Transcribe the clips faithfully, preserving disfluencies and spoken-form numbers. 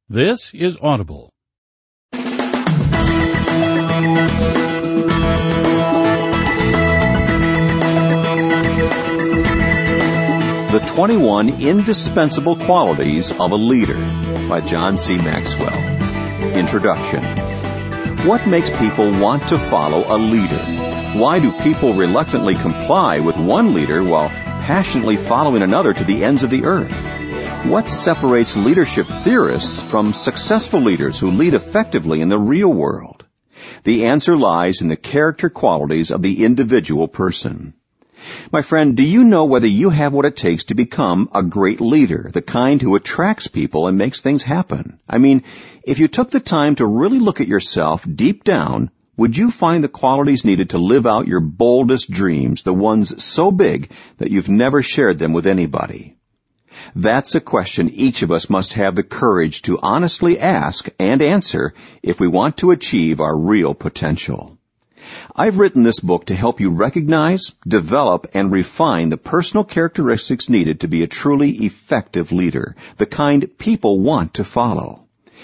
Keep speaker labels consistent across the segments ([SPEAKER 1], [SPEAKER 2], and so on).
[SPEAKER 1] This is Audible.
[SPEAKER 2] The twenty-one Indispensable Qualities of a Leader by John C. Maxwell. Introduction. What makes people want to follow a leader? Why do people reluctantly comply with one leader while passionately following another to the ends of the earth? What separates leadership theorists from successful leaders who lead effectively in the real world? The answer lies in the character qualities of the individual person. My friend, do you know whether you have what it takes to become a great leader, the kind who attracts people and makes things happen? I mean, if you took the time to really look at yourself deep down, would you find the qualities needed to live out your boldest dreams, the ones so big that you've never shared them with anybody? That's a question each of us must have the courage to honestly ask and answer if we want to achieve our real potential. I've written this book to help you recognize, develop, and refine the personal characteristics needed to be a truly effective leader, the kind people want to follow.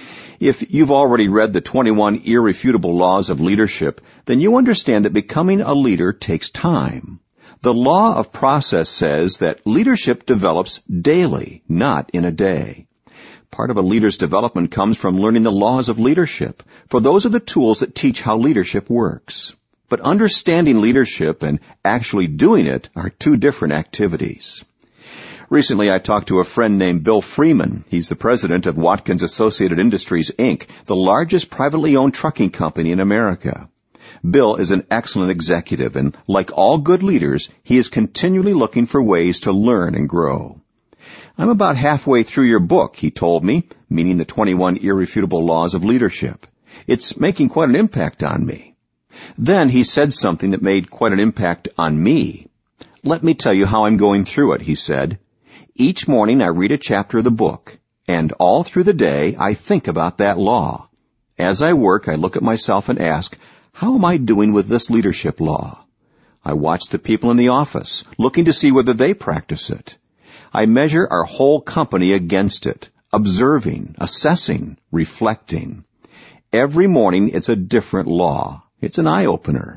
[SPEAKER 2] If you've already read the twenty-one Irrefutable Laws of Leadership, then you understand that becoming a leader takes time. The law of process says that leadership develops daily, not in a day. Part of a leader's development comes from learning the laws of leadership, for those are the tools that teach how leadership works. But understanding leadership and actually doing it are two different activities. Recently, I talked to a friend named Bill Freeman. He's the president of Watkins Associated Industries, Incorporated, the largest privately owned trucking company in America. Bill is an excellent executive, and like all good leaders, he is continually looking for ways to learn and grow. I'm about halfway through your book, he told me, meaning the twenty-one Irrefutable Laws of Leadership. It's making quite an impact on me. Then he said something that made quite an impact on me. Let me tell you how I'm going through it, he said. Each morning I read a chapter of the book, and all through the day I think about that law. As I work, I look at myself and ask, how am I doing with this leadership law? I watch the people in the office, looking to see whether they practice it. I measure our whole company against it, observing, assessing, reflecting. Every morning it's a different law. It's an eye-opener.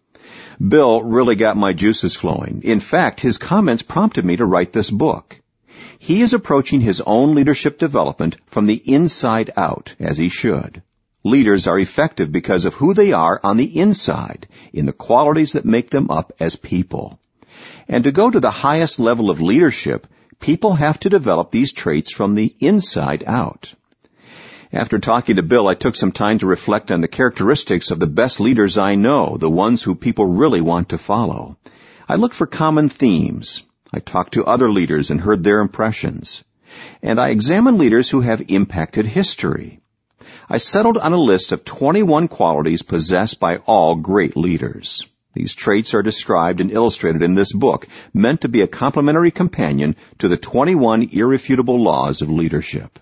[SPEAKER 2] Bill really got my juices flowing. In fact, his comments prompted me to write this book. He is approaching his own leadership development from the inside out, as he should. Leaders are effective because of who they are on the inside, in the qualities that make them up as people. And to go to the highest level of leadership, people have to develop these traits from the inside out. After talking to Bill, I took some time to reflect on the characteristics of the best leaders I know, the ones who people really want to follow. I looked for common themes. I talked to other leaders and heard their impressions. And I examined leaders who have impacted history. I settled on a list of twenty-one qualities possessed by all great leaders. These traits are described and illustrated in this book, meant to be a complementary companion to the twenty-one Irrefutable Laws of Leadership.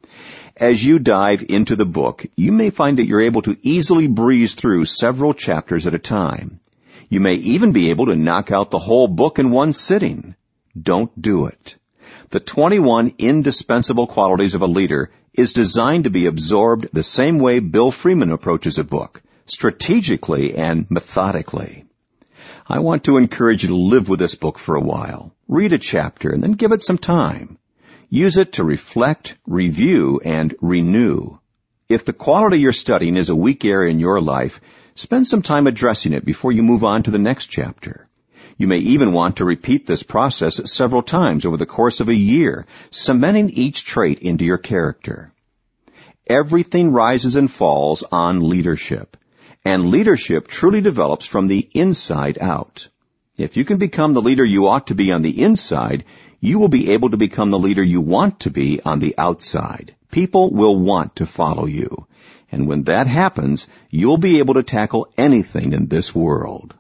[SPEAKER 2] As you dive into the book, you may find that you're able to easily breeze through several chapters at a time. You may even be able to knock out the whole book in one sitting. Don't do it. The twenty-one Indispensable Qualities of a Leader is designed to be absorbed the same way Bill Freeman approaches a book, strategically and methodically. I want to encourage you to live with this book for a while. Read a chapter and then give it some time. Use it to reflect, review, and renew. If the quality you're studying is a weak area in your life, spend some time addressing it before you move on to the next chapter. You may even want to repeat this process several times over the course of a year, cementing each trait into your character. Everything rises and falls on leadership, and leadership truly develops from the inside out. If you can become the leader you ought to be on the inside, you will be able to become the leader you want to be on the outside. People will want to follow you. And when that happens, you'll be able to tackle anything in this world.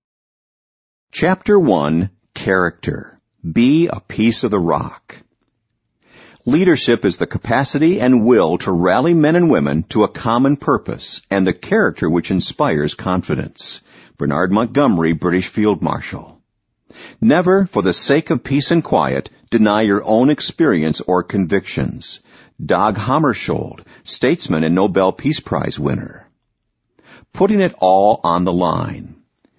[SPEAKER 2] Chapter one, Character. Be a piece of the rock. Leadership is the capacity and will to rally men and women to a common purpose and the character which inspires confidence. Bernard Montgomery, British Field Marshal. Never, for the sake of peace and quiet, deny your own experience or convictions. Dag Hammarskjöld, statesman and Nobel Peace Prize winner. Putting it all on the line.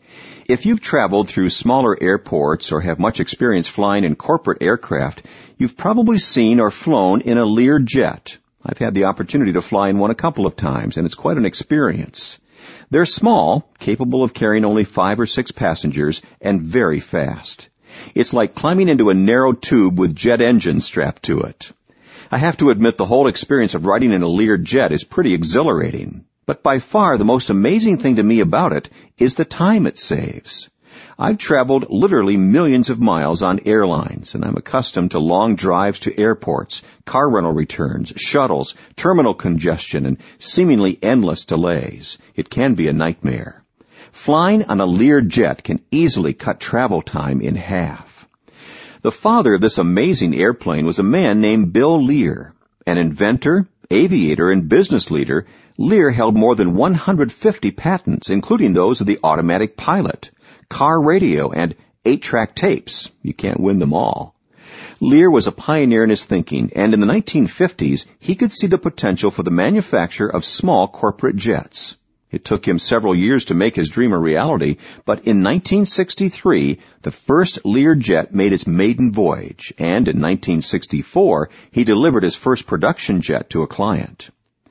[SPEAKER 2] If you've traveled through smaller airports or have much experience flying in corporate aircraft, you've probably seen or flown in a Lear jet. I've had the opportunity to fly in one a couple of times, and it's quite an experience. They're small, capable of carrying only five or six passengers, and very fast. It's like climbing into a narrow tube with jet engines strapped to it. I have to admit the whole experience of riding in a Lear jet is pretty exhilarating. But by far the most amazing thing to me about it is the time it saves. I've traveled literally millions of miles on airlines, and I'm accustomed to long drives to airports, car rental returns, shuttles, terminal congestion, and seemingly endless delays. It can be a nightmare. Flying on a Lear jet can easily cut travel time in half. The father of this amazing airplane was a man named Bill Lear, an inventor, aviator, and business leader. Lear held more than one hundred fifty patents, including those of the automatic pilot, car radio, and eight-track tapes. You can't win them all. Lear was a pioneer in his thinking, and in the nineteen fifties, he could see the potential for the manufacture of small corporate jets. It took him several years to make his dream a reality, but in nineteen sixty-three, the first Lear jet made its maiden voyage, and in nineteen sixty-four, he delivered his first production jet to a client.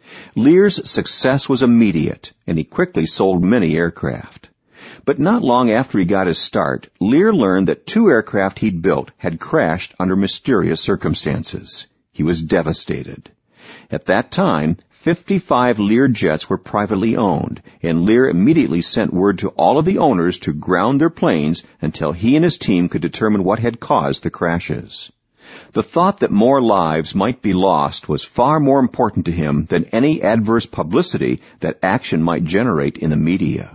[SPEAKER 2] Lear's success was immediate, and he quickly sold many aircraft. But not long after he got his start, Lear learned that two aircraft he'd built had crashed under mysterious circumstances. He was devastated. At that time, fifty-five Lear jets were privately owned, and Lear immediately sent word to all of the owners to ground their planes until he and his team could determine what had caused the crashes. The thought that more lives might be lost was far more important to him than any adverse publicity that action might generate in the media.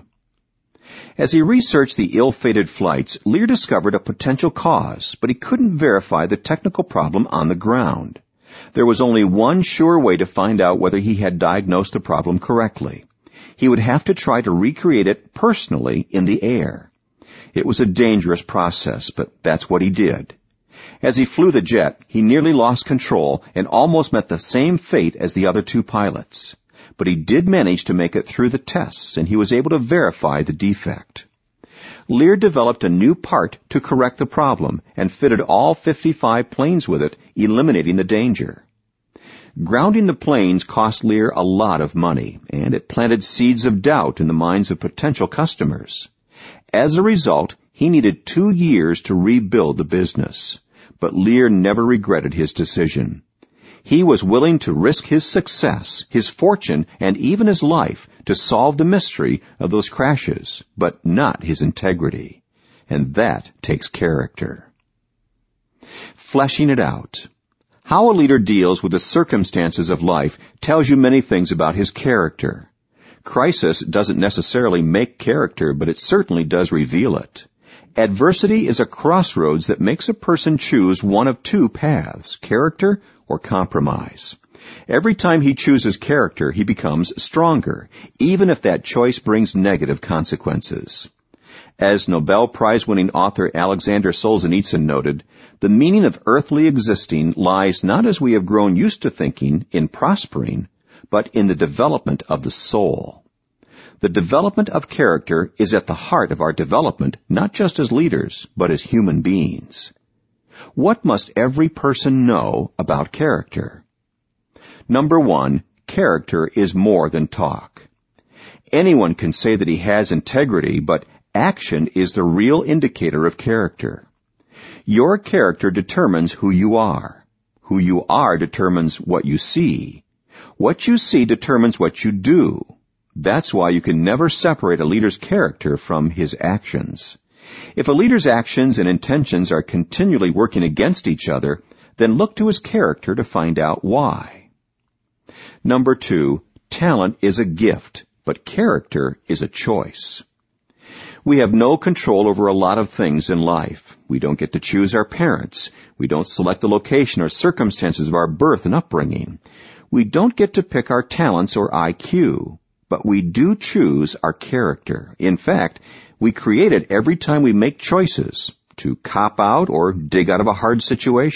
[SPEAKER 2] As he researched the ill-fated flights, Lear discovered a potential cause, but he couldn't verify the technical problem on the ground. There was only one sure way to find out whether he had diagnosed the problem correctly. He would have to try to recreate it personally in the air. It was a dangerous process, but that's what he did. As he flew the jet, he nearly lost control and almost met the same fate as the other two pilots. But he did manage to make it through the tests, and he was able to verify the defect. Lear developed a new part to correct the problem and fitted all fifty-five planes with it, eliminating the danger. Grounding the planes cost Lear a lot of money, and it planted seeds of doubt in the minds of potential customers. As a result, he needed two years to rebuild the business. But Lear never regretted his decision. He was willing to risk his success, his fortune, and even his life to solve the mystery of those crashes, but not his integrity. And that takes character. Fleshing it out. How a leader deals with the circumstances of life tells you many things about his character. Crisis doesn't necessarily make character, but it certainly does reveal it. Adversity is a crossroads that makes a person choose one of two paths, character or compromise. Every time he chooses character, he becomes stronger, even if that choice brings negative consequences. As Nobel Prize-winning author Alexander Solzhenitsyn noted, the meaning of earthly existing lies not as we have grown used to thinking in prospering, but in the development of the soul. The development of character is at the heart of our development, not just as leaders, but as human beings. What must every person know about character? Number one, character is more than talk. Anyone can say that he has integrity, but action is the real indicator of character. Your character determines who you are. Who you are determines what you see. What you see determines what you do. That's why you can never separate a leader's character from his actions. If a leader's actions and intentions are continually working against each other, then look to his character to find out why. Number two, talent is a gift, but character is a choice. We have no control over a lot of things in life. We don't get to choose our parents. We don't select the location or circumstances of our birth and upbringing. We don't get to pick our talents or I Q. But we do choose our character. In fact, we create it every time we make choices to cop out or dig out of a hard situation.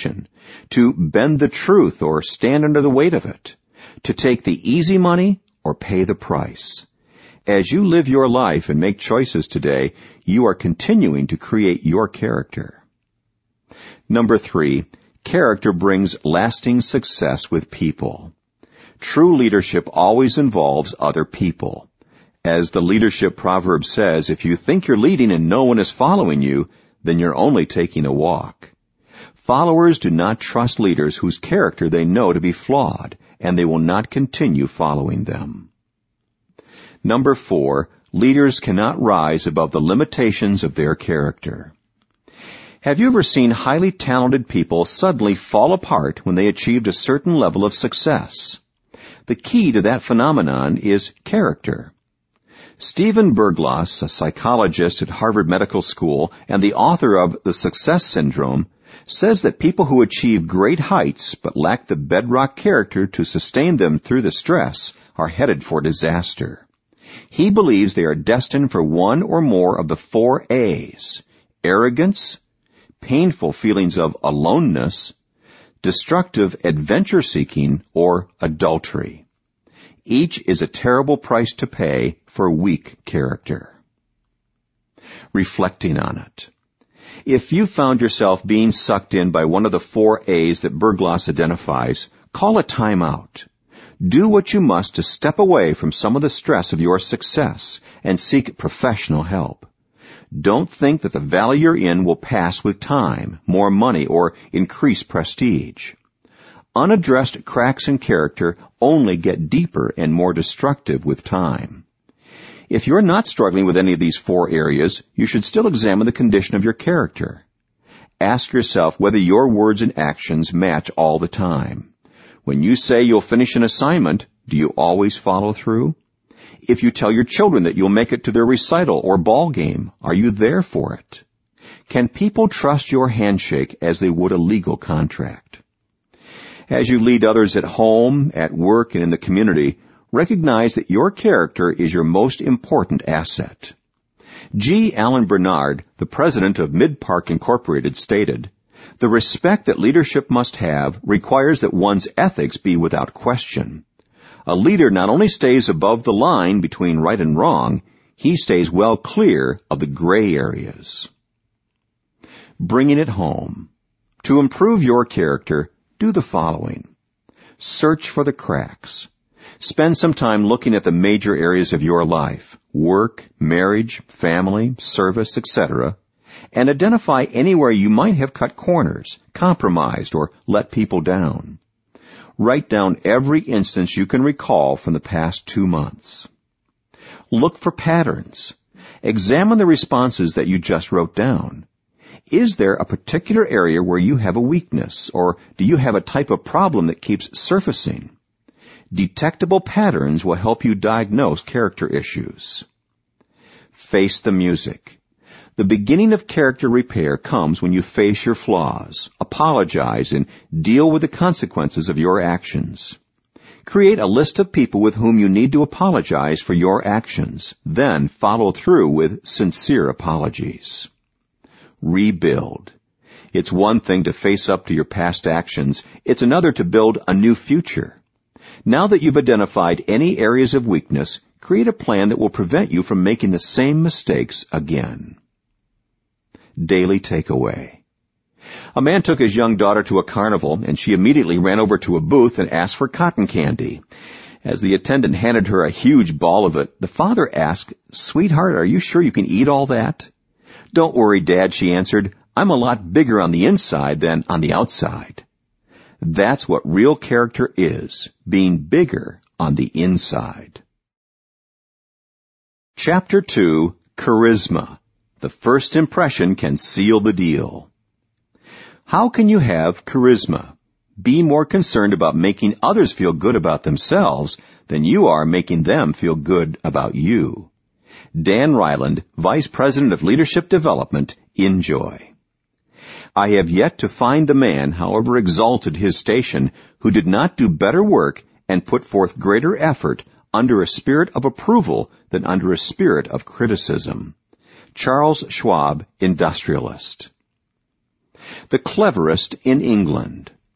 [SPEAKER 2] to bend the truth or stand under the weight of it, to take the easy money or pay the price. As you live your life and make choices today, you are continuing to create your character. Number three, character brings lasting success with people. True leadership always involves other people. As the leadership proverb says, if you think you're leading and no one is following you, then you're only taking a walk. Followers do not trust leaders whose character they know to be flawed, and they will not continue following them. Number four, leaders cannot rise above the limitations of their character. Have you ever seen highly talented people suddenly fall apart when they achieved a certain level of success? The key to that phenomenon is character. Stephen Berglas, a psychologist at Harvard Medical School and the author of The Success Syndrome, says that people who achieve great heights but lack the bedrock character to sustain them through the stress are headed for disaster. He believes they are destined for one or more of the four A's: arrogance, painful feelings of aloneness, destructive adventure-seeking, or adultery. Each is a terrible price to pay for weak character. Reflecting on it. If you found yourself being sucked in by one of the four A's that Berglas identifies, call a time out. Do what you must to step away from some of the stress of your success and seek professional help. Don't think that the valley you're in will pass with time, more money, or increased prestige. Unaddressed cracks in character only get deeper and more destructive with time. If you're not struggling with any of these four areas, you should still examine the condition of your character. Ask yourself whether your words and actions match all the time. When you say you'll finish an assignment, do you always follow through? If you tell your children that you'll make it to their recital or ball game, are you there for it? Can people trust your handshake as they would a legal contract? As you lead others at home, at work, and in the community, recognize that your character is your most important asset. G. Allen Bernard, the president of Mid-Park Incorporated, stated, "The respect that leadership must have requires that one's ethics be without question. A leader not only stays above the line between right and wrong, he stays well clear of the gray areas." Bringing it home. To improve your character, do the following. Search for the cracks. Spend some time looking at the major areas of your life, work, marriage, family, service, et cetera, and identify anywhere you might have cut corners, compromised, or let people down. Write down every instance you can recall from the past two months. Look for patterns. Examine the responses that you just wrote down. Is there a particular area where you have a weakness, or do you have a type of problem that keeps surfacing? Detectable patterns will help you diagnose character issues. Face the music. The beginning of character repair comes when you face your flaws, apologize, and deal with the consequences of your actions. Create a list of people with whom you need to apologize for your actions, then follow through with sincere apologies. Rebuild. It's one thing to face up to your past actions. It's another to build a new future. Now that you've identified any areas of weakness, create a plan that will prevent you from making the same mistakes again. Daily takeaway. A man took his young daughter to a carnival, and she immediately ran over to a booth and asked for cotton candy. As the attendant handed her a huge ball of it, the father asked, "Sweetheart, are you sure you can eat all that?" "Don't worry, Dad," she answered. "I'm a lot bigger on the inside than on the outside." That's what real character is, being bigger on the inside. Chapter two, Charisma. The first impression can seal the deal. How can you have charisma? Be more concerned about making others feel good about themselves than you are making them feel good about you. Dan Reiland, Vice President of Leadership Development, Enjoy. I have yet to find the man, however exalted his station, who did not do better work and put forth greater effort under a spirit of approval than under a spirit of criticism. Charles Schwab, Industrialist. The cleverest in England.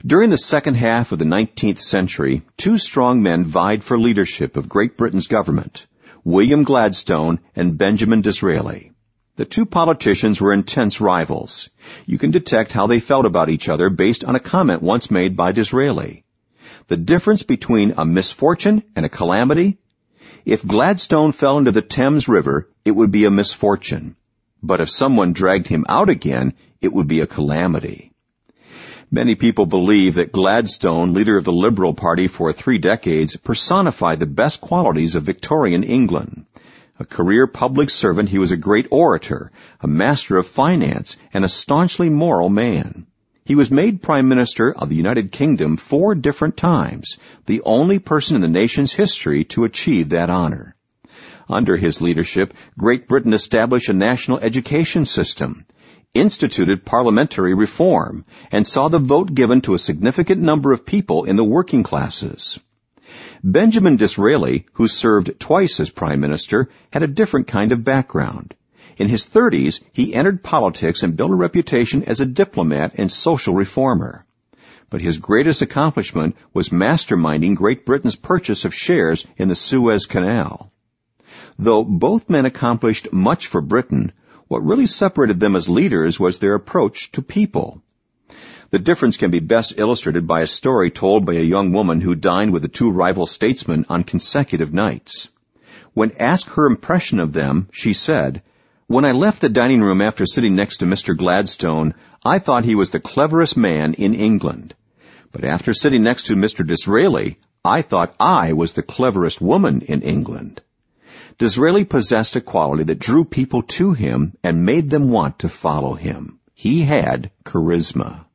[SPEAKER 2] During the second half of the nineteenth century, two strong men vied for leadership of Great Britain's government, William Gladstone and Benjamin Disraeli. The two politicians were intense rivals. You can detect how they felt about each other based on a comment once made by Disraeli. The difference between a misfortune and a calamity? If Gladstone fell into the Thames River, it would be a misfortune. But if someone dragged him out again, it would be a calamity. Many people believe that Gladstone, leader of the Liberal Party for three decades, personified the best qualities of Victorian England. A career public servant, he was a great orator, a master of finance, and a staunchly moral man. He was made Prime Minister of the United Kingdom four different times, the only person in the nation's history to achieve that honor. Under his leadership, Great Britain established a national education system, instituted parliamentary reform, and saw the vote given to a significant number of people in the working classes. Benjamin Disraeli, who served twice as Prime Minister, had a different kind of background. In his thirties, he entered politics and built a reputation as a diplomat and social reformer. But his greatest accomplishment was masterminding Great Britain's purchase of shares in the Suez Canal. Though both men accomplished much for Britain, what really separated them as leaders was their approach to people. The difference can be best illustrated by a story told by a young woman who dined with the two rival statesmen on consecutive nights. When asked her impression of them, she said, "When I left the dining room after sitting next to Mister Gladstone, I thought he was the cleverest man in England. But after sitting next to Mister Disraeli, I thought I was the cleverest woman in England." Disraeli possessed a quality that drew people to him and made them want to follow him. He had charisma.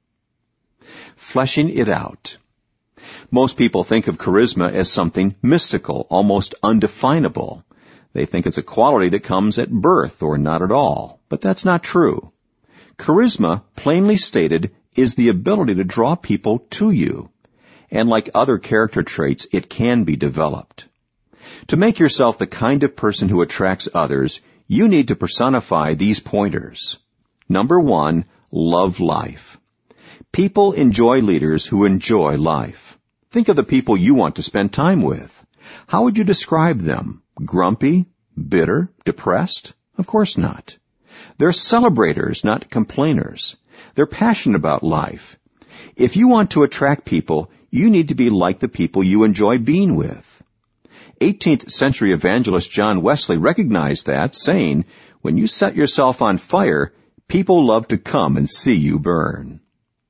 [SPEAKER 2] Fleshing it out. Most people think of charisma as something mystical, almost undefinable. They think it's a quality that comes at birth or not at all, but that's not true. Charisma, plainly stated, is the ability to draw people to you. And like other character traits, it can be developed. To make yourself the kind of person who attracts others, you need to personify these pointers. Number one, love life. People enjoy leaders who enjoy life. Think of the people you want to spend time with. How would you describe them? Grumpy? Bitter? Depressed? Of course not. They're celebrators, not complainers. They're passionate about life. If you want to attract people, you need to be like the people you enjoy being with. eighteenth century evangelist John Wesley recognized that, saying, "When you set yourself on fire, people love to come and see you burn."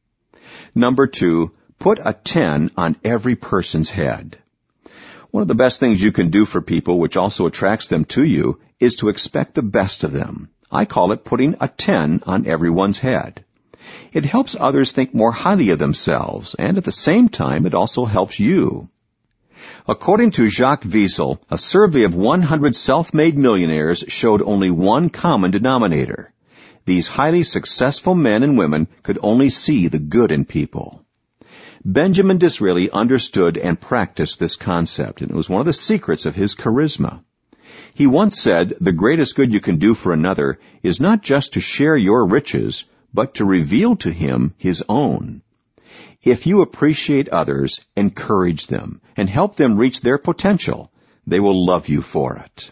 [SPEAKER 2] Number two, put a ten on every person's head. One of the best things you can do for people, which also attracts them to you, is to expect the best of them. I call it putting a ten on everyone's head. It helps others think more highly of themselves, and at the same time, it also helps you. According to Jacques Wiesel, a survey of one hundred self-made millionaires showed only one common denominator. These highly successful men and women could only see the good in people. Benjamin Disraeli understood and practiced this concept, and it was one of the secrets of his charisma. He once said, "The greatest good you can do for another is not just to share your riches, but to reveal to him his own." If you appreciate others, encourage them, and help them reach their potential, they will love you for it.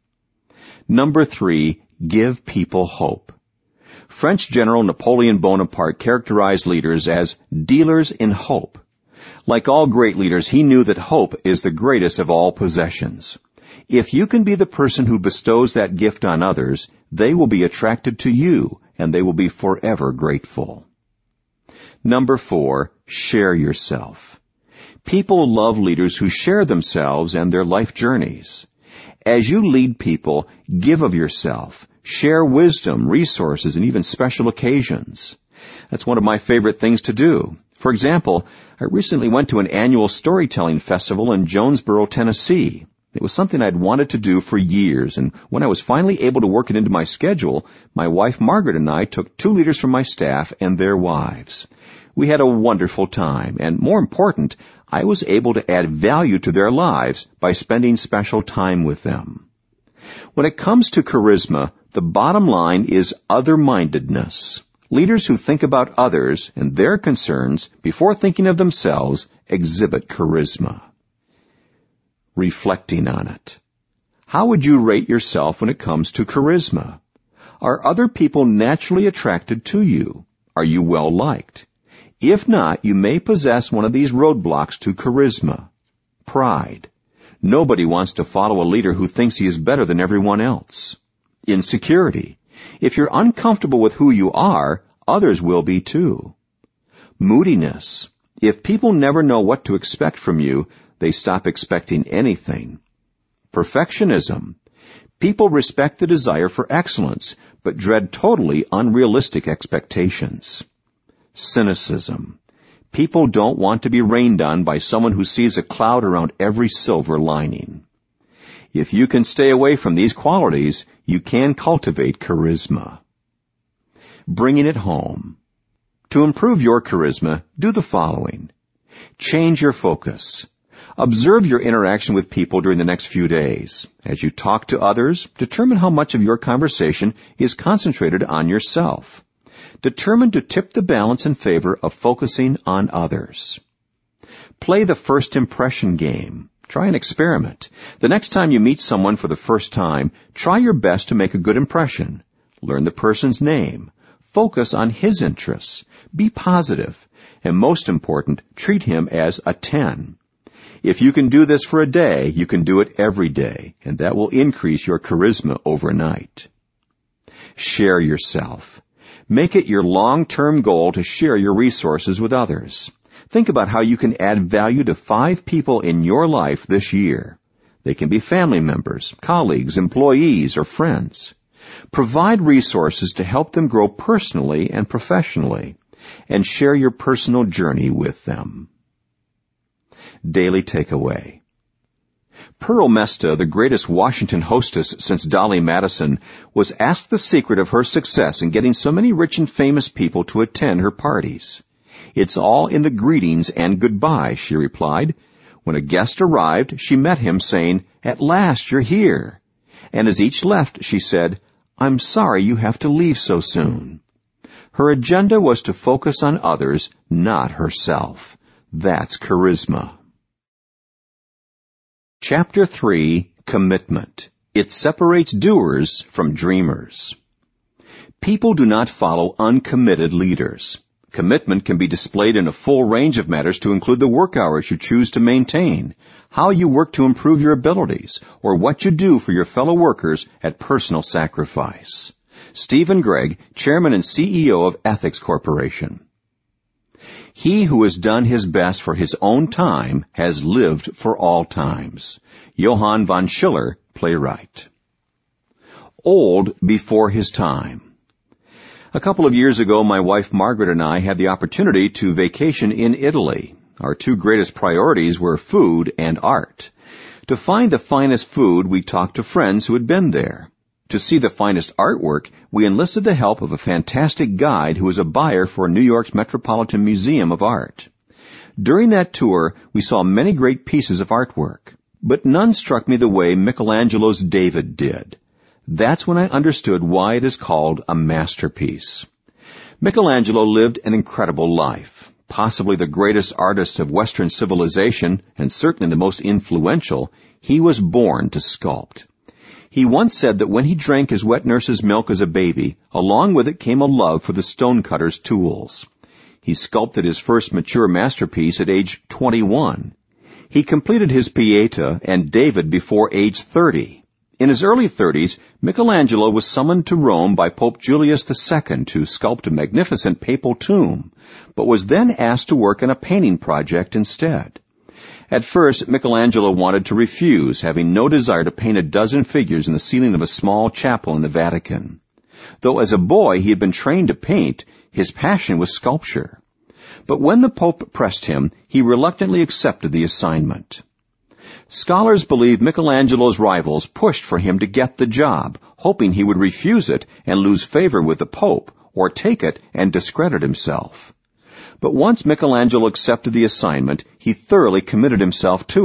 [SPEAKER 2] Number three, give people hope. French General Napoleon Bonaparte characterized leaders as dealers in hope. Like all great leaders, he knew that hope is the greatest of all possessions. If you can be the person who bestows that gift on others, they will be attracted to you, and they will be forever grateful. Number four, share yourself. People love leaders who share themselves and their life journeys. As you lead people, give of yourself. Share wisdom, resources, and even special occasions. That's one of my favorite things to do. For example, I recently went to an annual storytelling festival in Jonesboro, Tennessee. It was something I'd wanted to do for years, and when I was finally able to work it into my schedule, my wife Margaret and I took two leaders from my staff and their wives. We had a wonderful time, and more important, I was able to add value to their lives by spending special time with them. When it comes to charisma, the bottom line is other-mindedness. Leaders who think about others and their concerns before thinking of themselves exhibit charisma. Reflecting on it. How would you rate yourself when it comes to charisma? Are other people naturally attracted to you? Are you well liked? If not, you may possess one of these roadblocks to charisma. Pride. Nobody wants to follow a leader who thinks he is better than everyone else. Insecurity. If you're uncomfortable with who you are, others will be too. Moodiness. If people never know what to expect from you, they stop expecting anything. Perfectionism. People respect the desire for excellence, but dread totally unrealistic expectations. Cynicism. People don't want to be rained on by someone who sees a cloud around every silver lining. If you can stay away from these qualities, you can cultivate charisma. Bringing it home. To improve your charisma, do the following. Change your focus. Observe your interaction with people during the next few days. As you talk to others, determine how much of your conversation is concentrated on yourself. Determine to tip the balance in favor of focusing on others. Play the first impression game. Try an experiment. The next time you meet someone for the first time, try your best to make a good impression. Learn the person's name. Focus on his interests. Be positive. And most important, treat him as a ten. If you can do this for a day, you can do it every day, and that will increase your charisma overnight. Share yourself. Make it your long-term goal to share your resources with others. Think about how you can add value to five people in your life this year. They can be family members, colleagues, employees, or friends. Provide resources to help them grow personally and professionally, and share your personal journey with them. Daily takeaway. Pearl Mesta, the greatest Washington hostess since Dolly Madison, was asked the secret of her success in getting so many rich and famous people to attend her parties. It's all in the greetings and goodbye, she replied. When a guest arrived, she met him saying, "At last you're here." And as each left, she said, "I'm sorry you have to leave so soon." Her agenda was to focus on others, not herself. That's charisma. Chapter three, Commitment. It separates doers from dreamers. People do not follow uncommitted leaders. Commitment can be displayed in a full range of matters to include the work hours you choose to maintain, how you work to improve your abilities, or what you do for your fellow workers at personal sacrifice. Stephen Gregg, Chairman and C E O of Ethics Corporation. He who has done his best for his own time has lived for all times. Johann von Schiller, playwright. Old before his time. A couple of years ago, my wife Margaret and I had the opportunity to vacation in Italy. Our two greatest priorities were food and art. To find the finest food, we talked to friends who had been there. To see the finest artwork, we enlisted the help of a fantastic guide who was a buyer for New York's Metropolitan Museum of Art. During that tour, we saw many great pieces of artwork, but none struck me the way Michelangelo's David did. That's when I understood why it is called a masterpiece. Michelangelo lived an incredible life. Possibly the greatest artist of Western civilization, and certainly the most influential, he was born to sculpt. He once said that when he drank his wet nurse's milk as a baby, along with it came a love for the stonecutter's tools. He sculpted his first mature masterpiece at age twenty-one. He completed his Pieta and David before age thirty. In his early thirties, Michelangelo was summoned to Rome by Pope Julius the Second to sculpt a magnificent papal tomb, but was then asked to work on a painting project instead. At first, Michelangelo wanted to refuse, having no desire to paint a dozen figures in the ceiling of a small chapel in the Vatican. Though as a boy he had been trained to paint, his passion was sculpture. But when the Pope pressed him, he reluctantly accepted the assignment. Scholars believe Michelangelo's rivals pushed for him to get the job, hoping he would refuse it and lose favor with the Pope, or take it and discredit himself. But once Michelangelo accepted the assignment, he thoroughly committed himself to it,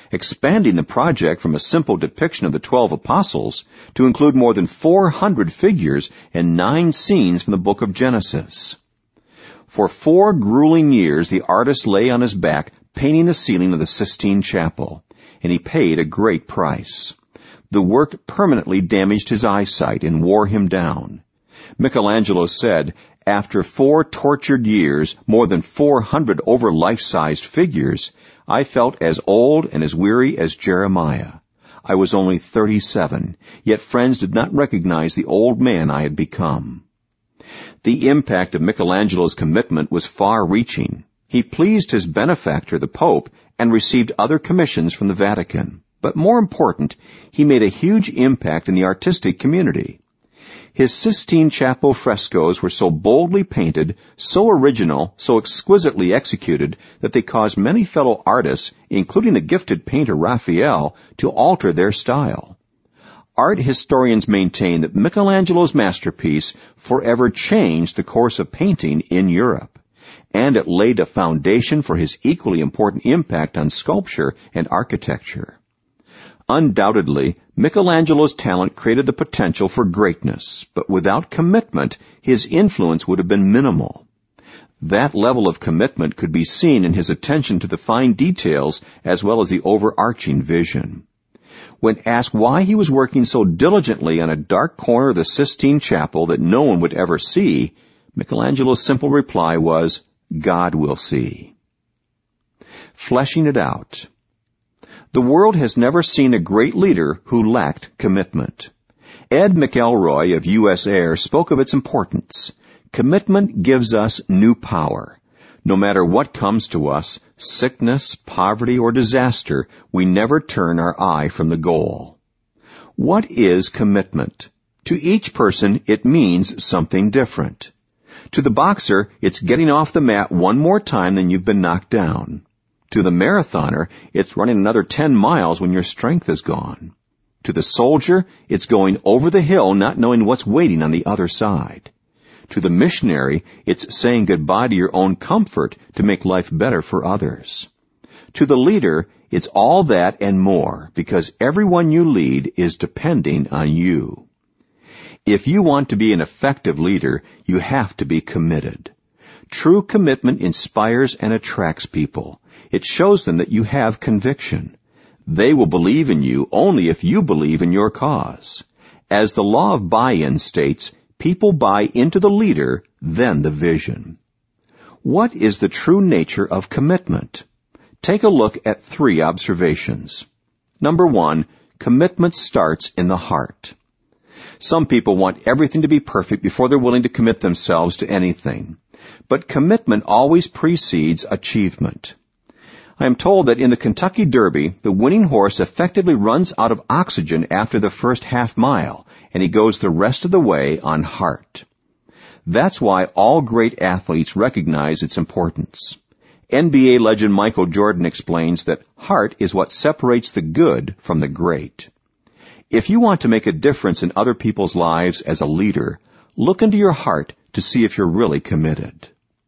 [SPEAKER 2] expanding the project from a simple depiction of the twelve apostles to include more than four hundred figures and nine scenes from the book of Genesis. For four grueling years, the artist lay on his back painting the ceiling of the Sistine Chapel, and he paid a great price. The work permanently damaged his eyesight and wore him down. Michelangelo said, "After four tortured years, more than four hundred over life-sized figures, I felt as old and as weary as Jeremiah. I was only thirty-seven, yet friends did not recognize the old man I had become." The impact of Michelangelo's commitment was far-reaching. He pleased his benefactor, the Pope, and received other commissions from the Vatican. But more important, he made a huge impact in the artistic community. His Sistine Chapel frescoes were so boldly painted, so original, so exquisitely executed, that they caused many fellow artists, including the gifted painter Raphael, to alter their style. Art historians maintain that Michelangelo's masterpiece forever changed the course of painting in Europe, and it laid a foundation for his equally important impact on sculpture and architecture. Undoubtedly, Michelangelo's talent created the potential for greatness, but without commitment, his influence would have been minimal. That level of commitment could be seen in his attention to the fine details as well as the overarching vision. When asked why he was working so diligently on a dark corner of the Sistine Chapel that no one would ever see, Michelangelo's simple reply was, "God will see." Fleshing it out. The world has never seen a great leader who lacked commitment. Ed McElroy of U S Air spoke of its importance. Commitment gives us new power. No matter what comes to us, sickness, poverty, or disaster, we never turn our eye from the goal. What is commitment? To each person, it means something different. To the boxer, it's getting off the mat one more time than you've been knocked down. To the marathoner, it's running another ten miles when your strength is gone. To the soldier, it's going over the hill not knowing what's waiting on the other side. To the missionary, it's saying goodbye to your own comfort to make life better for others. To the leader, it's all that and more, because everyone you lead is depending on you. If you want to be an effective leader, you have to be committed. True commitment inspires and attracts people. It shows them that you have conviction. They will believe in you only if you believe in your cause. As the law of buy-in states, people buy into the leader, then the vision. What is the true nature of commitment? Take a look at three observations. Number one, commitment starts in the heart. Some people want everything to be perfect before they're willing to commit themselves to anything. But commitment always precedes achievement. I am told that in the Kentucky Derby, the winning horse effectively runs out of oxygen after the first half mile, and he goes the rest of the way on heart. That's why all great athletes recognize its importance. N B A legend Michael Jordan explains that heart is what separates the good from the great. If you want to make a difference in other people's lives as a leader, look into your heart to see if you're really committed.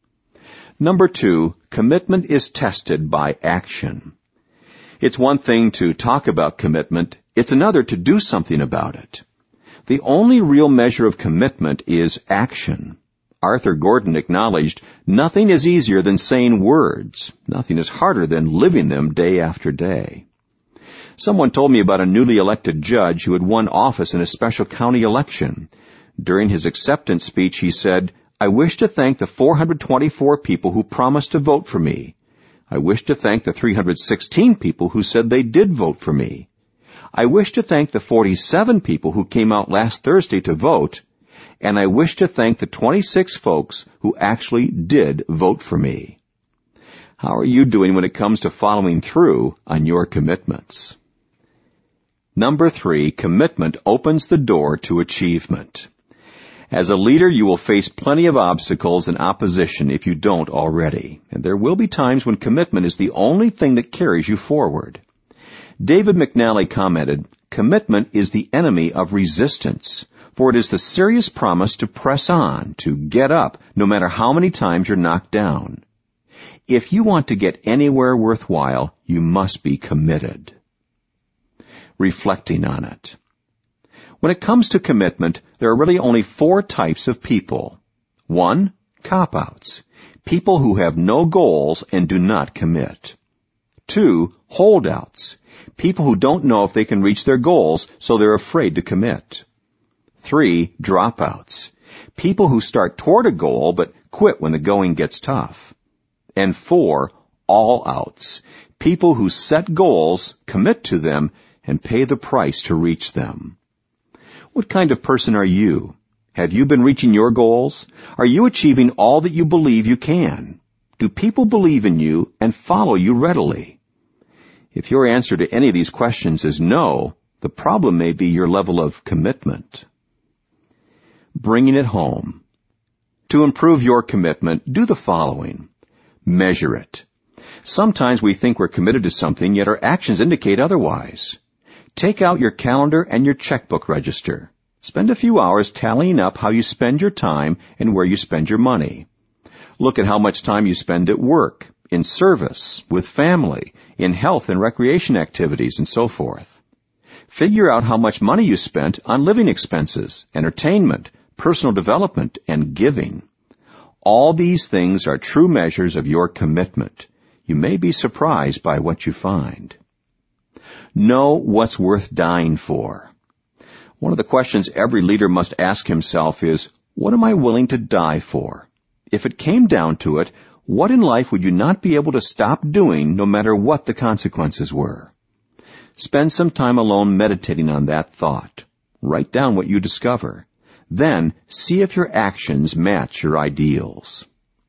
[SPEAKER 2] Number two, commitment is tested by action. It's one thing to talk about commitment, it's another to do something about it. The only real measure of commitment is action. Arthur Gordon acknowledged, nothing is easier than saying words. Nothing is harder than living them day after day. Someone told me about a newly elected judge who had won office in a special county election. During his acceptance speech, he said, "I wish to thank the four hundred twenty-four people who promised to vote for me. I wish to thank the three hundred sixteen people who said they did vote for me. I wish to thank the forty-seven people who came out last Thursday to vote, and I wish to thank the twenty-six folks who actually did vote for me." How are you doing when it comes to following through on your commitments? Number three, commitment opens the door to achievement. As a leader, you will face plenty of obstacles and opposition if you don't already, and there will be times when commitment is the only thing that carries you forward. David McNally commented, "Commitment is the enemy of resistance, for it is the serious promise to press on, to get up, no matter how many times you're knocked down. If you want to get anywhere worthwhile, you must be committed. Reflecting on it. When it comes to commitment, there are really only four types of people. One, cop-outs. People who have no goals and do not commit. Two, holdouts. People who don't know if they can reach their goals, so they're afraid to commit. Three, dropouts. People who start toward a goal but quit when the going gets tough. And four, all-outs. People who set goals, commit to them, and pay the price to reach them. What kind of person are you? Have you been reaching your goals? Are you achieving all that you believe you can? Do people believe in you and follow you readily? If your answer to any of these questions is no, the problem may be your level of commitment. Bringing it home. To improve your commitment, do the following. Measure it. Sometimes we think we're committed to something, yet our actions indicate otherwise. Take out your calendar and your checkbook register. Spend a few hours tallying up how you spend your time and where you spend your money. Look at how much time you spend at work, in service, with family, in health and recreation activities, and so forth. Figure out how much money you spent on living expenses, entertainment, personal development, and giving. All these things are true measures of your commitment. You may be surprised by what you find. Know what's worth dying for. One of the questions every leader must ask himself is, what am I willing to die for? If it came down to it, what in life would you not be able to stop doing no matter what the consequences were? Spend some time alone meditating on that thought. Write down what you discover. Then see if your actions match your ideals.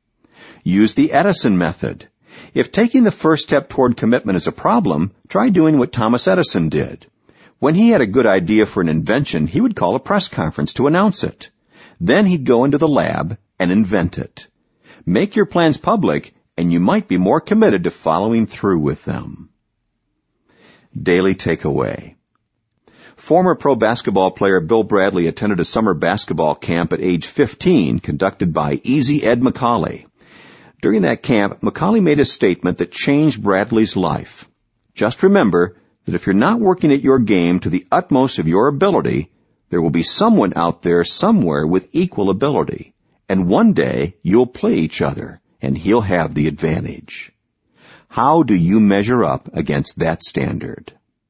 [SPEAKER 2] Use the Edison method. If taking the first step toward commitment is a problem, try doing what Thomas Edison did. When he had a good idea for an invention, he would call a press conference to announce it. Then he'd go into the lab and invent it. Make your plans public, and you might be more committed to following through with them. Daily takeaway. Former pro basketball player Bill Bradley attended a summer basketball camp at age fifteen conducted by Easy Ed Macaulay. During that camp, Macaulay made a statement that changed Bradley's life. Just remember that if you're not working at your game to the utmost of your ability, there will be someone out there somewhere with equal ability. And one day, you'll play each other, and he'll have the advantage. How do you measure up against that standard?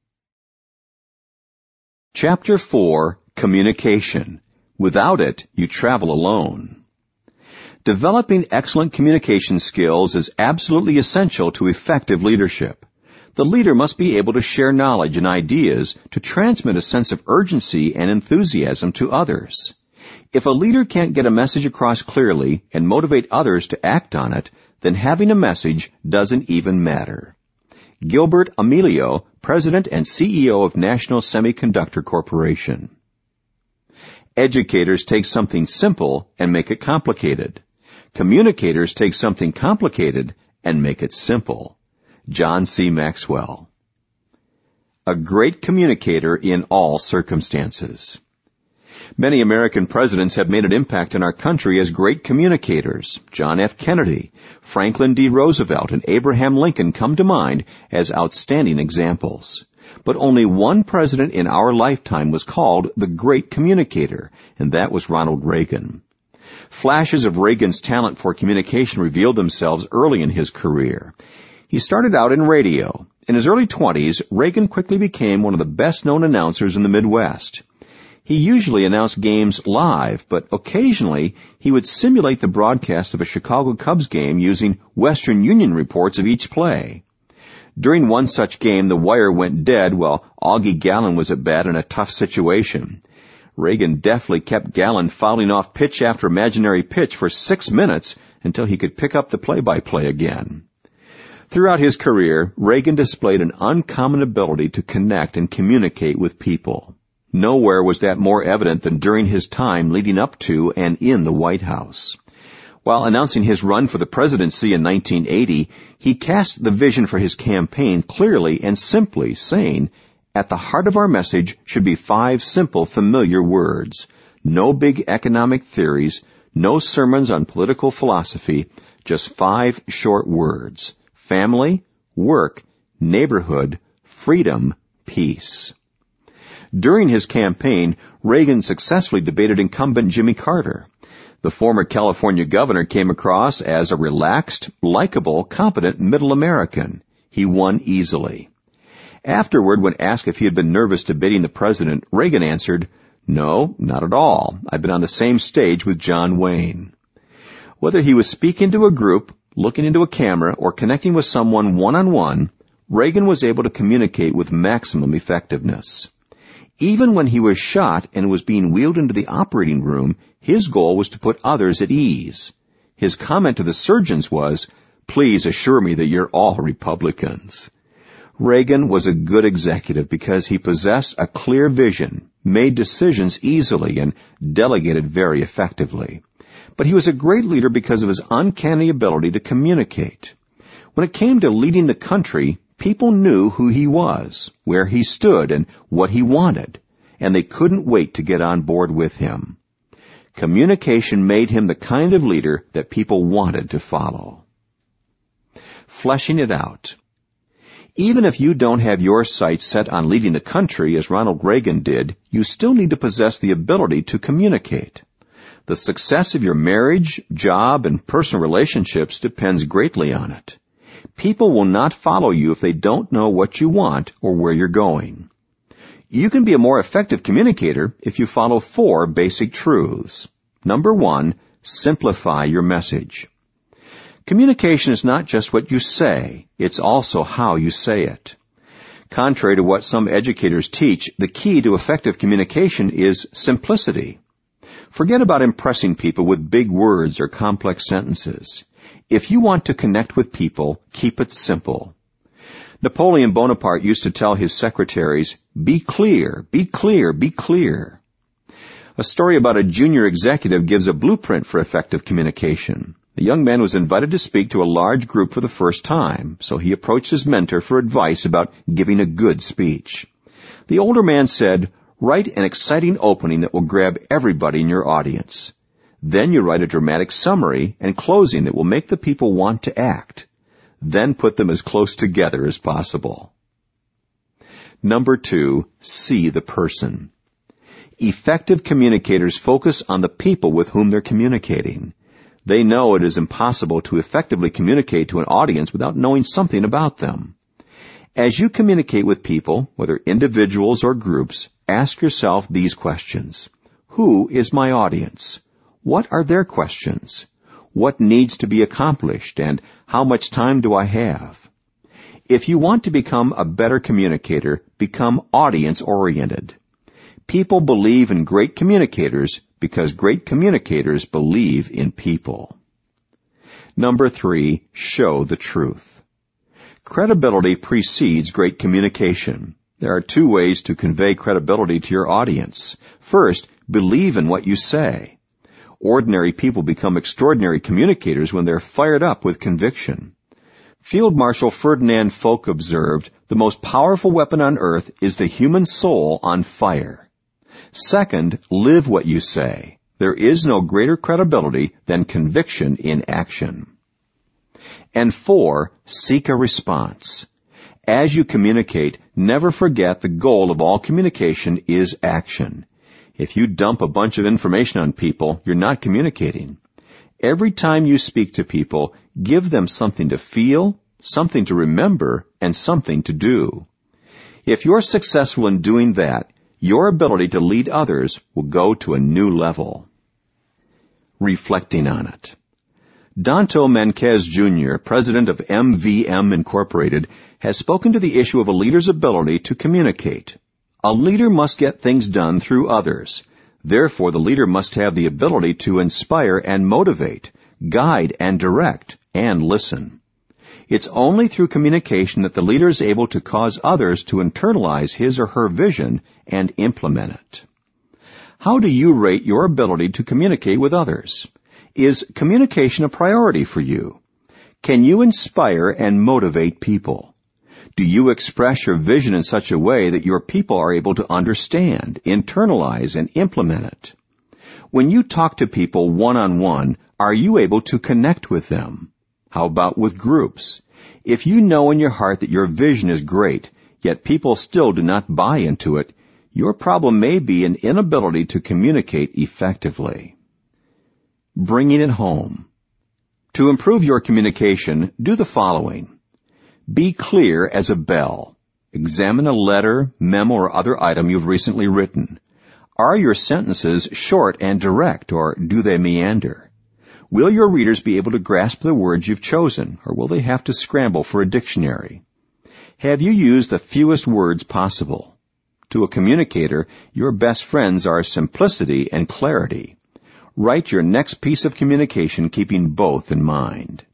[SPEAKER 2] Chapter four, Communication. Without it, you travel alone. Developing excellent communication skills is absolutely essential to effective leadership. The leader must be able to share knowledge and ideas to transmit a sense of urgency and enthusiasm to others. If a leader can't get a message across clearly and motivate others to act on it, then having a message doesn't even matter. Gilbert Amelio, President and C E O of National Semiconductor Corporation. Educators take something simple and make it complicated. Communicators take something complicated and make it simple. John C. Maxwell. A great communicator in all circumstances. Many American presidents have made an impact in our country as great communicators. John F. Kennedy, Franklin D. Roosevelt, and Abraham Lincoln come to mind as outstanding examples. But only one president in our lifetime was called the great communicator, and that was Ronald Reagan. Flashes of Reagan's talent for communication revealed themselves early in his career. He started out in radio. In his early twenties, Reagan quickly became one of the best-known announcers in the Midwest. He usually announced games live, but occasionally he would simulate the broadcast of a Chicago Cubs game using Western Union reports of each play. During one such game, the wire went dead while Augie Gallon was at bat in a tough situation. Reagan deftly kept Gallon fouling off pitch after imaginary pitch for six minutes until he could pick up the play-by-play again. Throughout his career, Reagan displayed an uncommon ability to connect and communicate with people. Nowhere was that more evident than during his time leading up to and in the White House. While announcing his run for the presidency in nineteen eighty, he cast the vision for his campaign clearly and simply, saying, "At the heart of our message should be five simple, familiar words. No big economic theories, no sermons on political philosophy, Just five short words: family, work, neighborhood, freedom, peace. During his campaign, Reagan successfully debated incumbent Jimmy Carter. The former California governor came across as a relaxed, likable, competent middle American. He won easily. Afterward, when asked if he had been nervous debating the president, Reagan answered, "No, not at all. I've been on the same stage with John Wayne." Whether he was speaking to a group, looking into a camera, or connecting with someone one-on-one, Reagan was able to communicate with maximum effectiveness. Even when he was shot and was being wheeled into the operating room, his goal was to put others at ease. His comment to the surgeons was, "Please assure me that you're all Republicans." Reagan was a good executive because he possessed a clear vision, made decisions easily, and delegated very effectively. But he was a great leader because of his uncanny ability to communicate. When it came to leading the country, people knew who he was, where he stood, and what he wanted, and they couldn't wait to get on board with him. Communication made him the kind of leader that people wanted to follow. Fleshing it out. Even if you don't have your sights set on leading the country as Ronald Reagan did, you still need to possess the ability to communicate. The success of your marriage, job, and personal relationships depends greatly on it. People will not follow you if they don't know what you want or where you're going. You can be a more effective communicator if you follow four basic truths. Number one, simplify your message. Communication is not just what you say, it's also how you say it. Contrary to what some educators teach, the key to effective communication is simplicity. Forget about impressing people with big words or complex sentences. If you want to connect with people, keep it simple. Napoleon Bonaparte used to tell his secretaries, "Be clear, be clear, be clear." A story about a junior executive gives a blueprint for effective communication. The young man was invited to speak to a large group for the first time, so he approached his mentor for advice about giving a good speech. The older man said, "Write an exciting opening that will grab everybody in your audience. Then you write a dramatic summary and closing that will make the people want to act. Then put them as close together as possible." Number two, see the person. Effective communicators focus on the people with whom they're communicating. They know it is impossible to effectively communicate to an audience without knowing something about them. As you communicate with people, whether individuals or groups, ask yourself these questions. Who is my audience? What are their questions? What needs to be accomplished, and how much time do I have? If you want to become a better communicator, become audience-oriented. People believe in great communicators because great communicators believe in people. Number three, show the truth. Credibility precedes great communication. There are two ways to convey credibility to your audience. First, believe in what you say. Ordinary people become extraordinary communicators when they're fired up with conviction. Field Marshal Ferdinand Foch observed, "The most powerful weapon on earth is the human soul on fire." Second, live what you say. There is no greater credibility than conviction in action. And four, seek a response. As you communicate, never forget the goal of all communication is action. If you dump a bunch of information on people, you're not communicating. Every time you speak to people, give them something to feel, something to remember, and something to do. If you're successful in doing that, your ability to lead others will go to a new level. Reflecting on it. Danto Manquez Junior, president of M V M Incorporated, has spoken to the issue of a leader's ability to communicate. A leader must get things done through others. Therefore, the leader must have the ability to inspire and motivate, guide and direct, and listen. It's only through communication that the leader is able to cause others to internalize his or her vision and implement it. How do you rate your ability to communicate with others? Is communication a priority for you? Can you inspire and motivate people? Do you express your vision in such a way that your people are able to understand, internalize, and implement it? When you talk to people one-on-one, are you able to connect with them? How about with groups? If you know in your heart that your vision is great, yet people still do not buy into it, your problem may be an inability to communicate effectively. Bringing it home. To improve your communication, do the following. Be clear as a bell. Examine a letter, memo, or other item you've recently written. Are your sentences short and direct, or do they meander? Will your readers be able to grasp the words you've chosen, or will they have to scramble for a dictionary? Have you used the fewest words possible? To a communicator, your best friends are simplicity and clarity. Write your next piece of communication keeping both in mind.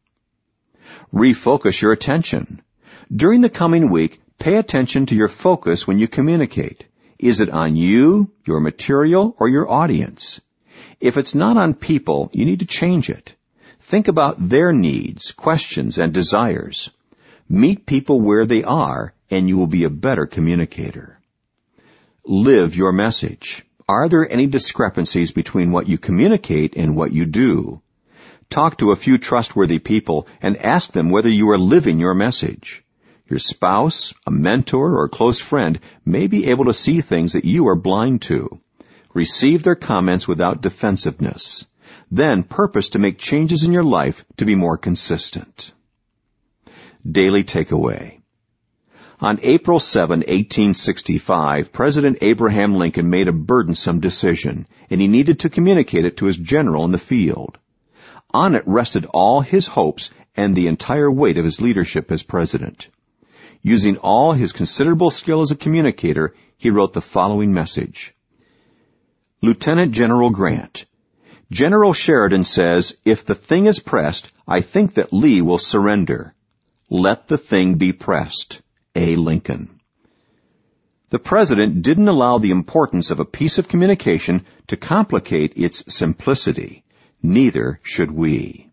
[SPEAKER 2] Refocus your attention. During the coming week, pay attention to your focus when you communicate. Is it on you, your material, or your audience? If it's not on people, you need to change it. Think about their needs, questions, and desires. Meet people where they are, and you will be a better communicator. Live your message. Are there any discrepancies between what you communicate and what you do? Talk to a few trustworthy people and ask them whether you are living your message. Your spouse, a mentor, or close friend may be able to see things that you are blind to. Receive their comments without defensiveness. Then purpose to make changes in your life to be more consistent. Daily takeaway. On April seventh, eighteen sixty-five, President Abraham Lincoln made a burdensome decision, and he needed to communicate it to his general in the field. On it rested all his hopes and the entire weight of his leadership as president. Using all his considerable skill as a communicator, he wrote the following message. Lieutenant General Grant, General Sheridan says, if the thing is pressed, I think that Lee will surrender. Let the thing be pressed. A. Lincoln. The President didn't allow the importance of a piece of communication to complicate its simplicity. Neither should we.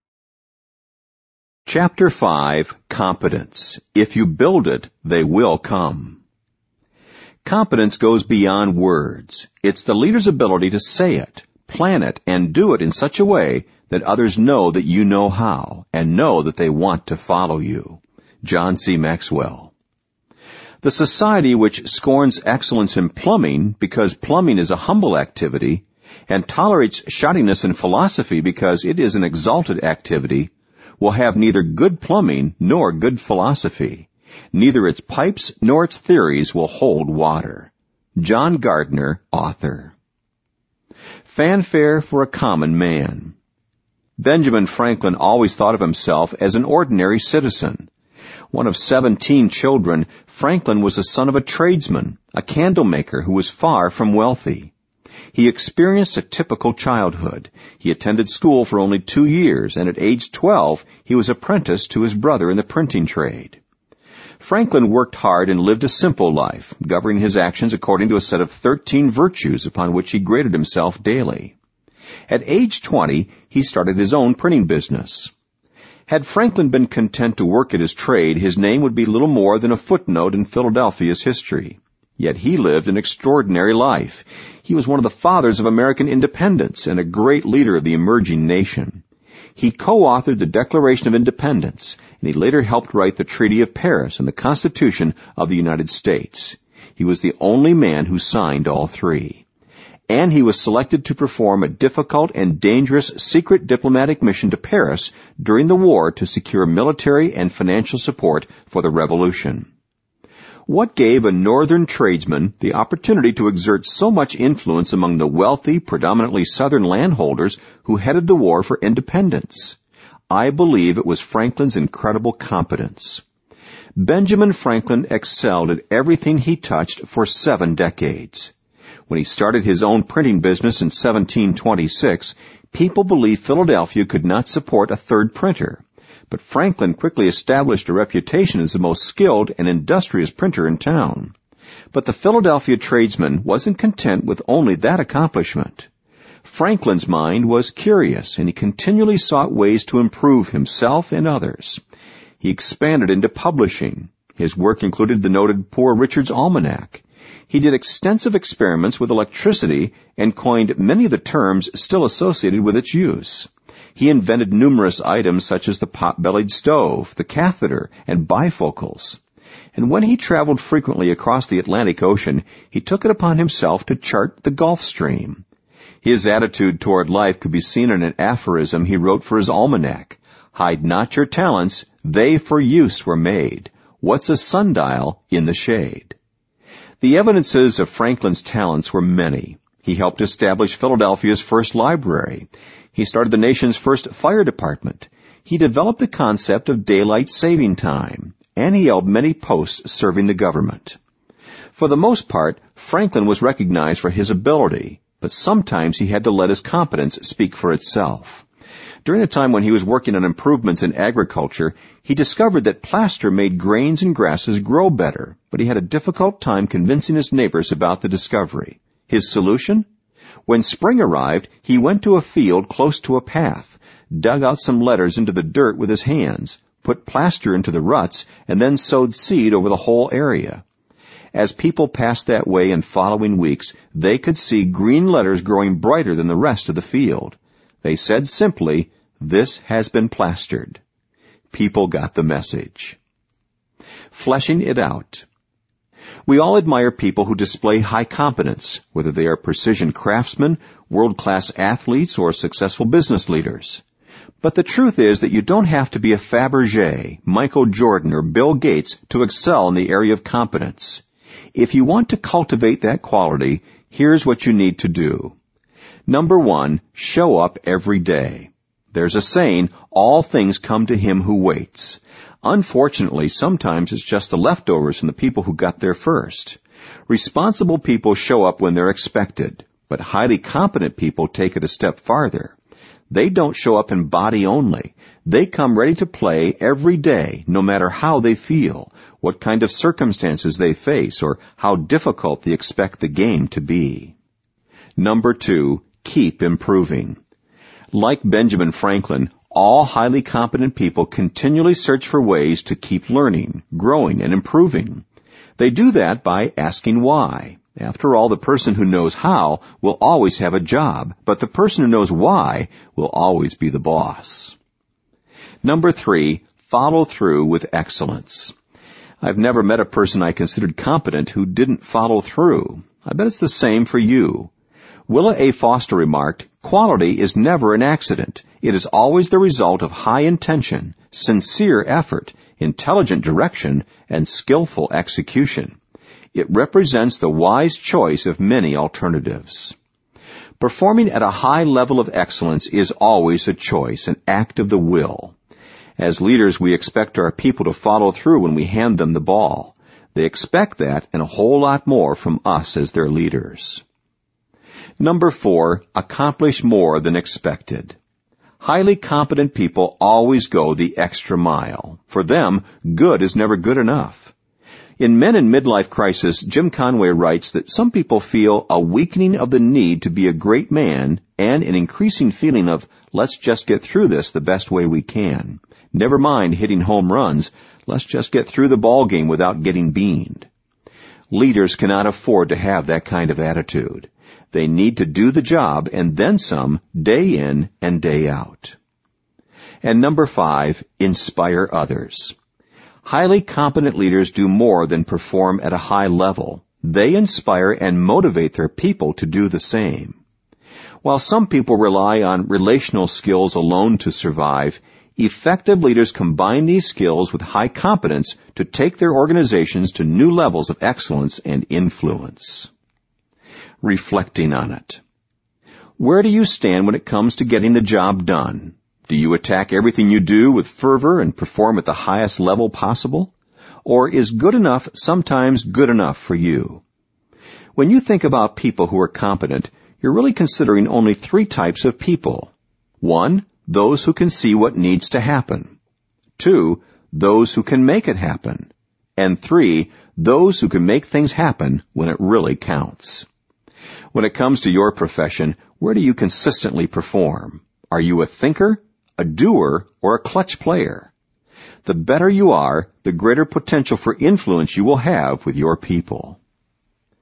[SPEAKER 2] Chapter five, Competence. If you build it, they will come. Competence goes beyond words. It's the leader's ability to say it, plan it, and do it in such a way that others know that you know how, and know that they want to follow you. John C. Maxwell. The society which scorns excellence in plumbing because plumbing is a humble activity, and tolerates shoddiness in philosophy because it is an exalted activity, will have neither good plumbing nor good philosophy. Neither its pipes nor its theories will hold water. John Gardner, author. Fanfare for a common man. Benjamin Franklin always thought of himself as an ordinary citizen. One of seventeen children, Franklin was the son of a tradesman, a candle maker who was far from wealthy. He experienced a typical childhood. He attended school for only two years, and at age twelve, he was apprenticed to his brother in the printing trade. Franklin worked hard and lived a simple life, governing his actions according to a set of thirteen virtues upon which he graded himself daily. At age twenty, he started his own printing business. Had Franklin been content to work at his trade, his name would be little more than a footnote in Philadelphia's history. Yet he lived an extraordinary life. He was one of the fathers of American independence and a great leader of the emerging nation. He co-authored the Declaration of Independence, and he later helped write the Treaty of Paris and the Constitution of the United States. He was the only man who signed all three. And he was selected to perform a difficult and dangerous secret diplomatic mission to Paris during the war to secure military and financial support for the revolution. What gave a northern tradesman the opportunity to exert so much influence among the wealthy, predominantly southern landholders who headed the war for independence? I believe it was Franklin's incredible competence. Benjamin Franklin excelled at everything he touched for seven decades. When he started his own printing business in seventeen twenty-six, people believed Philadelphia could not support a third printer. But Franklin quickly established a reputation as the most skilled and industrious printer in town. But the Philadelphia tradesman wasn't content with only that accomplishment. Franklin's mind was curious, and he continually sought ways to improve himself and others. He expanded into publishing. His work included the noted Poor Richard's Almanac. He did extensive experiments with electricity and coined many of the terms still associated with its use. He invented numerous items such as the pot-bellied stove, the catheter, and bifocals. And when he traveled frequently across the Atlantic Ocean, he took it upon himself to chart the Gulf Stream. His attitude toward life could be seen in an aphorism he wrote for his almanac. Hide not your talents, they for use were made. What's a sundial in the shade? The evidences of Franklin's talents were many. He helped establish Philadelphia's first library. He started the nation's first fire department. He developed the concept of daylight saving time, and he held many posts serving the government. For the most part, Franklin was recognized for his ability, but sometimes he had to let his competence speak for itself. During a time when he was working on improvements in agriculture, he discovered that plaster made grains and grasses grow better, but he had a difficult time convincing his neighbors about the discovery. His solution? When spring arrived, he went to a field close to a path, dug out some letters into the dirt with his hands, put plaster into the ruts, and then sowed seed over the whole area. As people passed that way in following weeks, they could see green letters growing brighter than the rest of the field. They said simply, "This has been plastered." People got the message. Fleshing it out. We all admire people who display high competence, whether they are precision craftsmen, world-class athletes, or successful business leaders. But the truth is that you don't have to be a Fabergé, Michael Jordan, or Bill Gates to excel in the area of competence. If you want to cultivate that quality, here's what you need to do. Number one, show up every day. There's a saying, all things come to him who waits. Unfortunately, sometimes it's just the leftovers from the people who got there first. Responsible people show up when they're expected, but highly competent people take it a step farther. They don't show up in body only. They come ready to play every day, no matter how they feel, what kind of circumstances they face, or how difficult they expect the game to be. Number two, keep improving. Like Benjamin Franklin, all highly competent people continually search for ways to keep learning, growing, and improving. They do that by asking why. After all, the person who knows how will always have a job, but the person who knows why will always be the boss. Number three, follow through with excellence. I've never met a person I considered competent who didn't follow through. I bet it's the same for you. Willa A. Foster remarked, "Quality is never an accident. It is always the result of high intention, sincere effort, intelligent direction, and skillful execution. It represents the wise choice of many alternatives." Performing at a high level of excellence is always a choice, an act of the will. As leaders, we expect our people to follow through when we hand them the ball. They expect that and a whole lot more from us as their leaders. Number four, accomplish more than expected. Highly competent people always go the extra mile. For them, good is never good enough. In Men in Midlife Crisis, Jim Conway writes that some people feel a weakening of the need to be a great man and an increasing feeling of, let's just get through this the best way we can. Never mind hitting home runs, let's just get through the ball game without getting beaned. Leaders cannot afford to have that kind of attitude. They need to do the job and then some, day in and day out. And number five, inspire others. Highly competent leaders do more than perform at a high level. They inspire and motivate their people to do the same. While some people rely on relational skills alone to survive, effective leaders combine these skills with high competence to take their organizations to new levels of excellence and influence. Reflecting on it. Where do you stand when it comes to getting the job done? Do you attack everything you do with fervor and perform at the highest level possible? Or is good enough sometimes good enough for you? When you think about people who are competent, you're really considering only three types of people. One, those who can see what needs to happen. Two, those who can make it happen. And three, those who can make things happen when it really counts. When it comes to your profession, where do you consistently perform? Are you a thinker, a doer, or a clutch player? The better you are, the greater potential for influence you will have with your people.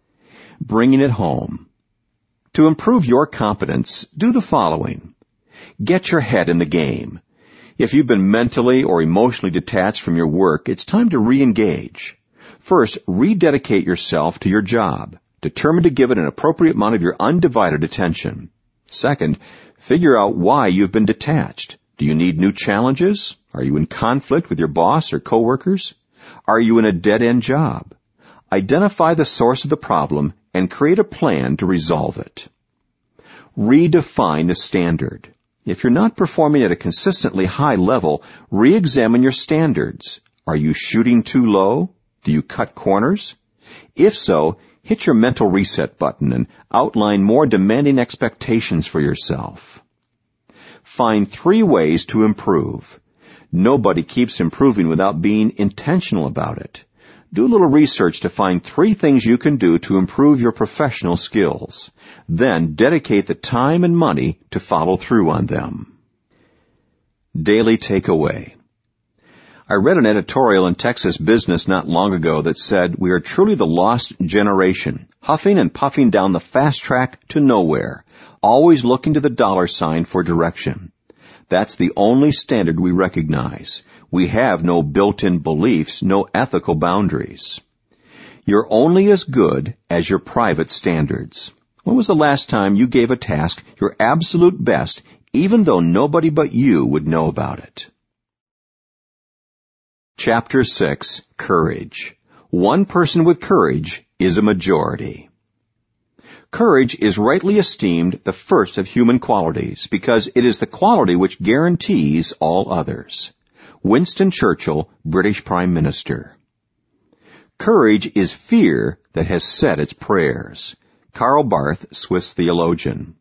[SPEAKER 2] Bringing it home. To improve your competence, do the following. Get your head in the game. If you've been mentally or emotionally detached from your work, it's time to re-engage. First, rededicate yourself to your job, determined to give it an appropriate amount of your undivided attention. Second, figure out why you've been detached. Do you need new challenges? Are you in conflict with your boss or coworkers? Are you in a dead-end job? Identify the source of the problem and create a plan to resolve it. Redefine the standard. If you're not performing at a consistently high level, re-examine your standards. Are you shooting too low? Do you cut corners? If so, hit your mental reset button and outline more demanding expectations for yourself. Find three ways to improve. Nobody keeps improving without being intentional about it. Do a little research to find three things you can do to improve your professional skills. Then dedicate the time and money to follow through on them. Daily takeaway. I read an editorial in Texas Business not long ago that said, "We are truly the lost generation, huffing and puffing down the fast track to nowhere, always looking to the dollar sign for direction. That's the only standard we recognize. We have no built-in beliefs, no ethical boundaries." You're only as good as your private standards. When was the last time you gave a task your absolute best, even though nobody but you would know about it? Chapter six, Courage. One person with courage is a majority. Courage is rightly esteemed the first of human qualities because it is the quality which guarantees all others. Winston Churchill, British Prime Minister. Courage is fear that has said its prayers. Karl Barth, Swiss theologian.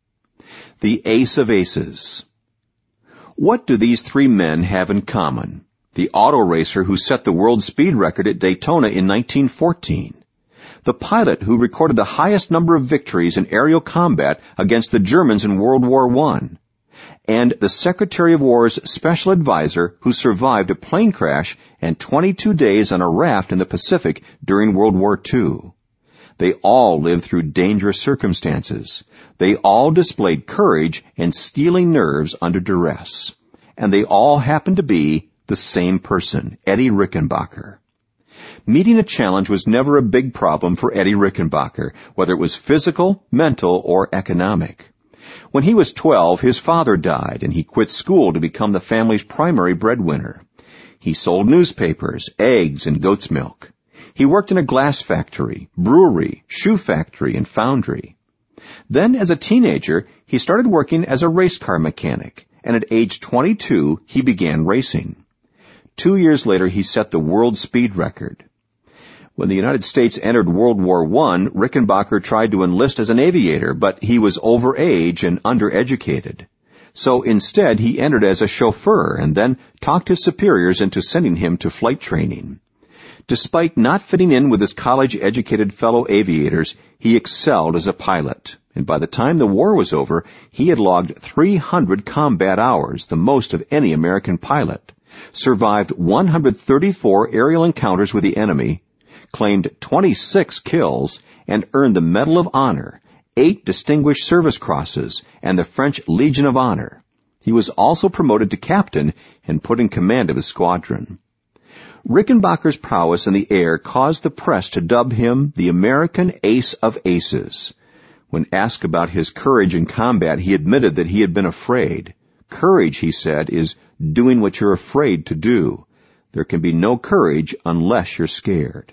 [SPEAKER 2] The Ace of Aces. What do these three men have in common? The auto racer who set the world speed record at Daytona in nineteen fourteen. The pilot who recorded the highest number of victories in aerial combat against the Germans in World War One. And the Secretary of War's special advisor who survived a plane crash and twenty-two days on a raft in the Pacific during World War Two. They all lived through dangerous circumstances. They all displayed courage and steely nerves under duress. And they all happened to be the same person, Eddie Rickenbacker. Meeting a challenge was never a big problem for Eddie Rickenbacker, whether it was physical, mental, or economic. When he was twelve, his father died, and he quit school to become the family's primary breadwinner. He sold newspapers, eggs, and goat's milk. He worked in a glass factory, brewery, shoe factory, and foundry. Then, as a teenager, he started working as a race car mechanic, and at age twenty-two, he began racing. Two years later, he set the world speed record. When the United States entered World War One, Rickenbacker tried to enlist as an aviator, but he was over age and undereducated. So instead, he entered as a chauffeur and then talked his superiors into sending him to flight training. Despite not fitting in with his college-educated fellow aviators, he excelled as a pilot. And by the time the war was over, he had logged three hundred combat hours, the most of any American pilot, survived one hundred thirty-four aerial encounters with the enemy, claimed twenty-six kills, and earned the Medal of Honor, eight Distinguished Service Crosses, and the French Legion of Honor. He was also promoted to captain and put in command of his squadron. Rickenbacker's prowess in the air caused the press to dub him the American Ace of Aces. When asked about his courage in combat, he admitted that he had been afraid. Courage, he said, is doing what you're afraid to do. There can be no courage unless you're scared.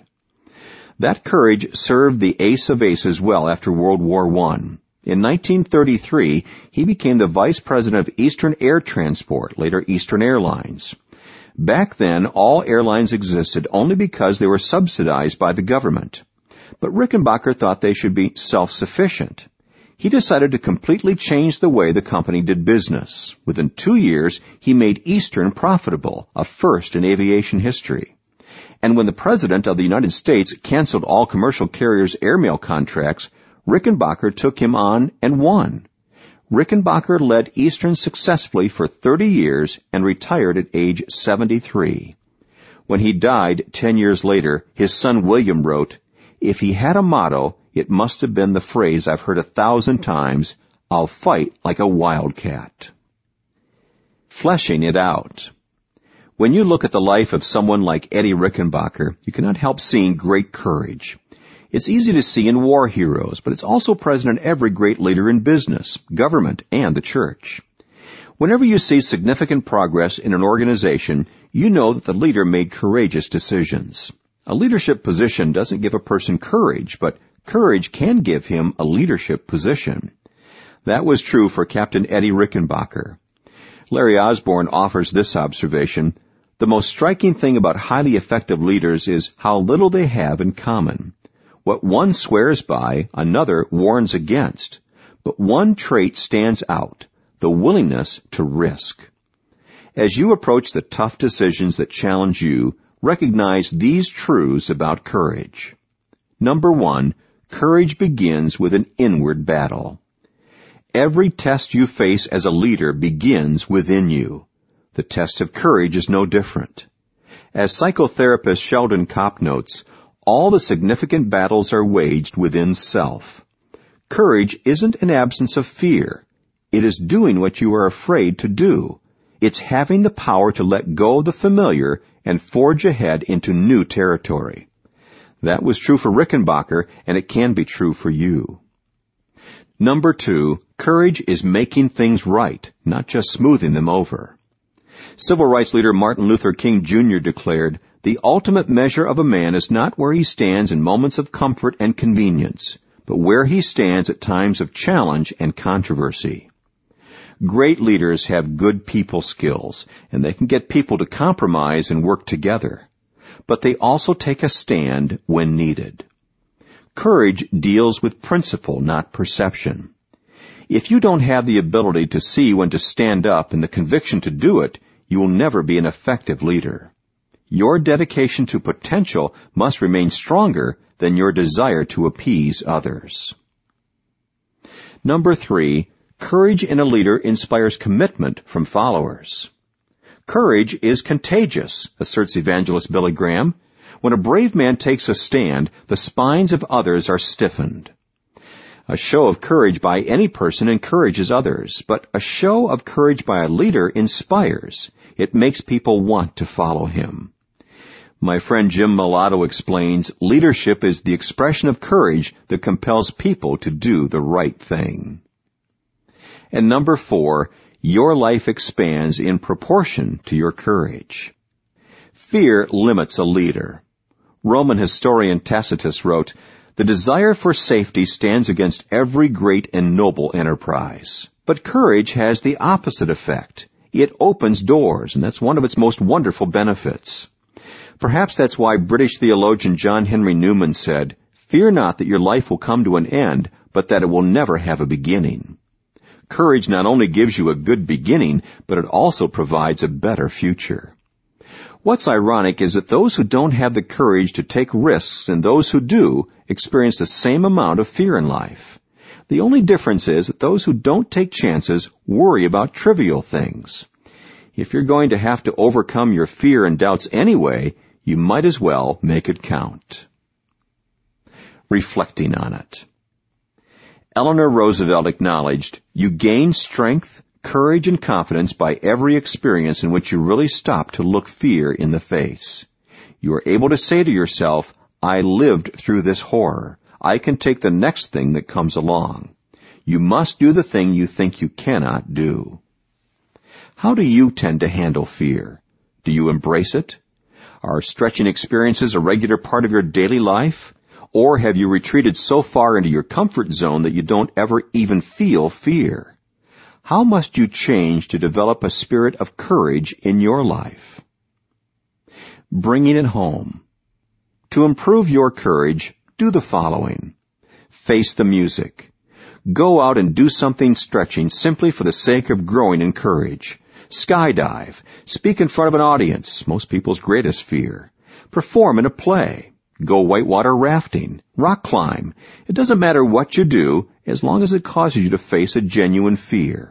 [SPEAKER 2] That courage served the Ace of Aces well after World War One. In nineteen thirty-three, he became the vice president of Eastern Air Transport, later Eastern Airlines. Back then, all airlines existed only because they were subsidized by the government. But Rickenbacker thought they should be self-sufficient. He decided to completely change the way the company did business. Within two years, he made Eastern profitable, a first in aviation history. And when the President of the United States canceled all commercial carriers' airmail contracts, Rickenbacker took him on and won. Rickenbacker led Eastern successfully for thirty years and retired at age seventy-three. When he died ten years later, his son William wrote, "If he had a motto, it must have been the phrase I've heard a thousand times, 'I'll fight like a wildcat.'" Fleshing it out. When you look at the life of someone like Eddie Rickenbacker, you cannot help seeing great courage. It's easy to see in war heroes, but it's also present in every great leader in business, government, and the church. Whenever you see significant progress in an organization, you know that the leader made courageous decisions. A leadership position doesn't give a person courage, but courage can give him a leadership position. That was true for Captain Eddie Rickenbacker. Larry Osborne offers this observation: the most striking thing about highly effective leaders is how little they have in common. What one swears by, another warns against. But one trait stands out: the willingness to risk. As you approach the tough decisions that challenge you, recognize these truths about courage. Number one, courage begins with an inward battle. Every test you face as a leader begins within you. The test of courage is no different. As psychotherapist Sheldon Kopp notes, all the significant battles are waged within self. Courage isn't an absence of fear. It is doing what you are afraid to do. It's having the power to let go of the familiar and forge ahead into new territory. That was true for Rickenbacker, and it can be true for you. Number two, courage is making things right, not just smoothing them over. Civil rights leader Martin Luther King Junior declared, "The ultimate measure of a man is not where he stands in moments of comfort and convenience, but where he stands at times of challenge and controversy." Great leaders have good people skills, and they can get people to compromise and work together. But they also take a stand when needed. Courage deals with principle, not perception. If you don't have the ability to see when to stand up and the conviction to do it, you will never be an effective leader. Your dedication to potential must remain stronger than your desire to appease others. Number three, courage in a leader inspires commitment from followers. Courage is contagious, asserts evangelist Billy Graham. When a brave man takes a stand, the spines of others are stiffened. A show of courage by any person encourages others, but a show of courage by a leader inspires. It makes people want to follow him. My friend Jim Mulatto explains, leadership is the expression of courage that compels people to do the right thing. And number four, your life expands in proportion to your courage. Fear limits a leader. Roman historian Tacitus wrote, "The desire for safety stands against every great and noble enterprise." But courage has the opposite effect. It opens doors, and that's one of its most wonderful benefits. Perhaps that's why British theologian John Henry Newman said, "Fear not that your life will come to an end, but that it will never have a beginning." Courage not only gives you a good beginning, but it also provides a better future. What's ironic is that those who don't have the courage to take risks and those who do experience the same amount of fear in life. The only difference is that those who don't take chances worry about trivial things. If you're going to have to overcome your fear and doubts anyway, you might as well make it count. Reflecting on it. Eleanor Roosevelt acknowledged, "You gain strength, courage, and confidence by every experience in which you really stop to look fear in the face. You are able to say to yourself, 'I lived through this horror. I can take the next thing that comes along.' You must do the thing you think you cannot do." How do you tend to handle fear? Do you embrace it? Are stretching experiences a regular part of your daily life? Or have you retreated so far into your comfort zone that you don't ever even feel fear? How must you change to develop a spirit of courage in your life? Bringing it home. To improve your courage, do the following. Face the music. Go out and do something stretching simply for the sake of growing in courage. Skydive. Speak in front of an audience, most people's greatest fear. Perform in a play. Go whitewater rafting. Rock climb. It doesn't matter what you do, as long as it causes you to face a genuine fear.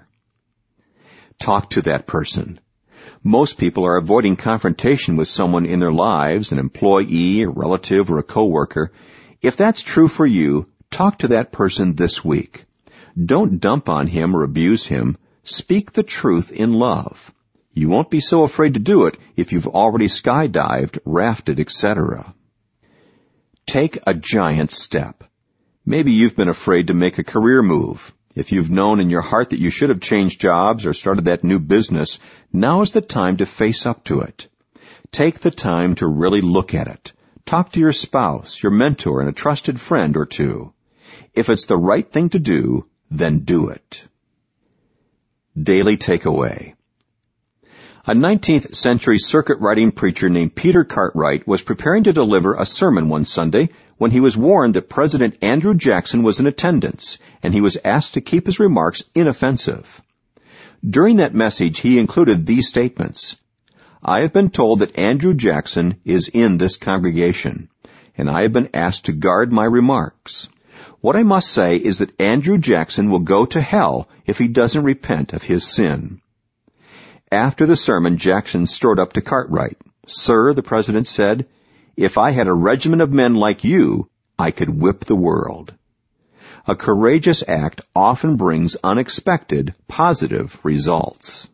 [SPEAKER 2] Talk to that person. Most people are avoiding confrontation with someone in their lives, an employee, a relative, or a coworker. If that's true for you, talk to that person this week. Don't dump on him or abuse him. Speak the truth in love. You won't be so afraid to do it if you've already skydived, rafted, et cetera. Take a giant step. Maybe you've been afraid to make a career move. If you've known in your heart that you should have changed jobs or started that new business, now is the time to face up to it. Take the time to really look at it. Talk to your spouse, your mentor, and a trusted friend or two. If it's the right thing to do, then do it. Daily takeaway. A nineteenth century circuit riding preacher named Peter Cartwright was preparing to deliver a sermon one Sunday when he was warned that President Andrew Jackson was in attendance, and he was asked to keep his remarks inoffensive. During that message, he included these statements. I have been told that Andrew Jackson is in this congregation, and I have been asked to guard my remarks. What I must say is that Andrew Jackson will go to hell if he doesn't repent of his sin. After the sermon, Jackson strode up to Cartwright. Sir, the president said, if I had a regiment of men like you, I could whip the world. A courageous act often brings unexpected, positive results.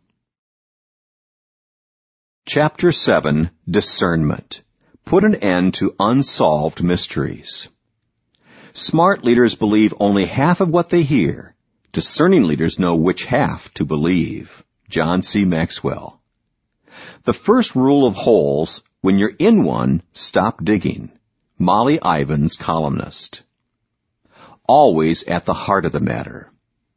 [SPEAKER 2] Chapter seven, Discernment. Put an end to unsolved mysteries. Smart leaders believe only half of what they hear. Discerning leaders know which half to believe. John C. Maxwell. The first rule of holes, when you're in one, stop digging. Molly Ivins, columnist. Always at the heart of the matter.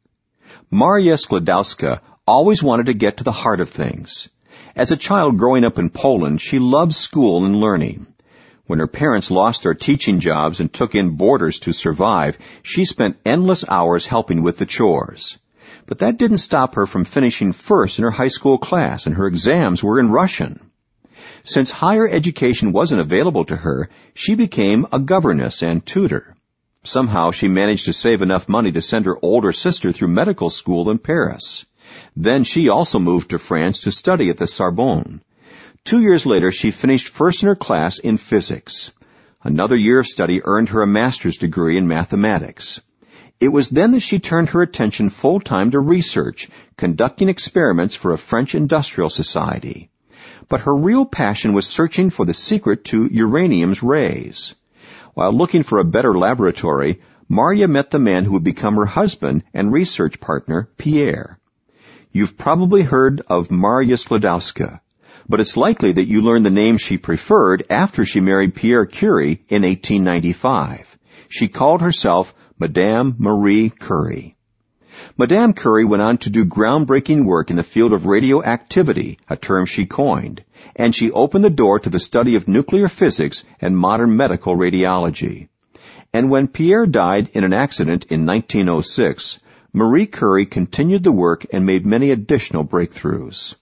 [SPEAKER 2] Maria Sklodowska always wanted to get to the heart of things. As a child growing up in Poland, she loved school and learning. When her parents lost their teaching jobs and took in boarders to survive, she spent endless hours helping with the chores. But that didn't stop her from finishing first in her high school class, and her exams were in Russian. Since higher education wasn't available to her, she became a governess and tutor. Somehow she managed to save enough money to send her older sister through medical school in Paris. Then she also moved to France to study at the Sorbonne. Two years later, she finished first in her class in physics. Another year of study earned her a master's degree in mathematics. It was then that she turned her attention full-time to research, conducting experiments for a French industrial society. But her real passion was searching for the secret to uranium's rays. While looking for a better laboratory, Maria met the man who would become her husband and research partner, Pierre. You've probably heard of Maria Sklodowska, but it's likely that you learned the name she preferred after she married Pierre Curie in eighteen ninety-five. She called herself Madame Marie Curie. Madame Curie went on to do groundbreaking work in the field of radioactivity, a term she coined, and she opened the door to the study of nuclear physics and modern medical radiology. And when Pierre died in an accident in nineteen oh six, Marie Curie continued the work and made many additional breakthroughs.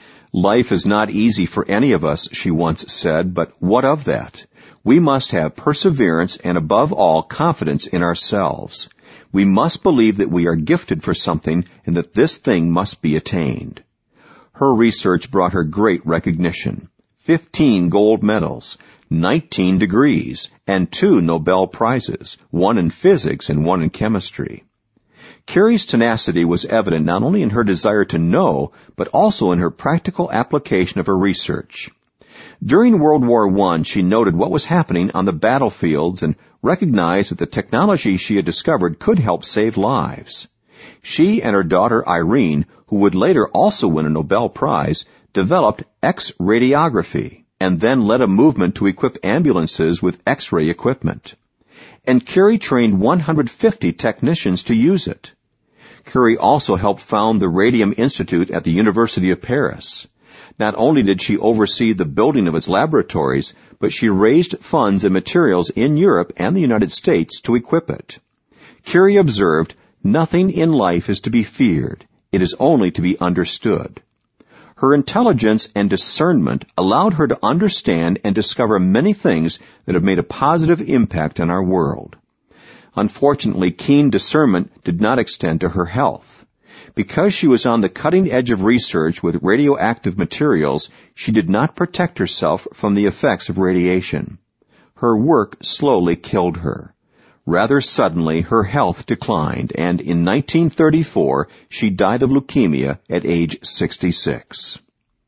[SPEAKER 2] Life is not easy for any of us, she once said, but what of that? We must have perseverance and, above all, confidence in ourselves. We must believe that we are gifted for something and that this thing must be attained. Her research brought her great recognition. Fifteen gold medals, nineteen degrees, and two Nobel Prizes, one in physics and one in chemistry. Curie's tenacity was evident not only in her desire to know, but also in her practical application of her research. During World War One, she noted what was happening on the battlefields and recognized that the technology she had discovered could help save lives. She and her daughter Irene, who would later also win a Nobel Prize, developed X-radiography and then led a movement to equip ambulances with X-ray equipment. And Curie trained one hundred fifty technicians to use it. Curie also helped found the Radium Institute at the University of Paris. Not only did she oversee the building of its laboratories, but she raised funds and materials in Europe and the United States to equip it. Curie observed, nothing in life is to be feared. It is only to be understood. Her intelligence and discernment allowed her to understand and discover many things that have made a positive impact on our world. Unfortunately, keen discernment did not extend to her health. Because she was on the cutting edge of research with radioactive materials, she did not protect herself from the effects of radiation. Her work slowly killed her. Rather suddenly, her health declined, and in nineteen thirty-four, she died of leukemia at age sixty-six.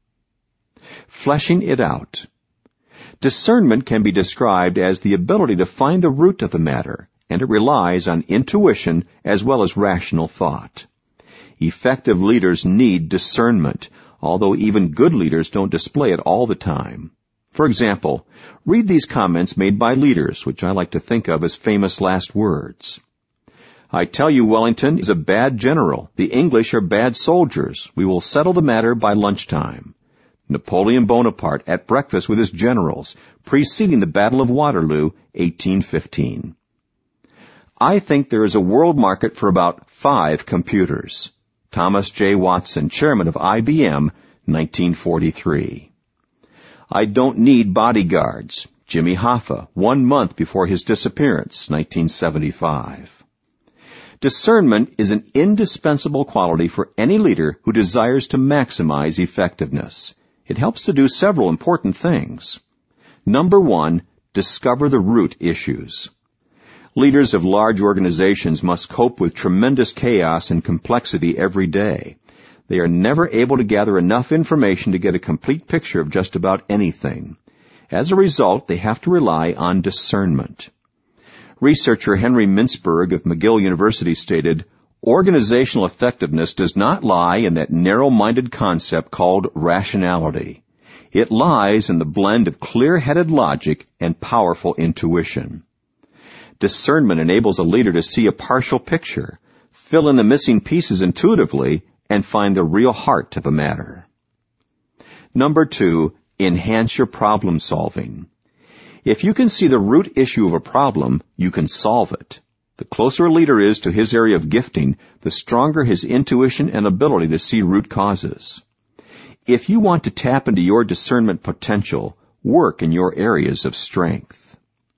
[SPEAKER 2] fleshing it out. Discernment can be described as the ability to find the root of the matter, and it relies on intuition as well as rational thought. Effective leaders need discernment, although even good leaders don't display it all the time. For example, read these comments made by leaders, which I like to think of as famous last words. I tell you, Wellington is a bad general. The English are bad soldiers. We will settle the matter by lunchtime. Napoleon Bonaparte at breakfast with his generals, preceding the Battle of Waterloo, eighteen fifteen. I think there is a world market for about five computers. Thomas J. Watson, chairman of I B M, nineteen forty-three. I don't need bodyguards. Jimmy Hoffa, one month before his disappearance, nineteen seventy-five. Discernment is an indispensable quality for any leader who desires to maximize effectiveness. It helps to do several important things. Number one, discover the root issues. Leaders of large organizations must cope with tremendous chaos and complexity every day. They are never able to gather enough information to get a complete picture of just about anything. As a result, they have to rely on discernment. Researcher Henry Mintzberg of McGill University stated, organizational effectiveness does not lie in that narrow-minded concept called rationality. It lies in the blend of clear-headed logic and powerful intuition. Discernment enables a leader to see a partial picture, fill in the missing pieces intuitively, and find the real heart of a matter. Number two, enhance your problem solving. If you can see the root issue of a problem, you can solve it. The closer a leader is to his area of gifting, the stronger his intuition and ability to see root causes. If you want to tap into your discernment potential, work in your areas of strength.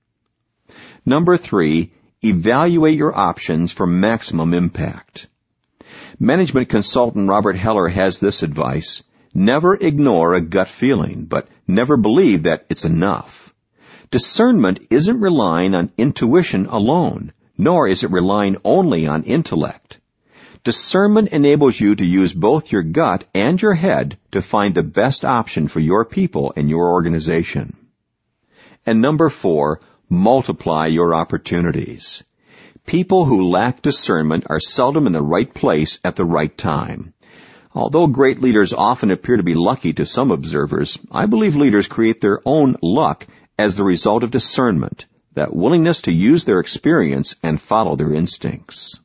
[SPEAKER 2] Number three, evaluate your options for maximum impact. Management consultant Robert Heller has this advice: never ignore a gut feeling, but never believe that it's enough. Discernment isn't relying on intuition alone, nor is it relying only on intellect. Discernment enables you to use both your gut and your head to find the best option for your people and your organization. And number four, multiply your opportunities. People who lack discernment are seldom in the right place at the right time. Although great leaders often appear to be lucky to some observers, I believe leaders create their own luck as the result of discernment, that willingness to use their experience and follow their instincts.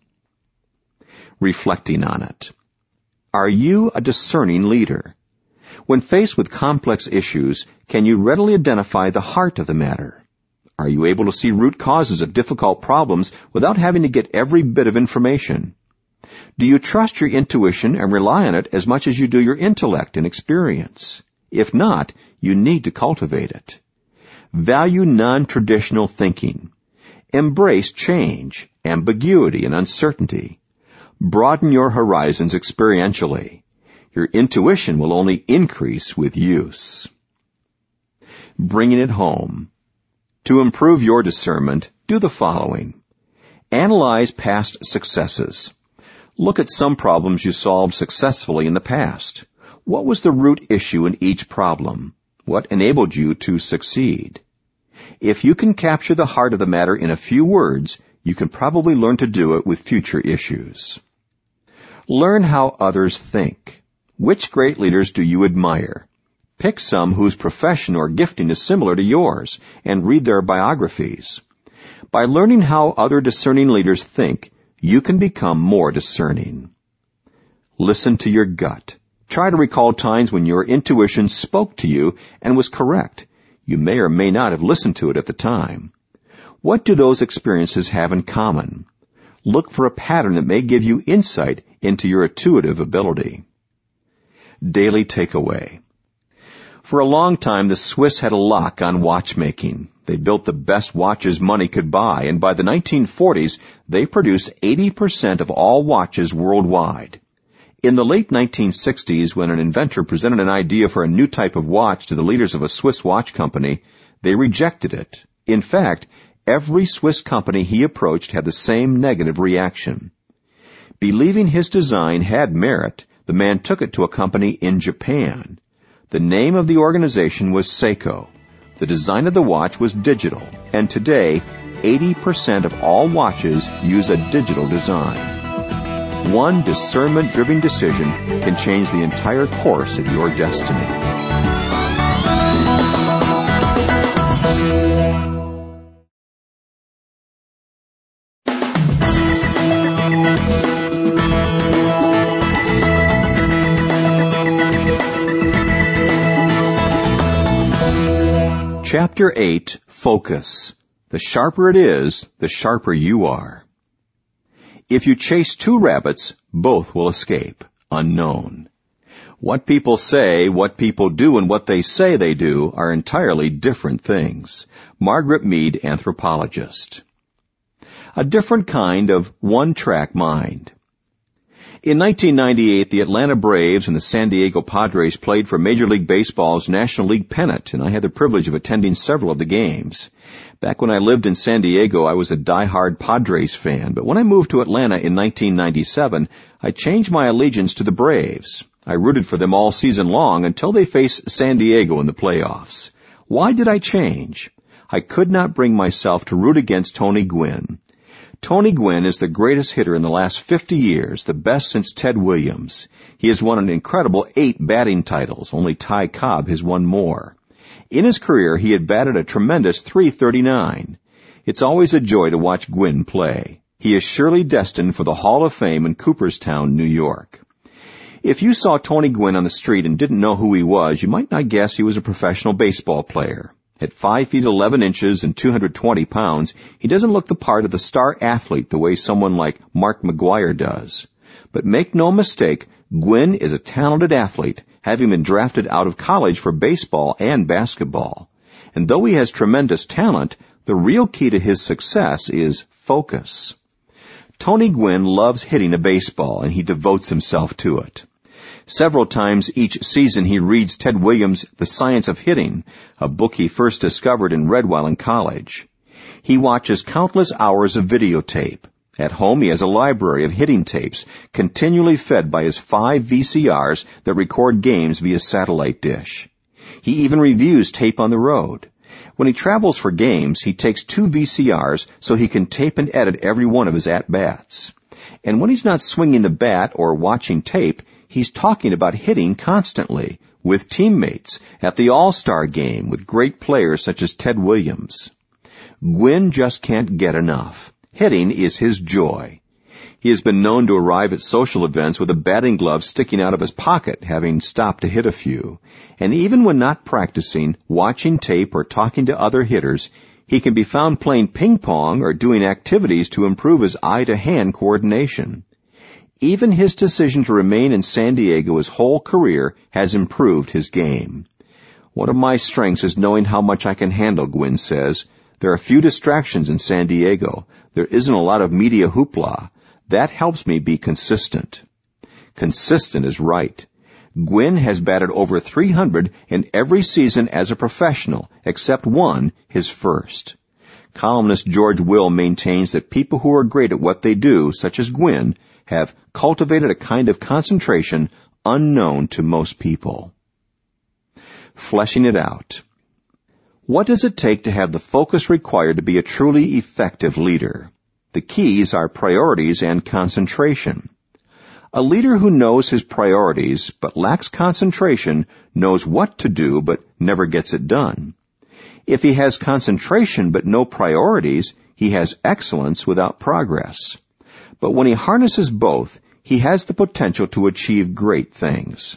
[SPEAKER 2] Reflecting on it. Are you a discerning leader? When faced with complex issues, can you readily identify the heart of the matter? Are you able to see root causes of difficult problems without having to get every bit of information? Do you trust your intuition and rely on it as much as you do your intellect and experience? If not, you need to cultivate it. Value non-traditional thinking. Embrace change, ambiguity, and uncertainty. Broaden your horizons experientially. Your intuition will only increase with use. Bringing it home. To improve your discernment, do the following. Analyze past successes. Look at some problems you solved successfully in the past. What was the root issue in each problem? What enabled you to succeed? If you can capture the heart of the matter in a few words, you can probably learn to do it with future issues. Learn how others think. Which great leaders do you admire? Pick some whose profession or gifting is similar to yours and read their biographies. By learning how other discerning leaders think, you can become more discerning. Listen to your gut. Try to recall times when your intuition spoke to you and was correct. You may or may not have listened to it at the time. What do those experiences have in common? Look for a pattern that may give you insight into your intuitive ability. Daily takeaway. For a long time, the Swiss had a lock on watchmaking. They built the best watches money could buy, and by the nineteen forties, they produced eighty percent of all watches worldwide. In the late nineteen sixties, when an inventor presented an idea for a new type of watch to the leaders of a Swiss watch company, they rejected it. In fact, every Swiss company he approached had the same negative reaction. Believing his design had merit, the man took it to a company in Japan. The name of the organization was Seiko. The design of the watch was digital, and today, eighty percent of all watches use a digital design. One discernment-driven decision can change the entire course of your destiny. Chapter eight, Focus. The sharper it is, the sharper you are. If you chase two rabbits, both will escape. Unknown. What people say, what people do, and what they say they do are entirely different things. Margaret Mead, anthropologist. A different kind of one-track mind. In nineteen ninety-eight, the Atlanta Braves and the San Diego Padres played for Major League Baseball's National League pennant, and I had the privilege of attending several of the games. Back when I lived in San Diego, I was a diehard Padres fan, but when I moved to Atlanta in nineteen ninety-seven, I changed my allegiance to the Braves. I rooted for them all season long until they faced San Diego in the playoffs. Why did I change? I could not bring myself to root against Tony Gwynn. Tony Gwynn is the greatest hitter in the last fifty years, the best since Ted Williams. He has won an incredible eight batting titles. Only Ty Cobb has won more. In his career, he had batted a tremendous three thirty-nine. It's always a joy to watch Gwynn play. He is surely destined for the Hall of Fame in Cooperstown, New York. If you saw Tony Gwynn on the street and didn't know who he was, you might not guess he was a professional baseball player. At five feet eleven inches and two hundred twenty pounds, he doesn't look the part of the star athlete the way someone like Mark McGwire does. But make no mistake, Gwynn is a talented athlete, having been drafted out of college for baseball and basketball. And though he has tremendous talent, the real key to his success is focus. Tony Gwynn loves hitting a baseball, and he devotes himself to it. Several times each season he reads Ted Williams' The Science of Hitting, a book he first discovered and read while in college. He watches countless hours of videotape. At home he has a library of hitting tapes, continually fed by his five V C Rs that record games via satellite dish. He even reviews tape on the road. When he travels for games, he takes two V C Rs so he can tape and edit every one of his at-bats. And when he's not swinging the bat or watching tape, he's talking about hitting constantly, with teammates, at the All-Star game, with great players such as Ted Williams. Gwynn just can't get enough. Hitting is his joy. He has been known to arrive at social events with a batting glove sticking out of his pocket, having stopped to hit a few. And even when not practicing, watching tape, or talking to other hitters, he can be found playing ping pong or doing activities to improve his eye-to-hand coordination. Even his decision to remain in San Diego his whole career has improved his game. One of my strengths is knowing how much I can handle, Gwynn says. There are few distractions in San Diego. There isn't a lot of media hoopla. That helps me be consistent. Consistent is right. Gwynn has batted over three hundred in every season as a professional, except one, his first. Columnist George Will maintains that people who are great at what they do, such as Gwynn, have cultivated a kind of concentration unknown to most people. Fleshing it out. What does it take to have the focus required to be a truly effective leader? The keys are priorities and concentration. A leader who knows his priorities but lacks concentration knows what to do but never gets it done. If he has concentration but no priorities, he has excellence without progress. But when he harnesses both, he has the potential to achieve great things.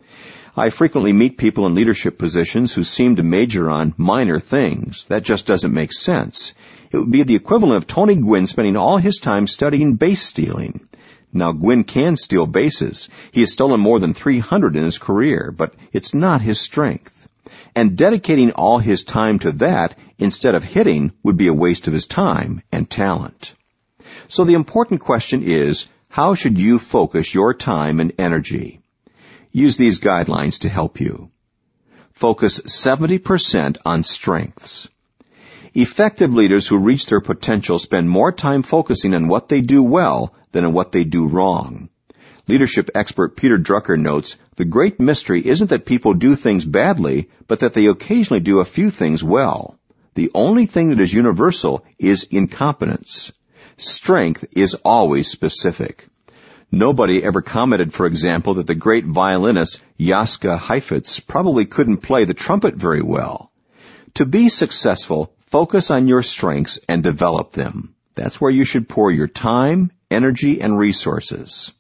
[SPEAKER 2] I frequently meet people in leadership positions who seem to major on minor things. That just doesn't make sense. It would be the equivalent of Tony Gwynn spending all his time studying base stealing. Now, Gwynn can steal bases. He has stolen more than three hundred in his career, but it's not his strength. And dedicating all his time to that instead of hitting would be a waste of his time and talent. So the important question is, how should you focus your time and energy? Use these guidelines to help you. Focus seventy percent on strengths. Effective leaders who reach their potential spend more time focusing on what they do well than on what they do wrong. Leadership expert Peter Drucker notes, the great mystery isn't that people do things badly, but that they occasionally do a few things well. The only thing that is universal is incompetence. Strength is always specific. Nobody ever commented, for example, that the great violinist Jaska Heifetz probably couldn't play the trumpet very well. To be successful, focus on your strengths and develop them. That's where you should pour your time, energy, and resources.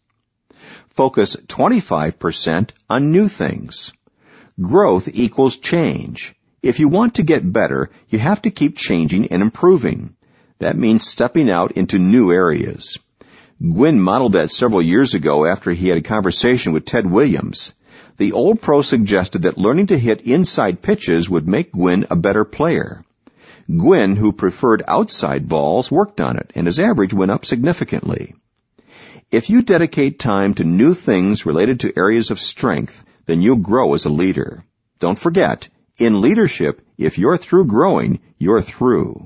[SPEAKER 2] Focus twenty-five percent on new things. Growth equals change. If you want to get better, you have to keep changing and improving. That means stepping out into new areas. Gwynn modeled that several years ago after he had a conversation with Ted Williams. The old pro suggested that learning to hit inside pitches would make Gwynn a better player. Gwynn, who preferred outside balls, worked on it, and his average went up significantly. If you dedicate time to new things related to areas of strength, then you'll grow as a leader. Don't forget, in leadership, if you're through growing, you're through.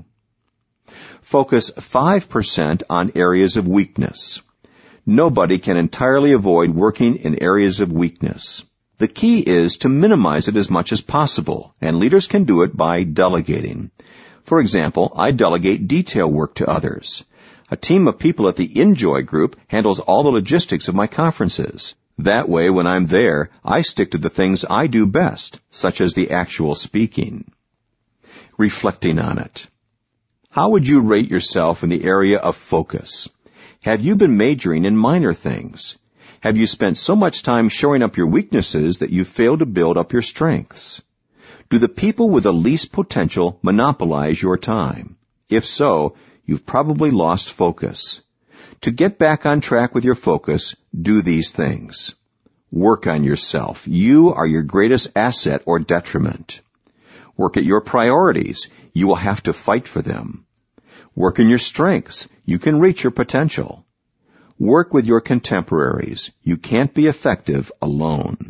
[SPEAKER 2] Focus five percent on areas of weakness. Nobody can entirely avoid working in areas of weakness. The key is to minimize it as much as possible, and leaders can do it by delegating. For example, I delegate detail work to others. A team of people at the Enjoy group handles all the logistics of my conferences. That way, when I'm there, I stick to the things I do best, such as the actual speaking. Reflecting on it. How would you rate yourself in the area of focus? Have you been majoring in minor things? Have you spent so much time showing up your weaknesses that you failed to build up your strengths? Do the people with the least potential monopolize your time? If so, you've probably lost focus. To get back on track with your focus, do these things. Work on yourself. You are your greatest asset or detriment. Work at your priorities. You will have to fight for them. Work in your strengths. You can reach your potential. Work with your contemporaries. You can't be effective alone.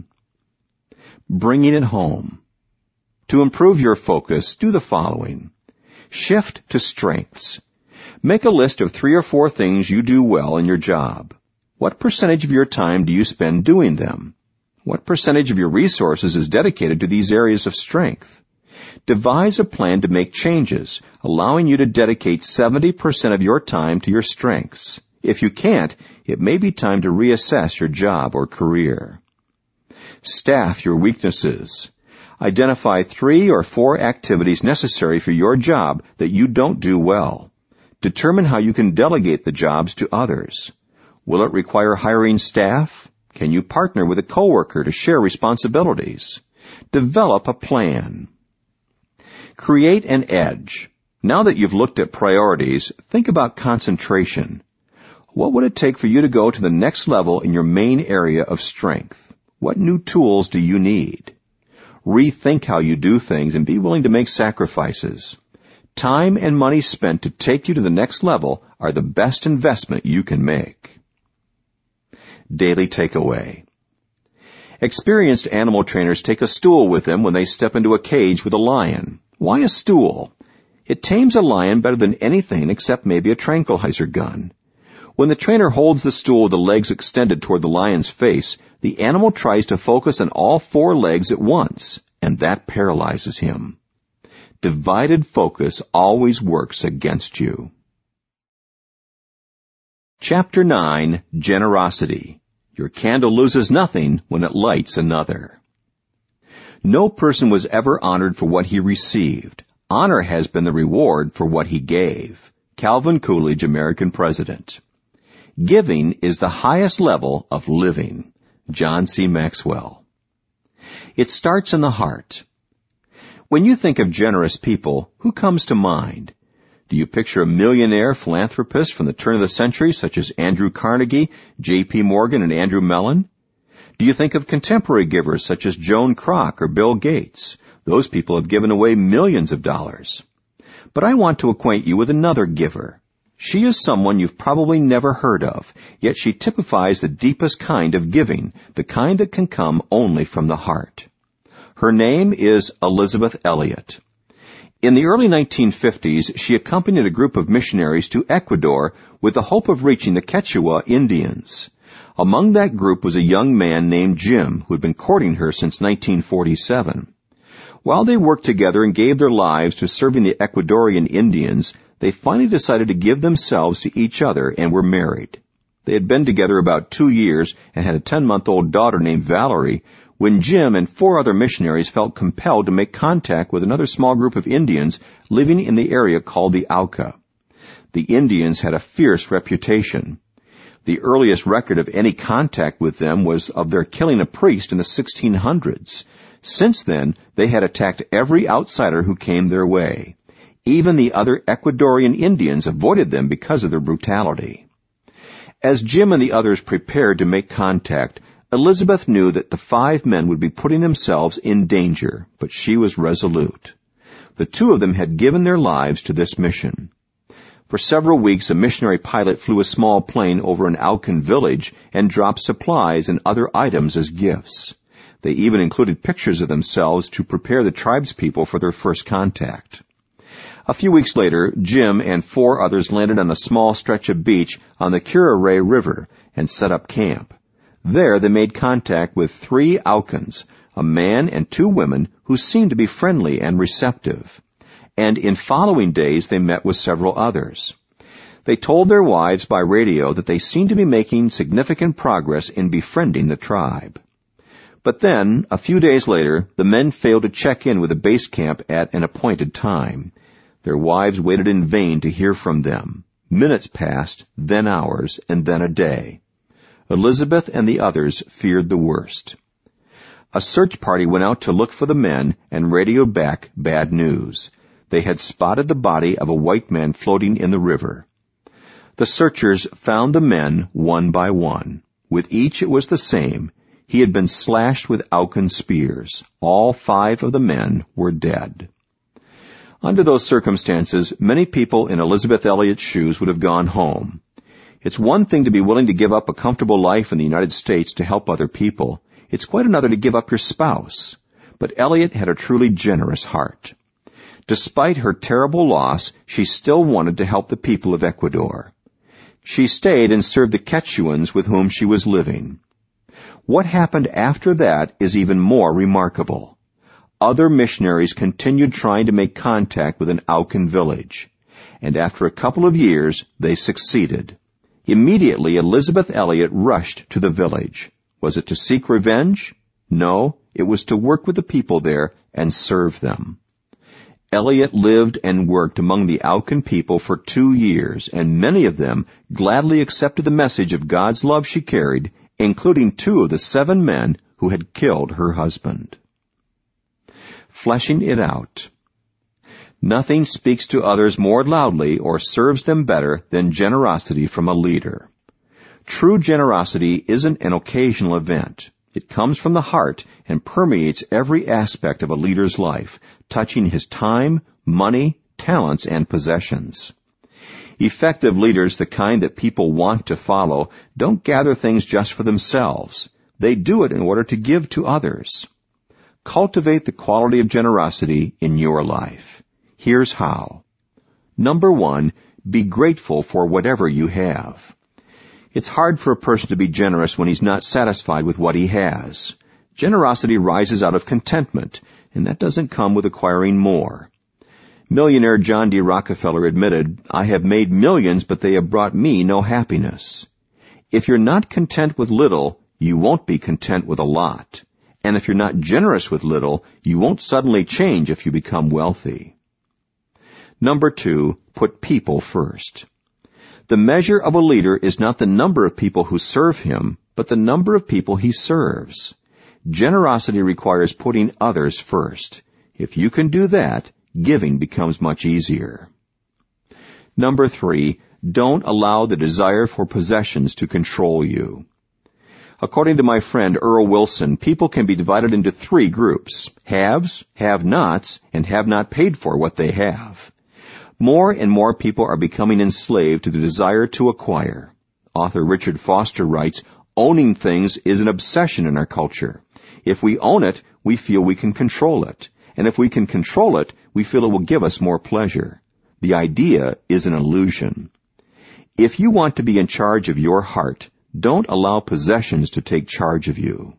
[SPEAKER 2] Bringing it home. To improve your focus, do the following. Shift to strengths. Make a list of three or four things you do well in your job. What percentage of your time do you spend doing them? What percentage of your resources is dedicated to these areas of strength? Devise a plan to make changes, allowing you to dedicate seventy percent of your time to your strengths. If you can't, it may be time to reassess your job or career. Staff your weaknesses. Identify three or four activities necessary for your job that you don't do well. Determine how you can delegate the jobs to others. Will it require hiring staff? Can you partner with a coworker to share responsibilities? Develop a plan. Create an edge. Now that you've looked at priorities, think about concentration. What would it take for you to go to the next level in your main area of strength? What new tools do you need? Rethink how you do things and be willing to make sacrifices. Time and money spent to take you to the next level are the best investment you can make. Daily takeaway. Experienced animal trainers take a stool with them when they step into a cage with a lion. Why a stool? It tames a lion better than anything except maybe a tranquilizer gun. When the trainer holds the stool with the legs extended toward the lion's face, the animal tries to focus on all four legs at once, and that paralyzes him. Divided focus always works against you. Chapter nine, Generosity. Your candle loses nothing when it lights another. No person was ever honored for what he received. Honor has been the reward for what he gave. Calvin Coolidge, American President. Giving is the highest level of living. John C. Maxwell. It starts in the heart. When you think of generous people, who comes to mind? Do you picture a millionaire philanthropist from the turn of the century, such as Andrew Carnegie, J P Morgan, and Andrew Mellon? Do you think of contemporary givers such as Joan Kroc or Bill Gates? Those people have given away millions of dollars. But I want to acquaint you with another giver. She is someone you've probably never heard of, yet she typifies the deepest kind of giving, the kind that can come only from the heart. Her name is Elizabeth Elliot. In the early nineteen fifties, she accompanied a group of missionaries to Ecuador with the hope of reaching the Quechua Indians. Among that group was a young man named Jim who had been courting her since nineteen forty-seven. While they worked together and gave their lives to serving the Ecuadorian Indians, they finally decided to give themselves to each other and were married. They had been together about two years and had a ten-month-old daughter named Valerie when Jim and four other missionaries felt compelled to make contact with another small group of Indians living in the area called the Auca. The Indians had a fierce reputation. The earliest record of any contact with them was of their killing a priest in the sixteen hundreds. Since then, they had attacked every outsider who came their way. Even the other Ecuadorian Indians avoided them because of their brutality. As Jim and the others prepared to make contact, Elizabeth knew that the five men would be putting themselves in danger, but she was resolute. The two of them had given their lives to this mission. For several weeks, a missionary pilot flew a small plane over an Aucan village and dropped supplies and other items as gifts. They even included pictures of themselves to prepare the tribespeople for their first contact. A few weeks later, Jim and four others landed on a small stretch of beach on the Curare River and set up camp. There they made contact with three Aucans, a man and two women who seemed to be friendly and receptive. And in following days they met with several others. They told their wives by radio that they seemed to be making significant progress in befriending the tribe. But then, a few days later, the men failed to check in with the base camp at an appointed time. Their wives waited in vain to hear from them. Minutes passed, then hours, and then a day. Elizabeth and the others feared the worst. A search party went out to look for the men and radioed back bad news. They had spotted the body of a white man floating in the river. The searchers found the men one by one. With each it was the same. He had been slashed with Aucan spears. All five of the men were dead. Under those circumstances, many people in Elizabeth Elliot's shoes would have gone home. It's one thing to be willing to give up a comfortable life in the United States to help other people. It's quite another to give up your spouse. But Elliot had a truly generous heart. Despite her terrible loss, she still wanted to help the people of Ecuador. She stayed and served the Quechuans with whom she was living. What happened after that is even more remarkable. Other missionaries continued trying to make contact with an Aucan village, and after a couple of years, they succeeded. Immediately, Elizabeth Elliot rushed to the village. Was it to seek revenge? No, it was to work with the people there and serve them. Elliot lived and worked among the Aucan people for two years, and many of them gladly accepted the message of God's love she carried, including two of the seven men who had killed her husband. Fleshing it out. Nothing speaks to others more loudly or serves them better than generosity from a leader. True generosity isn't an occasional event. It comes from the heart and permeates every aspect of a leader's life, touching his time, money, talents, and possessions. Effective leaders, the kind that people want to follow, don't gather things just for themselves. They do it in order to give to others. Cultivate the quality of generosity in your life. Here's how. Number one, be grateful for whatever you have. It's hard for a person to be generous when he's not satisfied with what he has. Generosity rises out of contentment, and that doesn't come with acquiring more. Millionaire John D. Rockefeller admitted, "I have made millions, but they have brought me no happiness." If you're not content with little, you won't be content with a lot. And if you're not generous with little, you won't suddenly change if you become wealthy. Number two, put people first. The measure of a leader is not the number of people who serve him, but the number of people he serves. Generosity requires putting others first. If you can do that, giving becomes much easier. Number three, don't allow the desire for possessions to control you. According to my friend Earl Wilson, people can be divided into three groups: haves, have-nots, and have not paid for what they have. More and more people are becoming enslaved to the desire to acquire. Author Richard Foster writes, "Owning things is an obsession in our culture. If we own it, we feel we can control it. And if we can control it, we feel it will give us more pleasure. The idea is an illusion. If you want to be in charge of your heart, Don't allow possessions to take charge of you.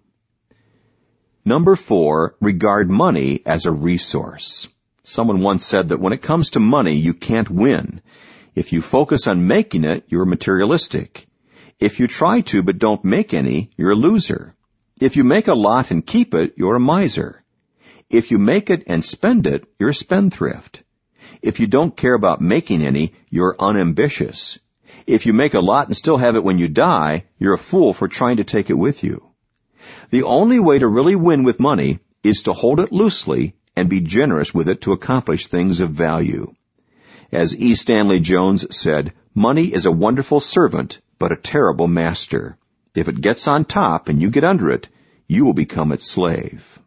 [SPEAKER 2] Number four, regard money as a resource. Someone once said that when it comes to money, you can't win. If you focus on making it, you're materialistic. If you try to but don't make any, you're a loser. If you make a lot and keep it, you're a miser. If you make it and spend it, you're a spendthrift. If you don't care about making any, you're unambitious. If you make a lot and still have it when you die, you're a fool for trying to take it with you. The only way to really win with money is to hold it loosely and be generous with it to accomplish things of value. As E. Stanley Jones said, money is a wonderful servant, but a terrible master. If it gets on top and you get under it, you will become its slave.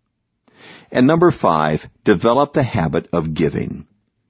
[SPEAKER 2] And number five, develop the habit of giving.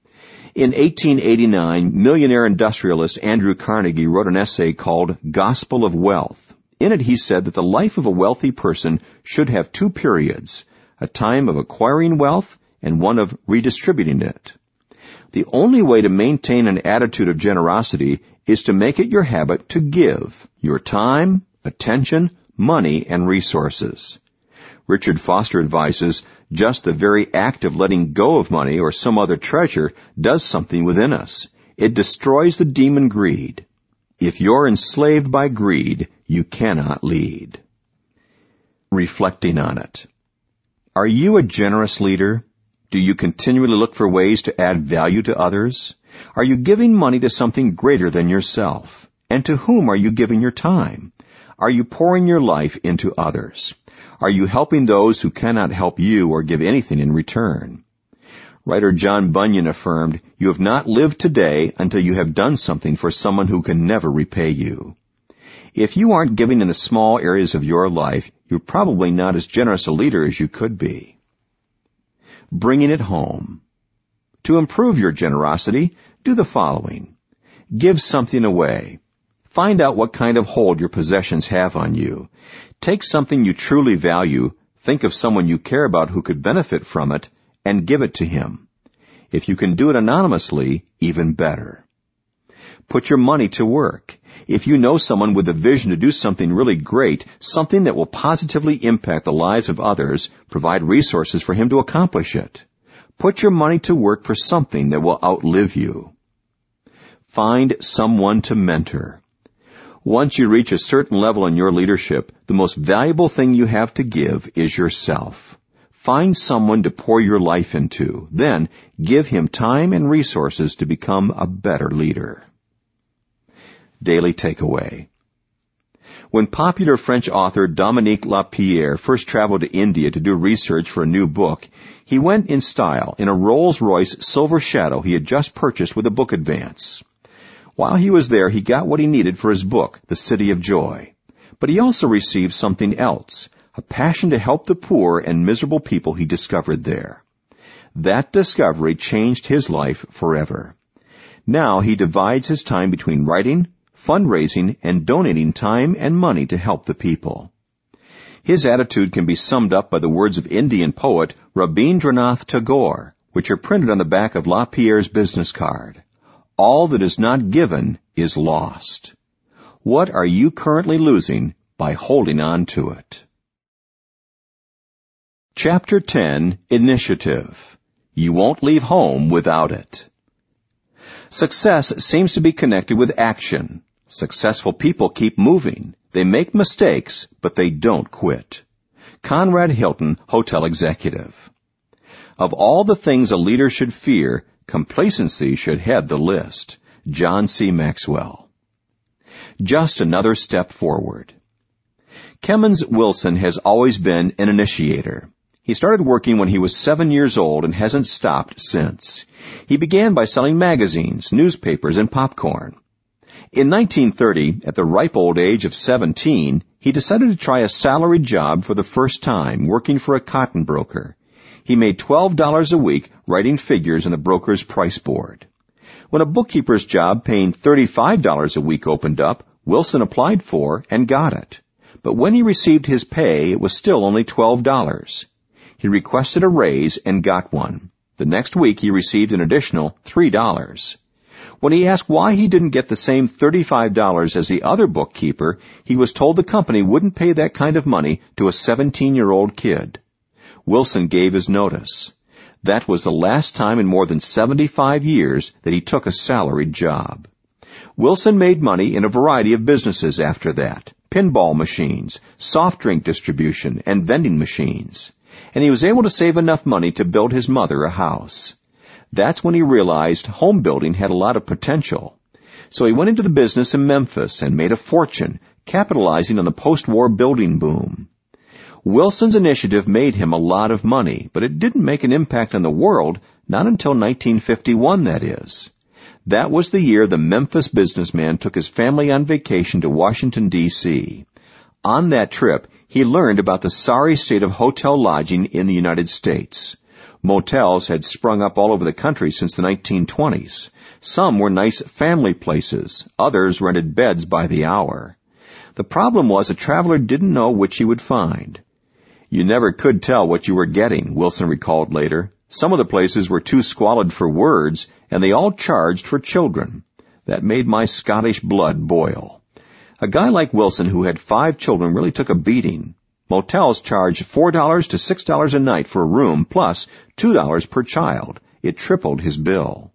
[SPEAKER 2] In eighteen eighty-nine, millionaire industrialist Andrew Carnegie wrote an essay called Gospel of Wealth. In it, he said that the life of a wealthy person should have two periods, a time of acquiring wealth and one of redistributing it. The only way to maintain an attitude of generosity is to make it your habit to give your time, attention, money, and resources. Richard Foster advises, just the very act of letting go of money or some other treasure does something within us. It destroys the demon greed. If you're enslaved by greed, you cannot lead. Reflecting on it. Are you a generous leader? Do you continually look for ways to add value to others? Are you giving money to something greater than yourself? And to whom are you giving your time? Are you pouring your life into others? Are you helping those who cannot help you or give anything in return? Writer John Bunyan affirmed, "You have not lived today until you have done something for someone who can never repay you." If you aren't giving in the small areas of your life, you're probably not as generous a leader as you could be. Bringing it home. To improve your generosity, do the following. Give something away. Find out what kind of hold your possessions have on you. Take something you truly value, think of someone you care about who could benefit from it, and give it to him. If you can do it anonymously, even better. Put your money to work. If you know someone with a vision to do something really great, something that will positively impact the lives of others, provide resources for him to accomplish it. Put your money to work for something that will outlive you. Find someone to mentor. Once you reach a certain level in your leadership, the most valuable thing you have to give is yourself. Find someone to pour your life into. Then give him time and resources to become a better leader. Daily takeaway. When popular French author Dominique Lapierre first traveled to India to do research for a new book, he went in style in a Rolls-Royce Silver Shadow he had just purchased with a book advance. While he was there, he got what he needed for his book, The City of Joy. But he also received something else, a passion to help the poor and miserable people he discovered there. That discovery changed his life forever. Now he divides his time between writing, fundraising, and donating time and money to help the people. His attitude can be summed up by the words of Indian poet Rabindranath Tagore, which are printed on the back of Lapierre's business card. All that is not given is lost. What are you currently losing by holding on to it? Chapter ten, Initiative. You won't leave home without it. Success seems to be connected with action. Successful people keep moving. They make mistakes, but they don't quit. Conrad Hilton, hotel executive. Of all the things a leader should fear, complacency should head the list. John C. Maxwell. Just another step forward. Kemmons Wilson has always been an initiator. He started working when he was seven years old and hasn't stopped since. He began by selling magazines, newspapers, and popcorn. In nineteen thirty, at the ripe old age of seventeen, he decided to try a salaried job for the first time, working for a cotton broker. He made twelve dollars a week writing figures on the broker's price board. When a bookkeeper's job paying thirty-five dollars a week opened up, Wilson applied for and got it. But when he received his pay, it was still only twelve dollars. He requested a raise and got one. The next week he received an additional three dollars. When he asked why he didn't get the same thirty-five dollars as the other bookkeeper, he was told the company wouldn't pay that kind of money to a seventeen-year-old kid. Wilson gave his notice. That was the last time in more than seventy-five years that he took a salaried job. Wilson made money in a variety of businesses after that: pinball machines, soft drink distribution, and vending machines. And he was able to save enough money to build his mother a house. That's when he realized home building had a lot of potential. So he went into the business in Memphis and made a fortune, capitalizing on the post-war building boom. Wilson's initiative made him a lot of money, but it didn't make an impact on the world, not until nineteen fifty-one, that is. That was the year the Memphis businessman took his family on vacation to Washington, D C On that trip, he learned about the sorry state of hotel lodging in the United States. Motels had sprung up all over the country since the nineteen twenties. Some were nice family places. Others rented beds by the hour. The problem was a traveler didn't know which he would find. You never could tell what you were getting, Wilson recalled later. Some of the places were too squalid for words, and they all charged for children. That made my Scottish blood boil. A guy like Wilson, who had five children, really took a beating. Motels charged four dollars to six dollars a night for a room, plus two dollars per child. It tripled his bill.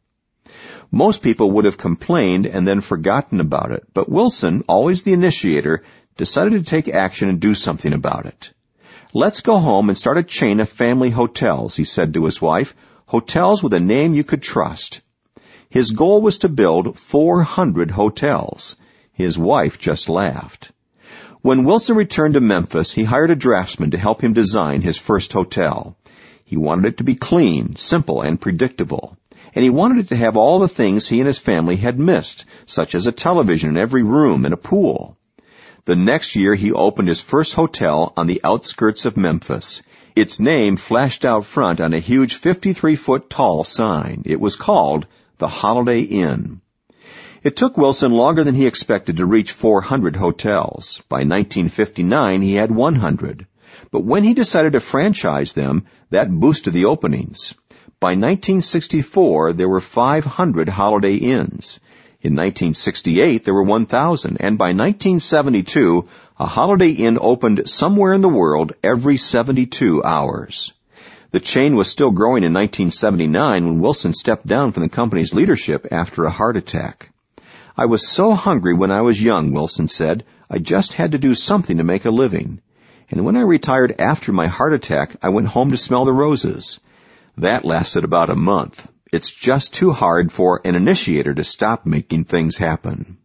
[SPEAKER 2] Most people would have complained and then forgotten about it, but Wilson, always the initiator, decided to take action and do something about it. "Let's go home and start a chain of family hotels," he said to his wife, "hotels with a name you could trust." His goal was to build four hundred hotels. His wife just laughed. When Wilson returned to Memphis, he hired a draftsman to help him design his first hotel. He wanted it to be clean, simple, and predictable. And he wanted it to have all the things he and his family had missed, such as a television in every room and a pool. The next year, he opened his first hotel on the outskirts of Memphis. Its name flashed out front on a huge fifty-three foot tall sign. It was called the Holiday Inn. It took Wilson longer than he expected to reach four hundred hotels. By nineteen fifty-nine, he had one hundred. But when he decided to franchise them, that boosted the openings. By nineteen sixty-four, there were five hundred Holiday Inns. In nineteen sixty-eight, there were one thousand, and by nineteen seventy-two, a Holiday Inn opened somewhere in the world every seventy-two hours. The chain was still growing in nineteen seventy-nine when Wilson stepped down from the company's leadership after a heart attack. "I was so hungry when I was young," Wilson said. "I just had to do something to make a living. And when I retired after my heart attack, I went home to smell the roses." That lasted about a month. It's just too hard for an initiator to stop making things happen.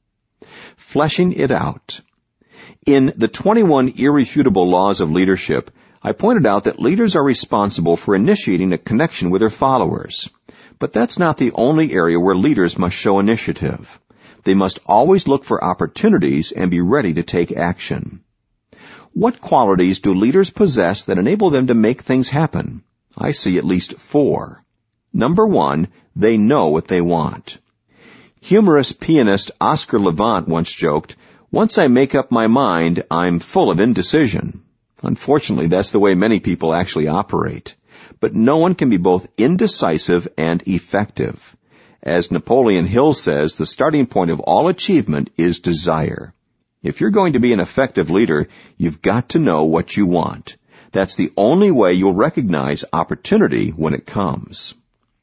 [SPEAKER 2] Fleshing it out. In the twenty-one Irrefutable Laws of Leadership, I pointed out that leaders are responsible for initiating a connection with their followers. But that's not the only area where leaders must show initiative. They must always look for opportunities and be ready to take action. What qualities do leaders possess that enable them to make things happen? I see at least four. Number one, they know what they want. Humorous pianist Oscar Levant once joked, "Once I make up my mind, I'm full of indecision." Unfortunately, that's the way many people actually operate. But no one can be both indecisive and effective. As Napoleon Hill says, the starting point of all achievement is desire. If you're going to be an effective leader, you've got to know what you want. That's the only way you'll recognize opportunity when it comes.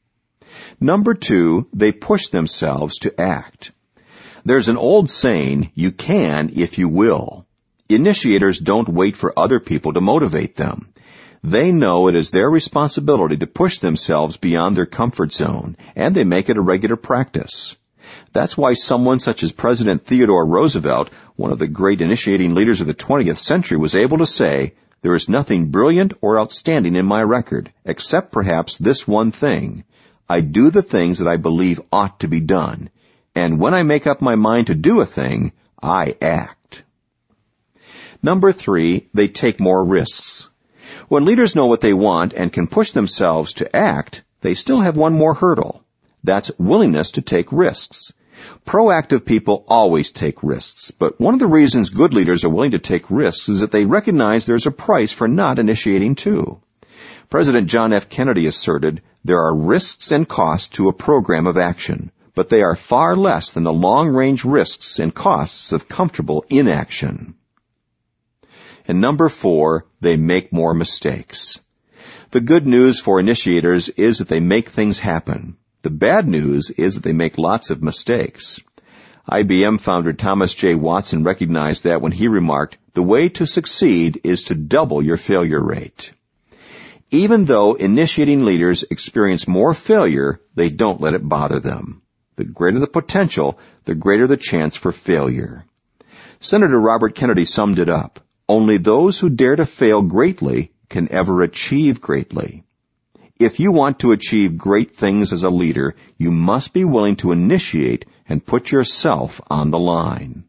[SPEAKER 2] Number two, they push themselves to act. There's an old saying, you can if you will. Initiators don't wait for other people to motivate them. They know it is their responsibility to push themselves beyond their comfort zone, and they make it a regular practice. That's why someone such as President Theodore Roosevelt, one of the great initiating leaders of the twentieth century, was able to say, "There is nothing brilliant or outstanding in my record, except perhaps this one thing. I do the things that I believe ought to be done. And when I make up my mind to do a thing, I act." Number three, they take more risks. When leaders know what they want and can push themselves to act, they still have one more hurdle. That's willingness to take risks. Proactive people always take risks, but one of the reasons good leaders are willing to take risks is that they recognize there's a price for not initiating too. President John F. Kennedy asserted, "There are risks and costs to a program of action, but they are far less than the long-range risks and costs of comfortable inaction. And number four, they make more mistakes. The good news for initiators is that they make things happen. The bad news is that they make lots of mistakes. I B M founder Thomas J. Watson recognized that when he remarked, "The way to succeed is to double your failure rate." Even though initiating leaders experience more failure, they don't let it bother them. The greater the potential, the greater the chance for failure. Senator Robert Kennedy summed it up. Only those who dare to fail greatly can ever achieve greatly. If you want to achieve great things as a leader, you must be willing to initiate and put yourself on the line.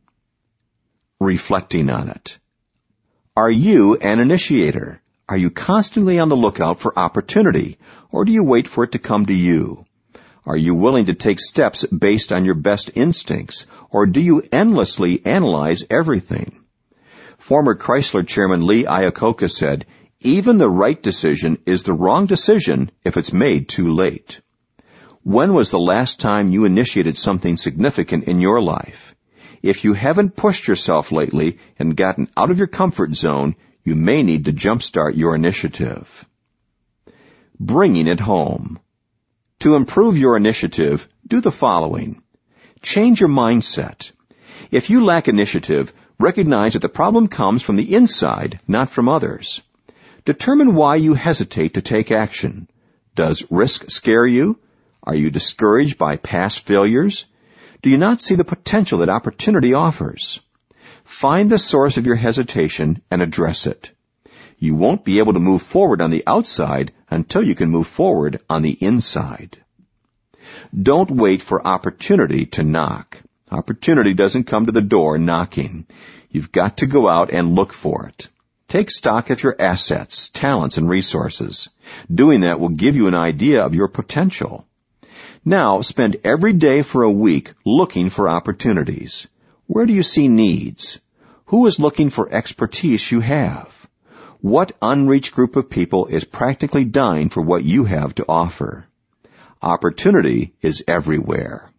[SPEAKER 2] Reflecting on it. Are you an initiator? Are you constantly on the lookout for opportunity, or do you wait for it to come to you? Are you willing to take steps based on your best instincts, or do you endlessly analyze everything? Former Chrysler Chairman Lee Iacocca said, "Even the right decision is the wrong decision if it's made too late." When was the last time you initiated something significant in your life? If you haven't pushed yourself lately and gotten out of your comfort zone, you may need to jumpstart your initiative. Bringing it home. To improve your initiative, do the following. Change your mindset. If you lack initiative, recognize that the problem comes from the inside, not from others. Determine why you hesitate to take action. Does risk scare you? Are you discouraged by past failures? Do you not see the potential that opportunity offers? Find the source of your hesitation and address it. You won't be able to move forward on the outside until you can move forward on the inside. Don't wait for opportunity to knock. Opportunity doesn't come to the door knocking. You've got to go out and look for it. Take stock of your assets, talents, and resources. Doing that will give you an idea of your potential. Now, spend every day for a week looking for opportunities. Where do you see needs? Who is looking for expertise you have? What unreached group of people is practically dying for what you have to offer? Opportunity is everywhere.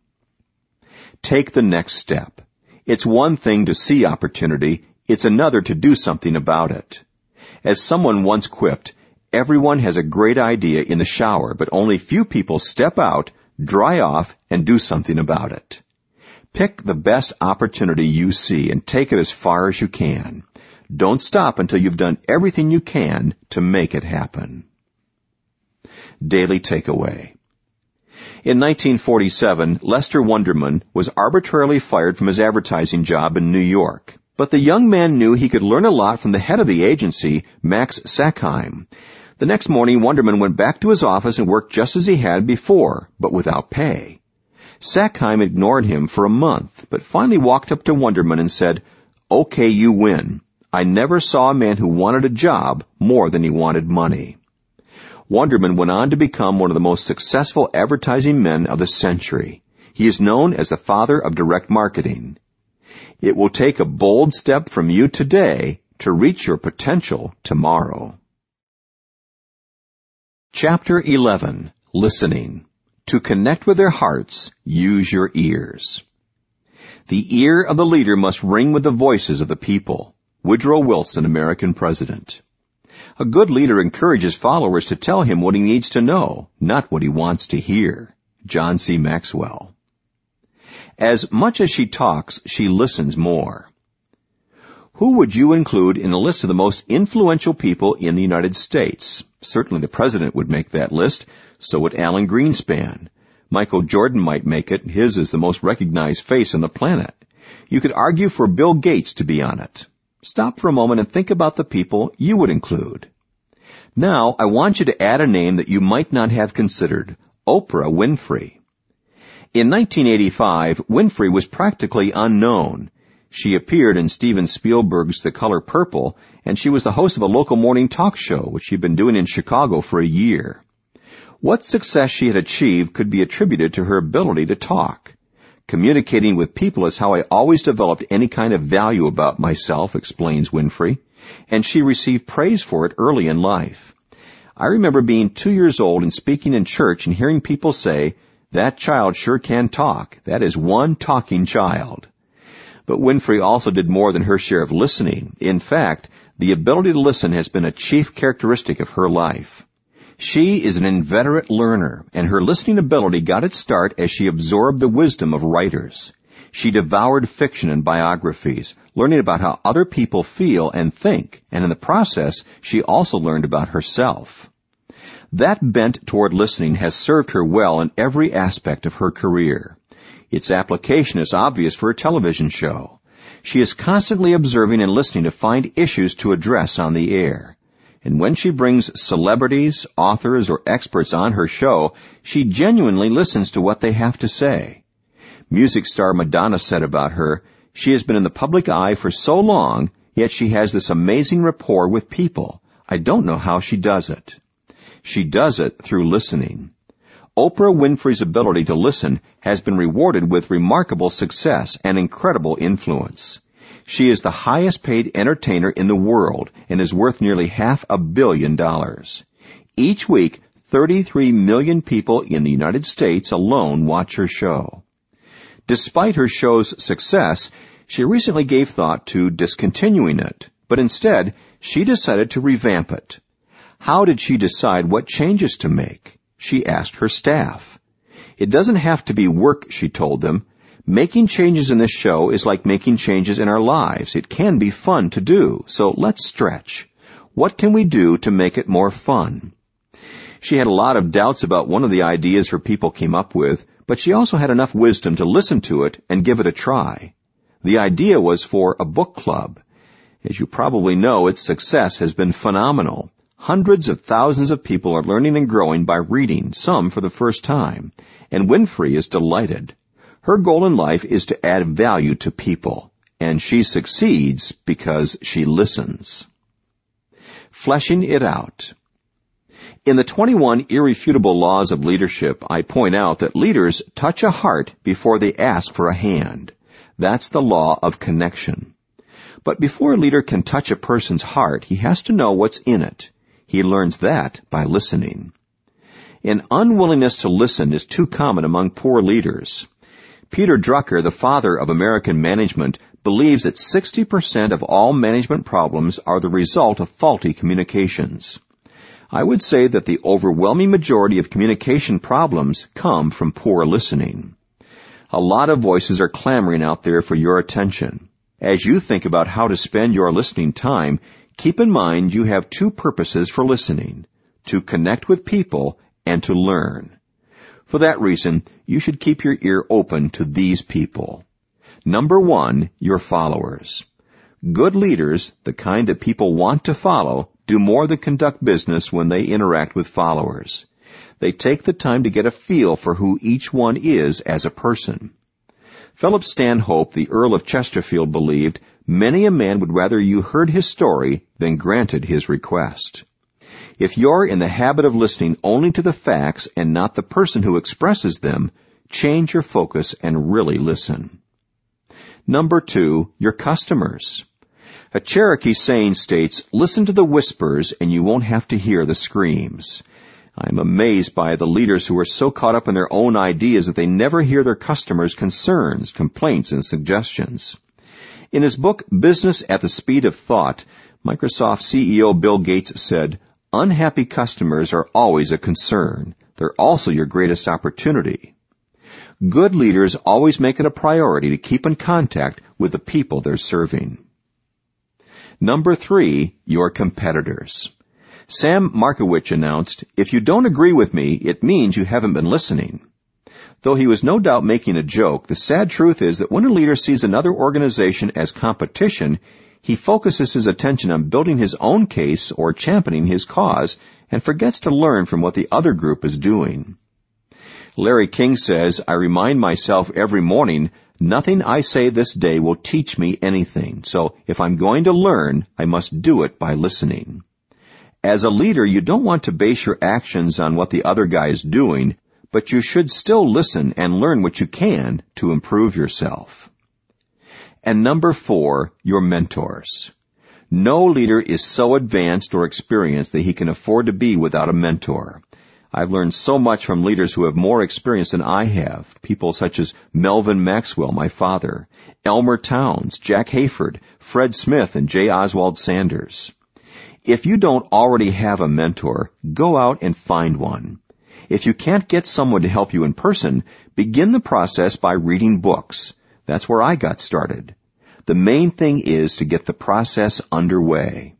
[SPEAKER 2] Take the next step. It's one thing to see opportunity, it's another to do something about it. As someone once quipped, everyone has a great idea in the shower, but only few people step out, dry off, and do something about it. Pick the best opportunity you see and take it as far as you can. Don't stop until you've done everything you can to make it happen. Daily takeaway. In nineteen forty-seven, Lester Wunderman was arbitrarily fired from his advertising job in New York. But the young man knew he could learn a lot from the head of the agency, Max Sackheim. The next morning, Wunderman went back to his office and worked just as he had before, but without pay. Sackheim ignored him for a month, but finally walked up to Wunderman and said, "Okay, you win. I never saw a man who wanted a job more than he wanted money." Wunderman went on to become one of the most successful advertising men of the century. He is known as the father of direct marketing. It will take a bold step from you today to reach your potential tomorrow. Chapter eleven. Listening. To connect with their hearts, use your ears. The ear of the leader must ring with the voices of the people. Woodrow Wilson, American president. A good leader encourages followers to tell him what he needs to know, not what he wants to hear. John C. Maxwell. As much as she talks, she listens more. Who would you include in a list of the most influential people in the United States? Certainly the president would make that list. So would Alan Greenspan. Michael Jordan might make it. His is the most recognized face on the planet. You could argue for Bill Gates to be on it. Stop for a moment and think about the people you would include. Now, I want you to add a name that you might not have considered. Oprah Winfrey. In nineteen eighty-five, Winfrey was practically unknown. She appeared in Steven Spielberg's The Color Purple, and she was the host of a local morning talk show, which she'd been doing in Chicago for a year. What success she had achieved could be attributed to her ability to talk. Communicating with people is how I always developed any kind of value about myself, explains Winfrey, and she received praise for it early in life. I remember being two years old and speaking in church and hearing people say, That child sure can talk. That is one talking child. But Winfrey also did more than her share of listening. In fact, the ability to listen has been a chief characteristic of her life. She is an inveterate learner, and her listening ability got its start as she absorbed the wisdom of writers. She devoured fiction and biographies, learning about how other people feel and think, and in the process, she also learned about herself. That bent toward listening has served her well in every aspect of her career. Its application is obvious for a television show. She is constantly observing and listening to find issues to address on the air. And when she brings celebrities, authors, or experts on her show, she genuinely listens to what they have to say. Music star Madonna said about her, "She has been in the public eye for so long, yet she has this amazing rapport with people. I don't know how she does it." She does it through listening. Oprah Winfrey's ability to listen has been rewarded with remarkable success and incredible influence. She is the highest paid entertainer in the world and is worth nearly half a billion dollars. Each week, thirty-three million people in the United States alone watch her show. Despite her show's success, she recently gave thought to discontinuing it, but instead, she decided to revamp it. How did she decide what changes to make? She asked her staff. It doesn't have to be work, she told them. Making changes in this show is like making changes in our lives. It can be fun to do, so let's stretch. What can we do to make it more fun? She had a lot of doubts about one of the ideas her people came up with, but she also had enough wisdom to listen to it and give it a try. The idea was for a book club. As you probably know, its success has been phenomenal. Hundreds of thousands of people are learning and growing by reading, some for the first time, and Winfrey is delighted. Her goal in life is to add value to people, and she succeeds because she listens. Fleshing it out. In the twenty-one Irrefutable Laws of Leadership, I point out that leaders touch a heart before they ask for a hand. That's the law of connection. But before a leader can touch a person's heart, he has to know what's in it. He learns that by listening. An unwillingness to listen is too common among poor leaders. Peter Drucker, the father of American management, believes that sixty percent of all management problems are the result of faulty communications. I would say that the overwhelming majority of communication problems come from poor listening. A lot of voices are clamoring out there for your attention. As you think about how to spend your listening time, keep in mind you have two purposes for listening: to connect with people and to learn. For that reason, you should keep your ear open to these people. Number one, your followers. Good leaders, the kind that people want to follow, do more than conduct business when they interact with followers. They take the time to get a feel for who each one is as a person. Philip Stanhope, the Earl of Chesterfield, believed, "Many a man would rather you heard his story than granted his request." If you're in the habit of listening only to the facts and not the person who expresses them, change your focus and really listen. Number two, your customers. A Cherokee saying states, "Listen to the whispers and you won't have to hear the screams." I'm amazed by the leaders who are so caught up in their own ideas that they never hear their customers' concerns, complaints, and suggestions. In his book, Business at the Speed of Thought, Microsoft C E O Bill Gates said, "Unhappy customers are always a concern. They're also your greatest opportunity." Good leaders always make it a priority to keep in contact with the people they're serving. Number three, your competitors. Sam Markowitz announced, "If you don't agree with me, it means you haven't been listening." Though he was no doubt making a joke, the sad truth is that when a leader sees another organization as competition, he focuses his attention on building his own case or championing his cause and forgets to learn from what the other group is doing. Larry King says, "I remind myself every morning, nothing I say this day will teach me anything. So if I'm going to learn, I must do it by listening." As a leader, you don't want to base your actions on what the other guy is doing, but you should still listen and learn what you can to improve yourself. And number four, your mentors. No leader is so advanced or experienced that he can afford to be without a mentor. I've learned so much from leaders who have more experience than I have, people such as Melvin Maxwell, my father, Elmer Towns, Jack Hayford, Fred Smith, and J. Oswald Sanders. If you don't already have a mentor, go out and find one. If you can't get someone to help you in person, begin the process by reading books. That's where I got started. The main thing is to get the process underway.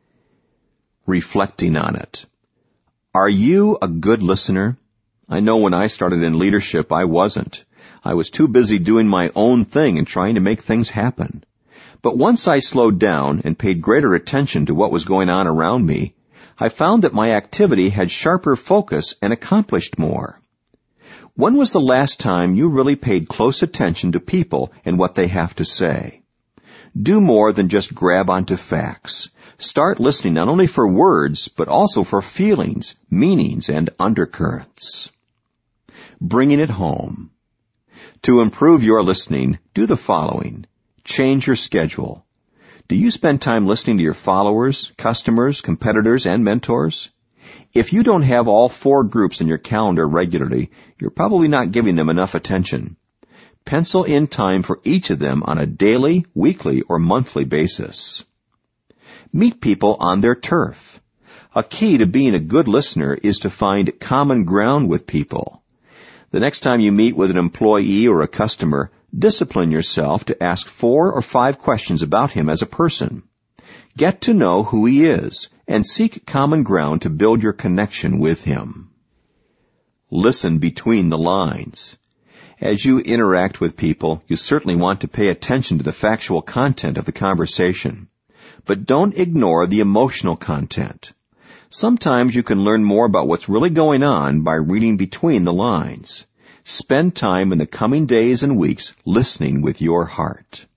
[SPEAKER 2] Reflecting on it. Are you a good listener? I know when I started in leadership, I wasn't. I was too busy doing my own thing and trying to make things happen. But once I slowed down and paid greater attention to what was going on around me, I found that my activity had sharper focus and accomplished more. When was the last time you really paid close attention to people and what they have to say? Do more than just grab onto facts. Start listening not only for words, but also for feelings, meanings, and undercurrents. Bringing it home. To improve your listening, do the following. Change your schedule. Do you spend time listening to your followers, customers, competitors, and mentors? If you don't have all four groups in your calendar regularly, you're probably not giving them enough attention. Pencil in time for each of them on a daily, weekly, or monthly basis. Meet people on their turf. A key to being a good listener is to find common ground with people. The next time you meet with an employee or a customer, discipline yourself to ask four or five questions about him as a person. Get to know who he is and seek common ground to build your connection with him. Listen between the lines. As you interact with people, you certainly want to pay attention to the factual content of the conversation. But don't ignore the emotional content. Sometimes you can learn more about what's really going on by reading between the lines. Spend time in the coming days and weeks listening with your heart.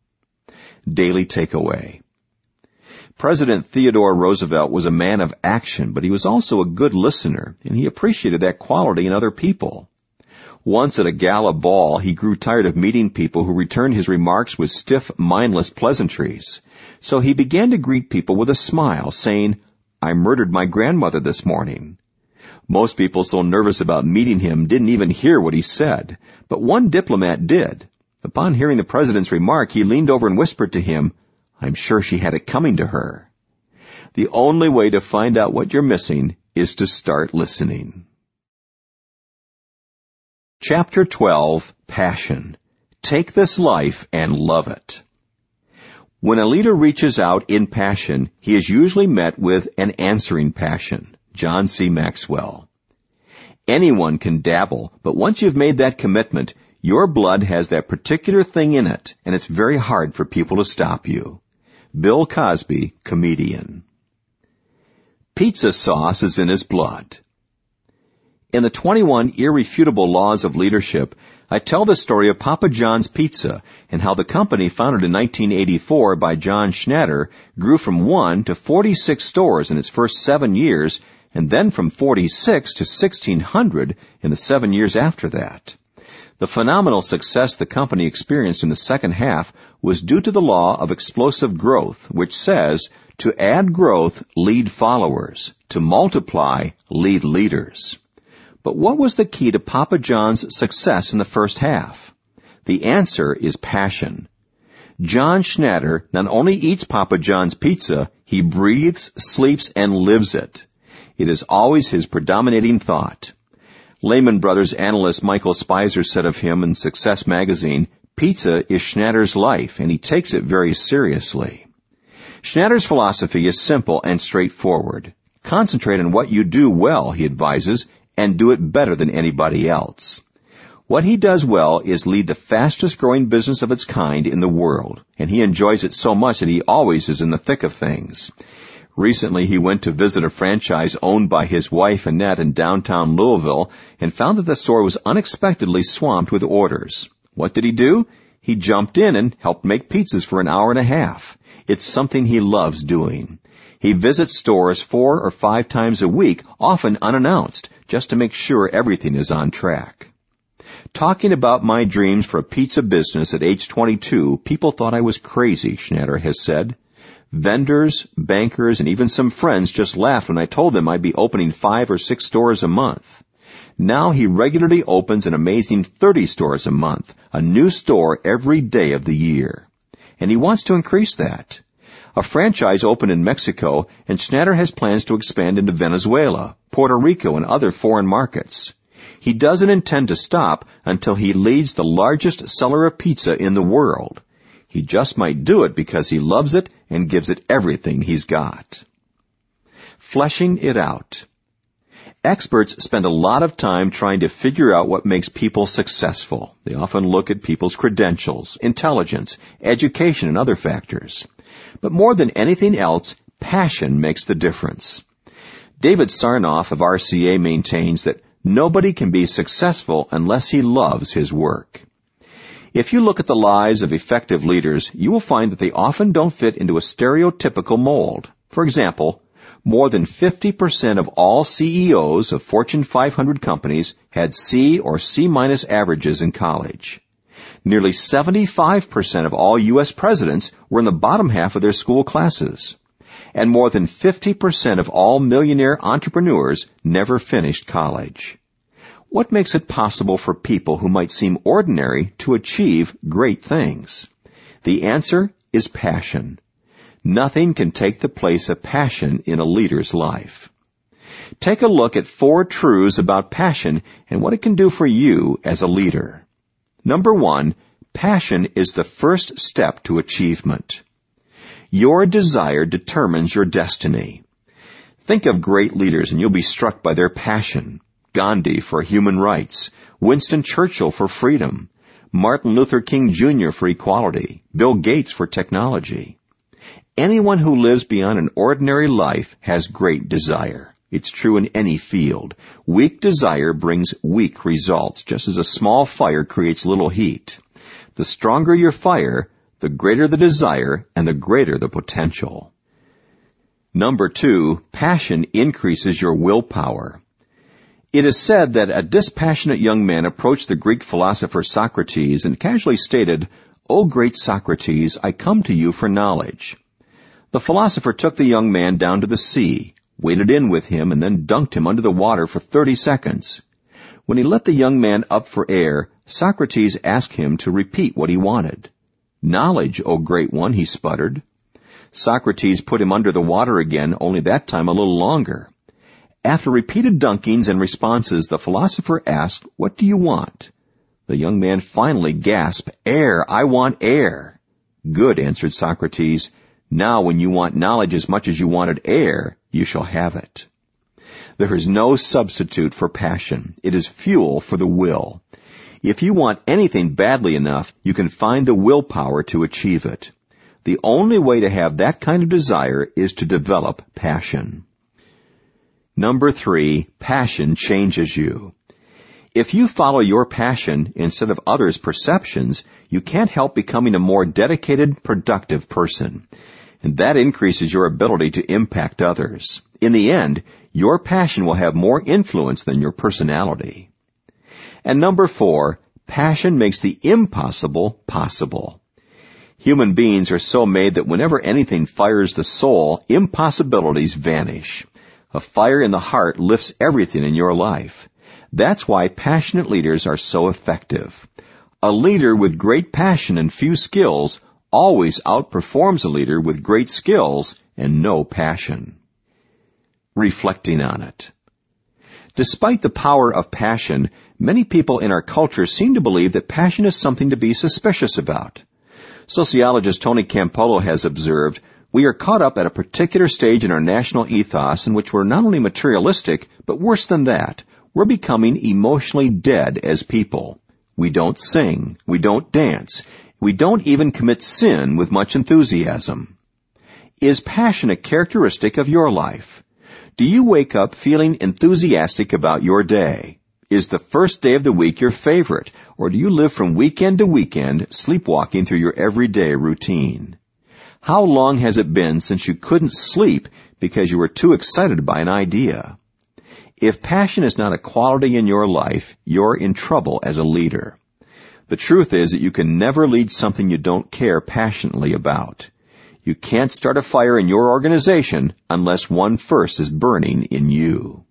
[SPEAKER 2] Daily takeaway. President Theodore Roosevelt was a man of action, but he was also a good listener, and he appreciated that quality in other people. Once at a gala ball, he grew tired of meeting people who returned his remarks with stiff, mindless pleasantries. So he began to greet people with a smile, saying, "I murdered my grandmother this morning." Most people so nervous about meeting him didn't even hear what he said, but one diplomat did. Upon hearing the president's remark, he leaned over and whispered to him, "I'm sure she had it coming to her." The only way to find out what you're missing is to start listening. Chapter twelve, Passion. Take this life and love it. When a leader reaches out in passion, he is usually met with an answering passion. John C. Maxwell. Anyone can dabble, but once you've made that commitment, your blood has that particular thing in it, and it's very hard for people to stop you. Bill Cosby, comedian. Pizza sauce is in his blood. In the twenty-one Irrefutable Laws of Leadership, I tell the story of Papa John's Pizza and how the company, founded in nineteen eighty-four by John Schnatter, grew from one to forty-six stores in its first seven years, and then from forty-six to sixteen hundred in the seven years after that. The phenomenal success the company experienced in the second half was due to the law of explosive growth, which says, to add growth, lead followers. To multiply, lead leaders. But what was the key to Papa John's success in the first half? The answer is passion. John Schnatter not only eats Papa John's pizza, he breathes, sleeps, and lives it. It is always his predominating thought. Lehman Brothers analyst Michael Spicer said of him in Success magazine, "Pizza is Schnatter's life, and he takes it very seriously." Schnatter's philosophy is simple and straightforward. Concentrate on what you do well, he advises, and do it better than anybody else. What he does well is lead the fastest-growing business of its kind in the world, and he enjoys it so much that he always is in the thick of things. Recently, he went to visit a franchise owned by his wife, Annette, in downtown Louisville, and found that the store was unexpectedly swamped with orders. What did he do? He jumped in and helped make pizzas for an hour and a half. It's something he loves doing. He visits stores four or five times a week, often unannounced, just to make sure everything is on track. Talking about my dreams for a pizza business at age twenty-two, people thought I was crazy, Schnatter has said. Vendors, bankers, and even some friends just laughed when I told them I'd be opening five or six stores a month. Now he regularly opens an amazing thirty stores a month, a new store every day of the year. And he wants to increase that. A franchise opened in Mexico, and Schnatter has plans to expand into Venezuela, Puerto Rico, and other foreign markets. He doesn't intend to stop until he leads the largest seller of pizza in the world. He just might do it because he loves it and gives it everything he's got. Fleshing it out. Experts spend a lot of time trying to figure out what makes people successful. They often look at people's credentials, intelligence, education, and other factors. But more than anything else, passion makes the difference. David Sarnoff of R C A maintains that nobody can be successful unless he loves his work. If you look at the lives of effective leaders, you will find that they often don't fit into a stereotypical mold. For example, more than fifty percent of all C E Os of Fortune five hundred companies had C or C minus averages in college. Nearly seventy-five percent of all U S presidents were in the bottom half of their school classes. And more than fifty percent of all millionaire entrepreneurs never finished college. What makes it possible for people who might seem ordinary to achieve great things? The answer is passion. Nothing can take the place of passion in a leader's life. Take a look at four truths about passion and what it can do for you as a leader. Number one, passion is the first step to achievement. Your desire determines your destiny. Think of great leaders and you'll be struck by their passion. Gandhi for human rights, Winston Churchill for freedom, Martin Luther King Junior for equality, Bill Gates for technology. Anyone who lives beyond an ordinary life has great desire. It's true in any field. Weak desire brings weak results, just as a small fire creates little heat. The stronger your fire, the greater the desire and the greater the potential. Number two, passion increases your willpower. It is said that a dispassionate young man approached the Greek philosopher Socrates and casually stated, "O great Socrates, I come to you for knowledge." The philosopher took the young man down to the sea, waded in with him, and then dunked him under the water for thirty seconds. When he let the young man up for air, Socrates asked him to repeat what he wanted. "Knowledge, O great one," he sputtered. Socrates put him under the water again, only that time a little longer. After repeated dunkings and responses, the philosopher asked, "What do you want?" The young man finally gasped, "Air, I want air." "Good," answered Socrates. "Now when you want knowledge as much as you wanted air, you shall have it." There is no substitute for passion. It is fuel for the will. If you want anything badly enough, you can find the willpower to achieve it. The only way to have that kind of desire is to develop passion. Number three, passion changes you. If you follow your passion instead of others' perceptions, you can't help becoming a more dedicated, productive person. And that increases your ability to impact others. In the end, your passion will have more influence than your personality. And number four, passion makes the impossible possible. Human beings are so made that whenever anything fires the soul, impossibilities vanish. A fire in the heart lifts everything in your life. That's why passionate leaders are so effective. A leader with great passion and few skills always outperforms a leader with great skills and no passion. Reflecting on it. Despite the power of passion, many people in our culture seem to believe that passion is something to be suspicious about. Sociologist Tony Campolo has observed, "We are caught up at a particular stage in our national ethos in which we're not only materialistic, but worse than that, we're becoming emotionally dead as people. We don't sing, we don't dance, we don't even commit sin with much enthusiasm." Is passion a characteristic of your life? Do you wake up feeling enthusiastic about your day? Is the first day of the week your favorite, or do you live from weekend to weekend, sleepwalking through your everyday routine? How long has it been since you couldn't sleep because you were too excited by an idea? If passion is not a quality in your life, you're in trouble as a leader. The truth is that you can never lead something you don't care passionately about. You can't start a fire in your organization unless one first is burning in you.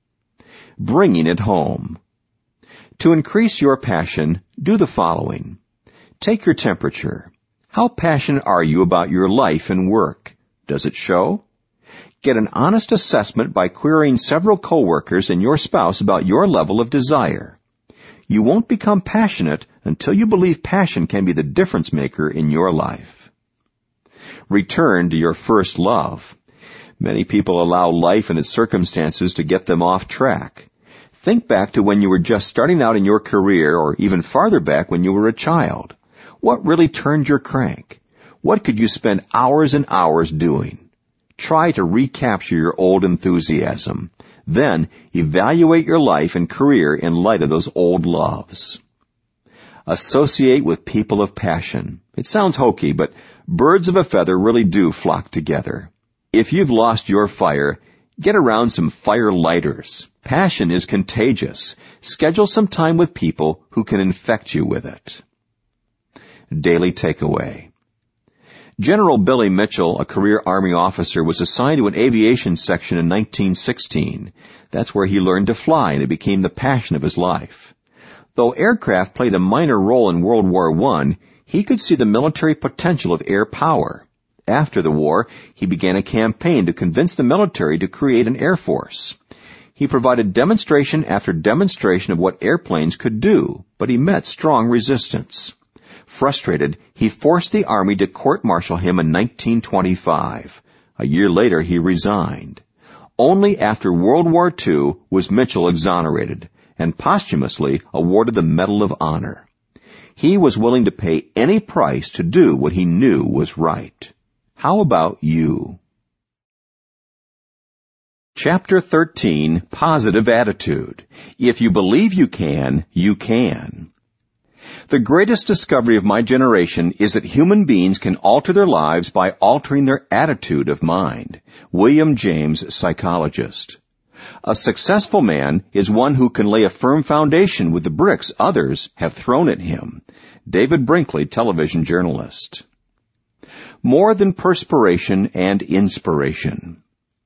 [SPEAKER 2] Bringing it home. To increase your passion, do the following. Take your temperature. How passionate are you about your life and work? Does it show? Get an honest assessment by querying several coworkers and your spouse about your level of desire. You won't become passionate until you believe passion can be the difference maker in your life. Return to your first love. Many people allow life and its circumstances to get them off track. Think back to when you were just starting out in your career, or even farther back when you were a child. What really turned your crank? What could you spend hours and hours doing? Try to recapture your old enthusiasm. Then evaluate your life and career in light of those old loves. Associate with people of passion. It sounds hokey, but birds of a feather really do flock together. If you've lost your fire, get around some fire lighters. Passion is contagious. Schedule some time with people who can infect you with it. Daily takeaway. General Billy Mitchell, a career Army officer, was assigned to an aviation section in nineteen sixteen. That's where he learned to fly, and it became the passion of his life. Though aircraft played a minor role in World War One, he could see the military potential of air power. After the war, he began a campaign to convince the military to create an air force. He provided demonstration after demonstration of what airplanes could do, but he met strong resistance. Frustrated, he forced the Army to court-martial him in nineteen twenty-five. A year later, he resigned. Only after World War Two was Mitchell exonerated and posthumously awarded the Medal of Honor. He was willing to pay any price to do what he knew was right. How about you? Chapter thirteen, Positive Attitude. If you believe you can, you can. The greatest discovery of my generation is that human beings can alter their lives by altering their attitude of mind. William James, psychologist. A successful man is one who can lay a firm foundation with the bricks others have thrown at him. David Brinkley, television journalist. More than perspiration and inspiration.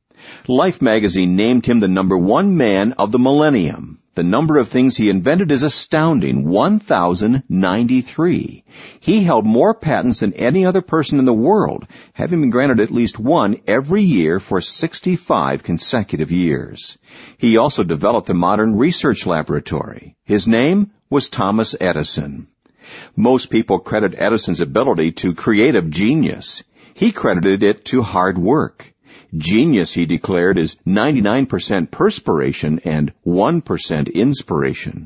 [SPEAKER 2] Life magazine named him the number one man of the millennium. The number of things he invented is astounding, one thousand ninety-three. He held more patents than any other person in the world, having been granted at least one every year for sixty-five consecutive years. He also developed the modern research laboratory. His name was Thomas Edison. Most people credit Edison's ability to creative genius. He credited it to hard work. Genius, he declared, is ninety-nine percent perspiration and one percent inspiration.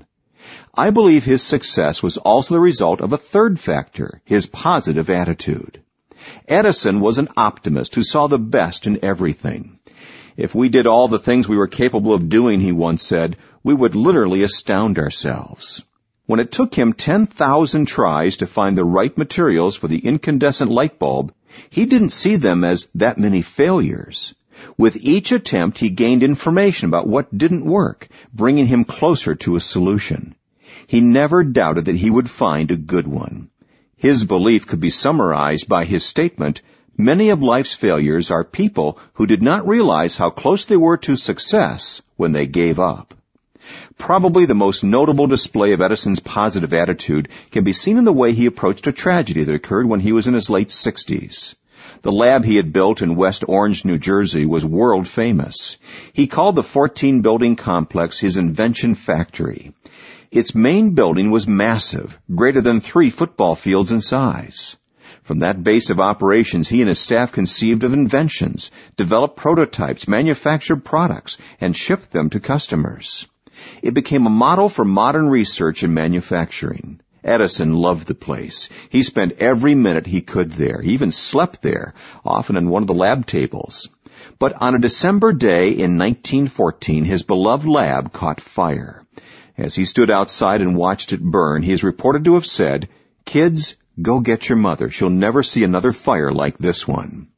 [SPEAKER 2] I believe his success was also the result of a third factor, his positive attitude. Edison was an optimist who saw the best in everything. If we did all the things we were capable of doing, he once said, we would literally astound ourselves. When it took him ten thousand tries to find the right materials for the incandescent light bulb, he didn't see them as that many failures. With each attempt, he gained information about what didn't work, bringing him closer to a solution. He never doubted that he would find a good one. His belief could be summarized by his statement, many of life's failures are people who did not realize how close they were to success when they gave up. Probably the most notable display of Edison's positive attitude can be seen in the way he approached a tragedy that occurred when he was in his late sixties. The lab he had built in West Orange, New Jersey, was world famous. He called the fourteen-building complex his invention factory. Its main building was massive, greater than three football fields in size. From that base of operations, he and his staff conceived of inventions, developed prototypes, manufactured products, and shipped them to customers. It became a model for modern research and manufacturing. Edison loved the place. He spent every minute he could there. He even slept there, often on one of the lab tables. But on a December day in nineteen fourteen, his beloved lab caught fire. As he stood outside and watched it burn, he is reported to have said, "Kids, go get your mother. She'll never see another fire like this one."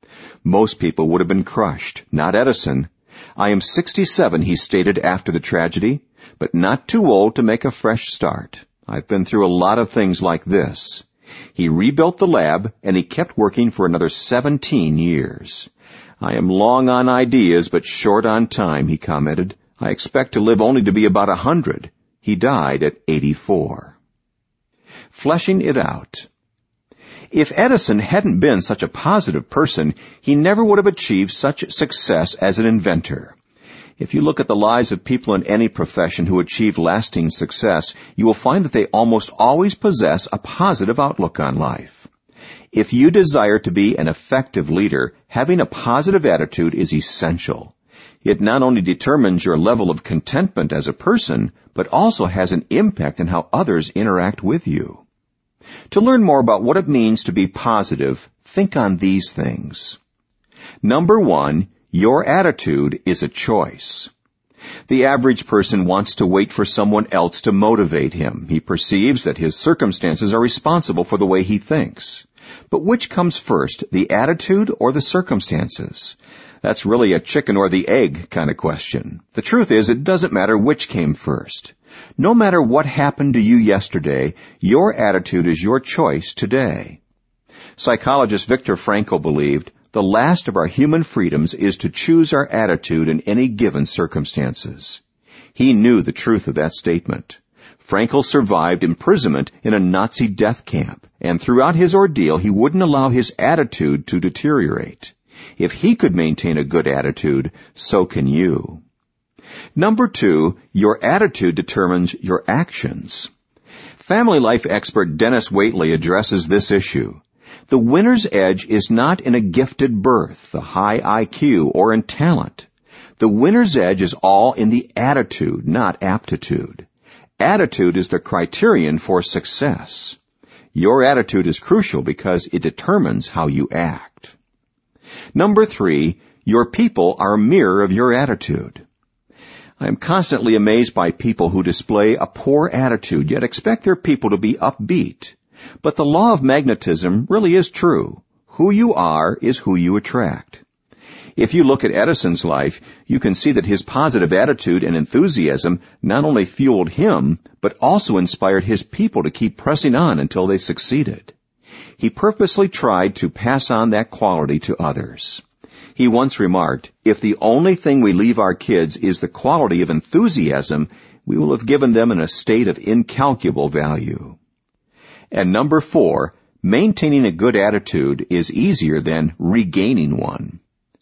[SPEAKER 2] Most people would have been crushed, not Edison. I am sixty-seven, he stated after the tragedy, but not too old to make a fresh start. I've been through a lot of things like this. He rebuilt the lab, and he kept working for another seventeen years. I am long on ideas, but short on time, he commented. I expect to live only to be about a hundred. He died at eighty-four. Fleshing it out. If Edison hadn't been such a positive person, he never would have achieved such success as an inventor. If you look at the lives of people in any profession who achieve lasting success, you will find that they almost always possess a positive outlook on life. If you desire to be an effective leader, having a positive attitude is essential. It not only determines your level of contentment as a person, but also has an impact on how others interact with you. To learn more about what it means to be positive, think on these things. Number one, your attitude is a choice. The average person wants to wait for someone else to motivate him. He perceives that his circumstances are responsible for the way he thinks. But which comes first, the attitude or the circumstances? That's really a chicken or the egg kind of question. The truth is, it doesn't matter which came first. No matter what happened to you yesterday, your attitude is your choice today. Psychologist Viktor Frankl believed, the last of our human freedoms is to choose our attitude in any given circumstances. He knew the truth of that statement. Frankl survived imprisonment in a Nazi death camp, and throughout his ordeal he wouldn't allow his attitude to deteriorate. If he could maintain a good attitude, so can you. Number two, your attitude determines your actions. Family life expert Dennis Waitley addresses this issue. The winner's edge is not in a gifted birth, a high I Q, or in talent. The winner's edge is all in the attitude, not aptitude. Attitude is the criterion for success. Your attitude is crucial because it determines how you act. Number three, your people are a mirror of your attitude. I am constantly amazed by people who display a poor attitude yet expect their people to be upbeat. But the law of magnetism really is true. Who you are is who you attract. If you look at Edison's life, you can see that his positive attitude and enthusiasm not only fueled him, but also inspired his people to keep pressing on until they succeeded. He purposely tried to pass on that quality to others. He once remarked, if the only thing we leave our kids is the quality of enthusiasm, we will have given them an estate of incalculable value. And number four, maintaining a good attitude is easier than regaining one.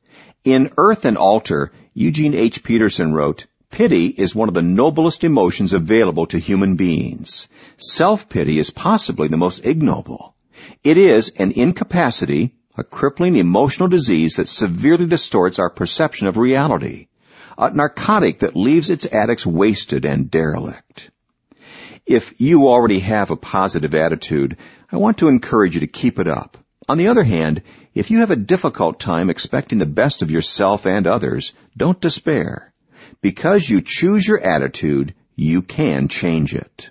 [SPEAKER 2] In Earth and Altar, Eugene H. Peterson wrote, pity is one of the noblest emotions available to human beings. Self-pity is possibly the most ignoble. It is an incapacity, a crippling emotional disease that severely distorts our perception of reality, a narcotic that leaves its addicts wasted and derelict. If you already have a positive attitude, I want to encourage you to keep it up. On the other hand, if you have a difficult time expecting the best of yourself and others, don't despair. Because you choose your attitude, you can change it.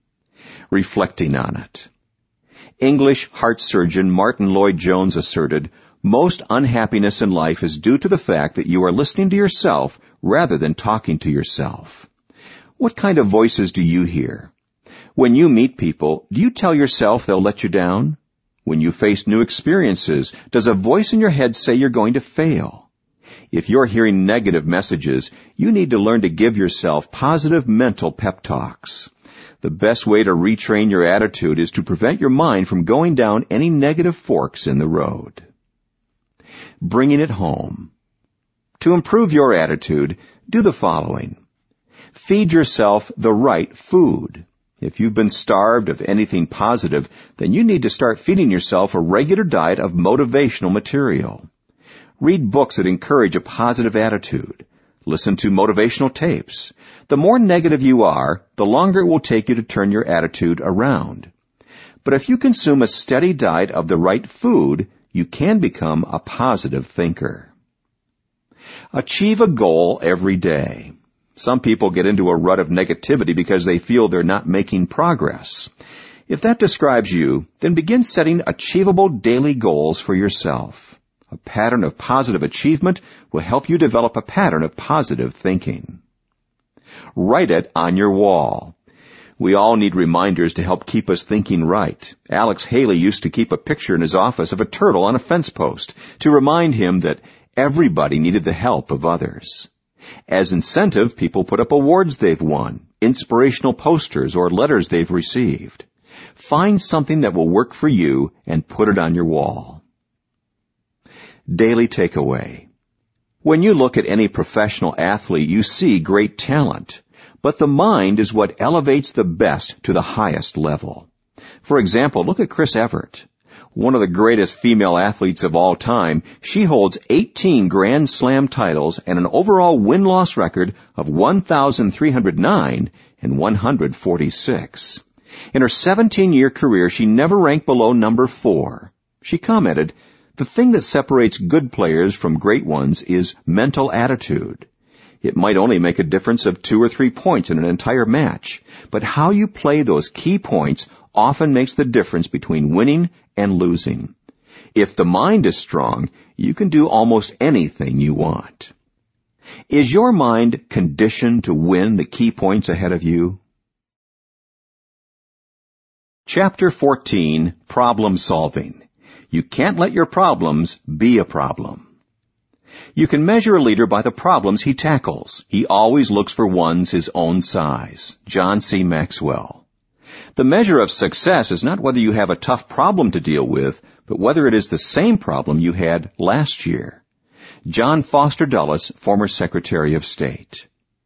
[SPEAKER 2] Reflecting on it. English heart surgeon Martin Lloyd-Jones asserted, most unhappiness in life is due to the fact that you are listening to yourself rather than talking to yourself. What kind of voices do you hear? When you meet people, do you tell yourself they'll let you down? When you face new experiences, does a voice in your head say you're going to fail? If you're hearing negative messages, you need to learn to give yourself positive mental pep talks. The best way to retrain your attitude is to prevent your mind from going down any negative forks in the road. Bringing it home. To improve your attitude, do the following. Feed yourself the right food. If you've been starved of anything positive, then you need to start feeding yourself a regular diet of motivational material. Read books that encourage a positive attitude. Listen to motivational tapes. The more negative you are, the longer it will take you to turn your attitude around. But if you consume a steady diet of the right food, you can become a positive thinker. Achieve a goal every day. Some people get into a rut of negativity because they feel they're not making progress. If that describes you, then begin setting achievable daily goals for yourself. A pattern of positive achievement will help you develop a pattern of positive thinking. Write it on your wall. We all need reminders to help keep us thinking right. Alex Haley used to keep a picture in his office of a turtle on a fence post to remind him that everybody needed the help of others. As incentive, people put up awards they've won, inspirational posters, or letters they've received. Find something that will work for you and put it on your wall. Daily takeaway. When you look at any professional athlete, you see great talent. But the mind is what elevates the best to the highest level. For example, look at Chris Evert. One of the greatest female athletes of all time, she holds eighteen Grand Slam titles and an overall win-loss record of one thousand three hundred nine and one hundred forty-six. In her seventeen-year career, she never ranked below number four. She commented, "The thing that separates good players from great ones is mental attitude. It might only make a difference of two or three points in an entire match, but how you play those key points often makes the difference between winning and losing. If the mind is strong, you can do almost anything you want." Is your mind conditioned to win the key points ahead of you? Chapter fourteen, Problem Solving. You can't let your problems be a problem. You can measure a leader by the problems he tackles. He always looks for ones his own size. John C. Maxwell. The measure of success is not whether you have a tough problem to deal with, but whether it is the same problem you had last year. John Foster Dulles, former Secretary of State.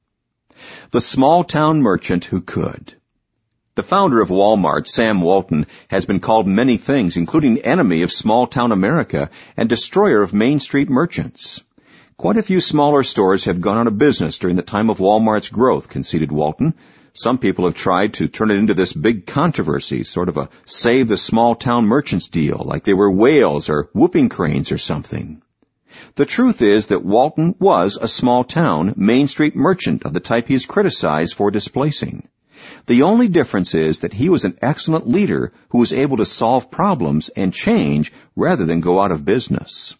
[SPEAKER 2] The small-town merchant who could. The founder of Walmart, Sam Walton, has been called many things, including enemy of small-town America and destroyer of Main Street merchants. Quite a few smaller stores have gone out of business during the time of Walmart's growth, conceded Walton. Some people have tried to turn it into this big controversy, sort of a save the small-town merchants deal, like they were whales or whooping cranes or something. The truth is that Walton was a small-town Main Street merchant of the type he is criticized for displacing. The only difference is that he was an excellent leader who was able to solve problems and change rather than go out of business.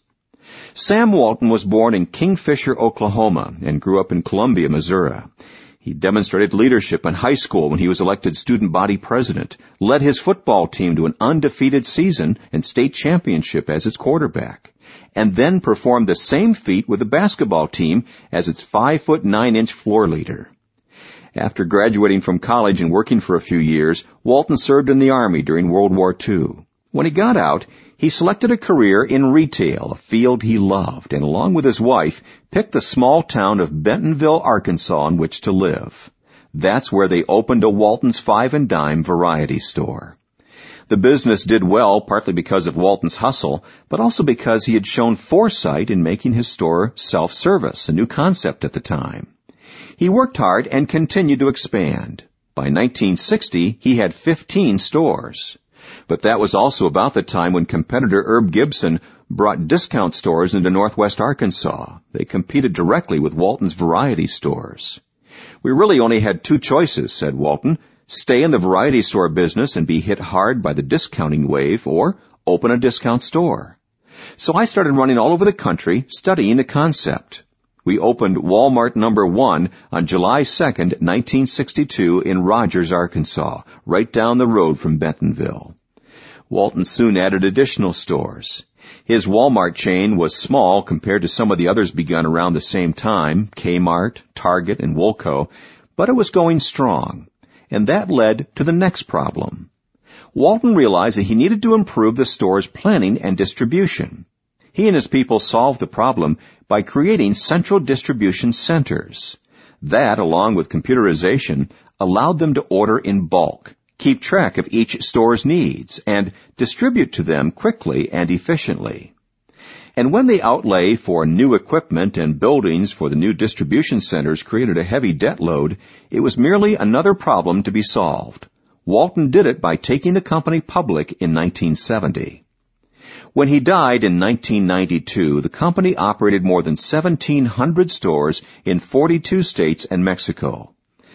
[SPEAKER 2] Sam Walton was born in Kingfisher, Oklahoma, and grew up in Columbia, Missouri. He demonstrated leadership in high school when he was elected student body president, led his football team to an undefeated season and state championship as its quarterback, and then performed the same feat with the basketball team as its five foot nine inch floor leader. After graduating from college and working for a few years, Walton served in the Army during World War Two. When he got out, he selected a career in retail, a field he loved, and along with his wife, picked the small town of Bentonville, Arkansas, in which to live. That's where they opened a Walton's Five and Dime variety store. The business did well, partly because of Walton's hustle, but also because he had shown foresight in making his store self-service, a new concept at the time. He worked hard and continued to expand. By nineteen sixty, he had fifteen stores. But that was also about the time when competitor Herb Gibson brought discount stores into northwest Arkansas. They competed directly with Walton's variety stores. "We really only had two choices," said Walton. "Stay in the variety store business and be hit hard by the discounting wave, or open a discount store." So I started running all over the country, studying the concept. We opened Walmart number one on July second, nineteen sixty-two in Rogers, Arkansas, right down the road from Bentonville. Walton soon added additional stores. His Walmart chain was small compared to some of the others begun around the same time, Kmart, Target, and Woolco, but it was going strong. And that led to the next problem. Walton realized that he needed to improve the store's planning and distribution. He and his people solved the problem by creating central distribution centers. That, along with computerization, allowed them to order in bulk, keep track of each store's needs, and distribute to them quickly and efficiently. And when the outlay for new equipment and buildings for the new distribution centers created a heavy debt load, it was merely another problem to be solved. Walton did it by taking the company public in nineteen seventy. When he died in nineteen ninety-two, the company operated more than seventeen hundred stores in forty-two states and Mexico.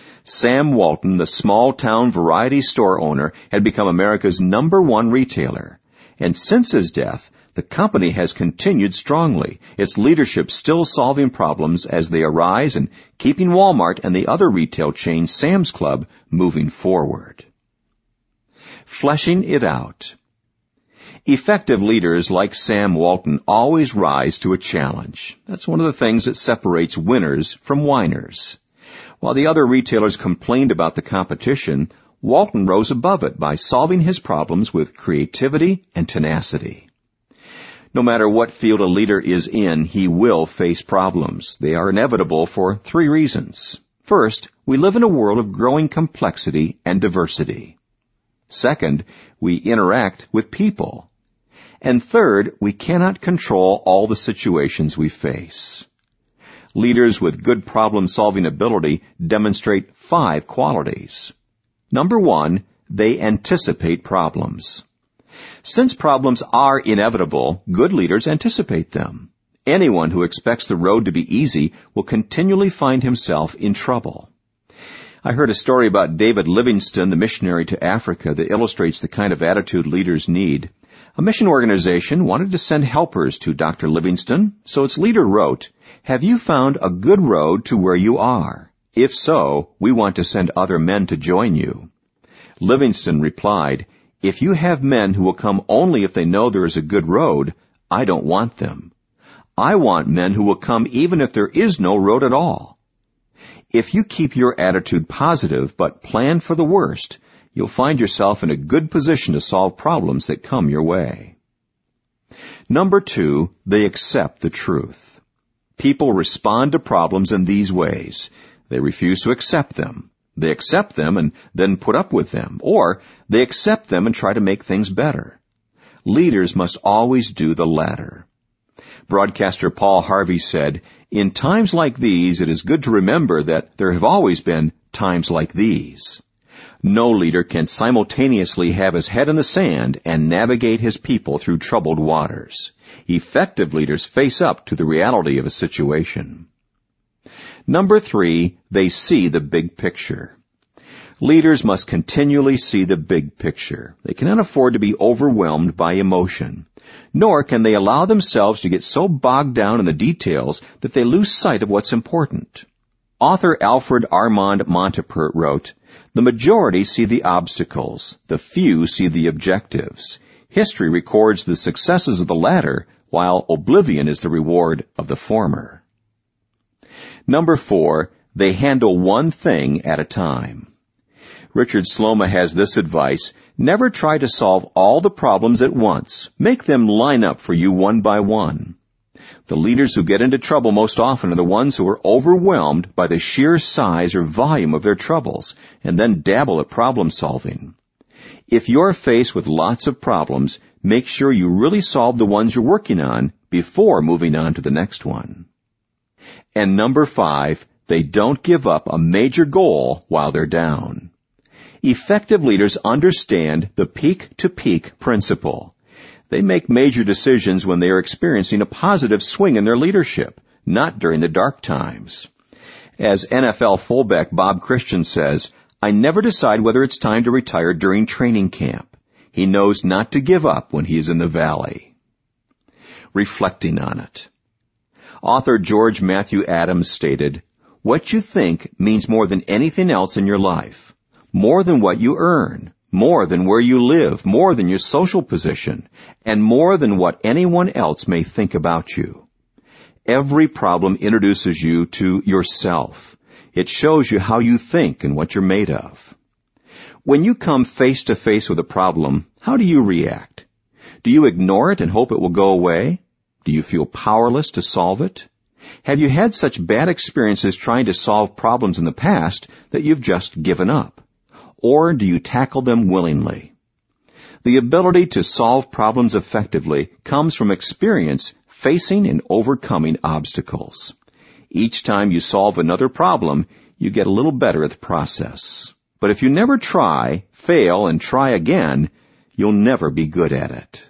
[SPEAKER 2] Sam Walton, the small-town variety store owner, had become America's number one retailer. And since his death, The company has continued strongly, its leadership still solving problems as they arise and keeping Walmart and the other retail chain Sam's Club moving forward. Fleshing it out. Effective leaders like Sam Walton always rise to a challenge. That's one of the things that separates winners from whiners. While the other retailers complained about the competition, Walton rose above it by solving his problems with creativity and tenacity. No matter what field a leader is in, he will face problems. They are inevitable for three reasons. First, we live in a world of growing complexity and diversity. Second, we interact with people. And third, we cannot control all the situations we face. Leaders with good problem-solving ability demonstrate five qualities. Number one, they anticipate problems. Since problems are inevitable, good leaders anticipate them. Anyone who expects the road to be easy will continually find himself in trouble. I heard a story about David Livingstone, the missionary to Africa, that illustrates the kind of attitude leaders need. A mission organization wanted to send helpers to Doctor Livingstone, so its leader wrote, "Have you found a good road to where you are? If so, we want to send other men to join you." Livingstone replied, "If you have men who will come only if they know there is a good road, I don't want them. I want men who will come even if there is no road at all." If you keep your attitude positive but plan for the worst, you'll find yourself in a good position to solve problems that come your way. Number two, they accept the truth. People respond to problems in these ways. They refuse to accept them. They accept them and then put up with them, or they accept them and try to make things better. Leaders must always do the latter. Broadcaster Paul Harvey said, "In times like these, it is good to remember that there have always been times like these." No leader can simultaneously have his head in the sand and navigate his people through troubled waters. Effective leaders face up to the reality of a situation. Number three, they see the big picture. Leaders must continually see the big picture. They cannot afford to be overwhelmed by emotion, nor can they allow themselves to get so bogged down in the details that they lose sight of what's important. Author Alfred Armand Montepert wrote, "The majority see the obstacles, the few see the objectives. History records the successes of the latter, while oblivion is the reward of the former." Number four, they handle one thing at a time. Richard Sloma has this advice: never try to solve all the problems at once. Make them line up for you one by one. The leaders who get into trouble most often are the ones who are overwhelmed by the sheer size or volume of their troubles and then dabble at problem solving. If you're faced with lots of problems, make sure you really solve the ones you're working on before moving on to the next one. And number five, they don't give up a major goal while they're down. Effective leaders understand the peak-to-peak principle. They make major decisions when they are experiencing a positive swing in their leadership, not during the dark times. As N F L fullback Bob Christian says, "I never decide whether it's time to retire during training camp. He knows not to give up when he is in the valley." Reflecting on it. Author George Matthew Adams stated, "What you think means more than anything else in your life, more than what you earn, more than where you live, more than your social position, and more than what anyone else may think about you. Every problem introduces you to yourself. It shows you how you think and what you're made of. When you come face to face with a problem, how do you react? Do you ignore it and hope it will go away? Do you feel powerless to solve it? Have you had such bad experiences trying to solve problems in the past that you've just given up? Or do you tackle them willingly? The ability to solve problems effectively comes from experience facing and overcoming obstacles. Each time you solve another problem, you get a little better at the process. But if you never try, fail, and try again, you'll never be good at it.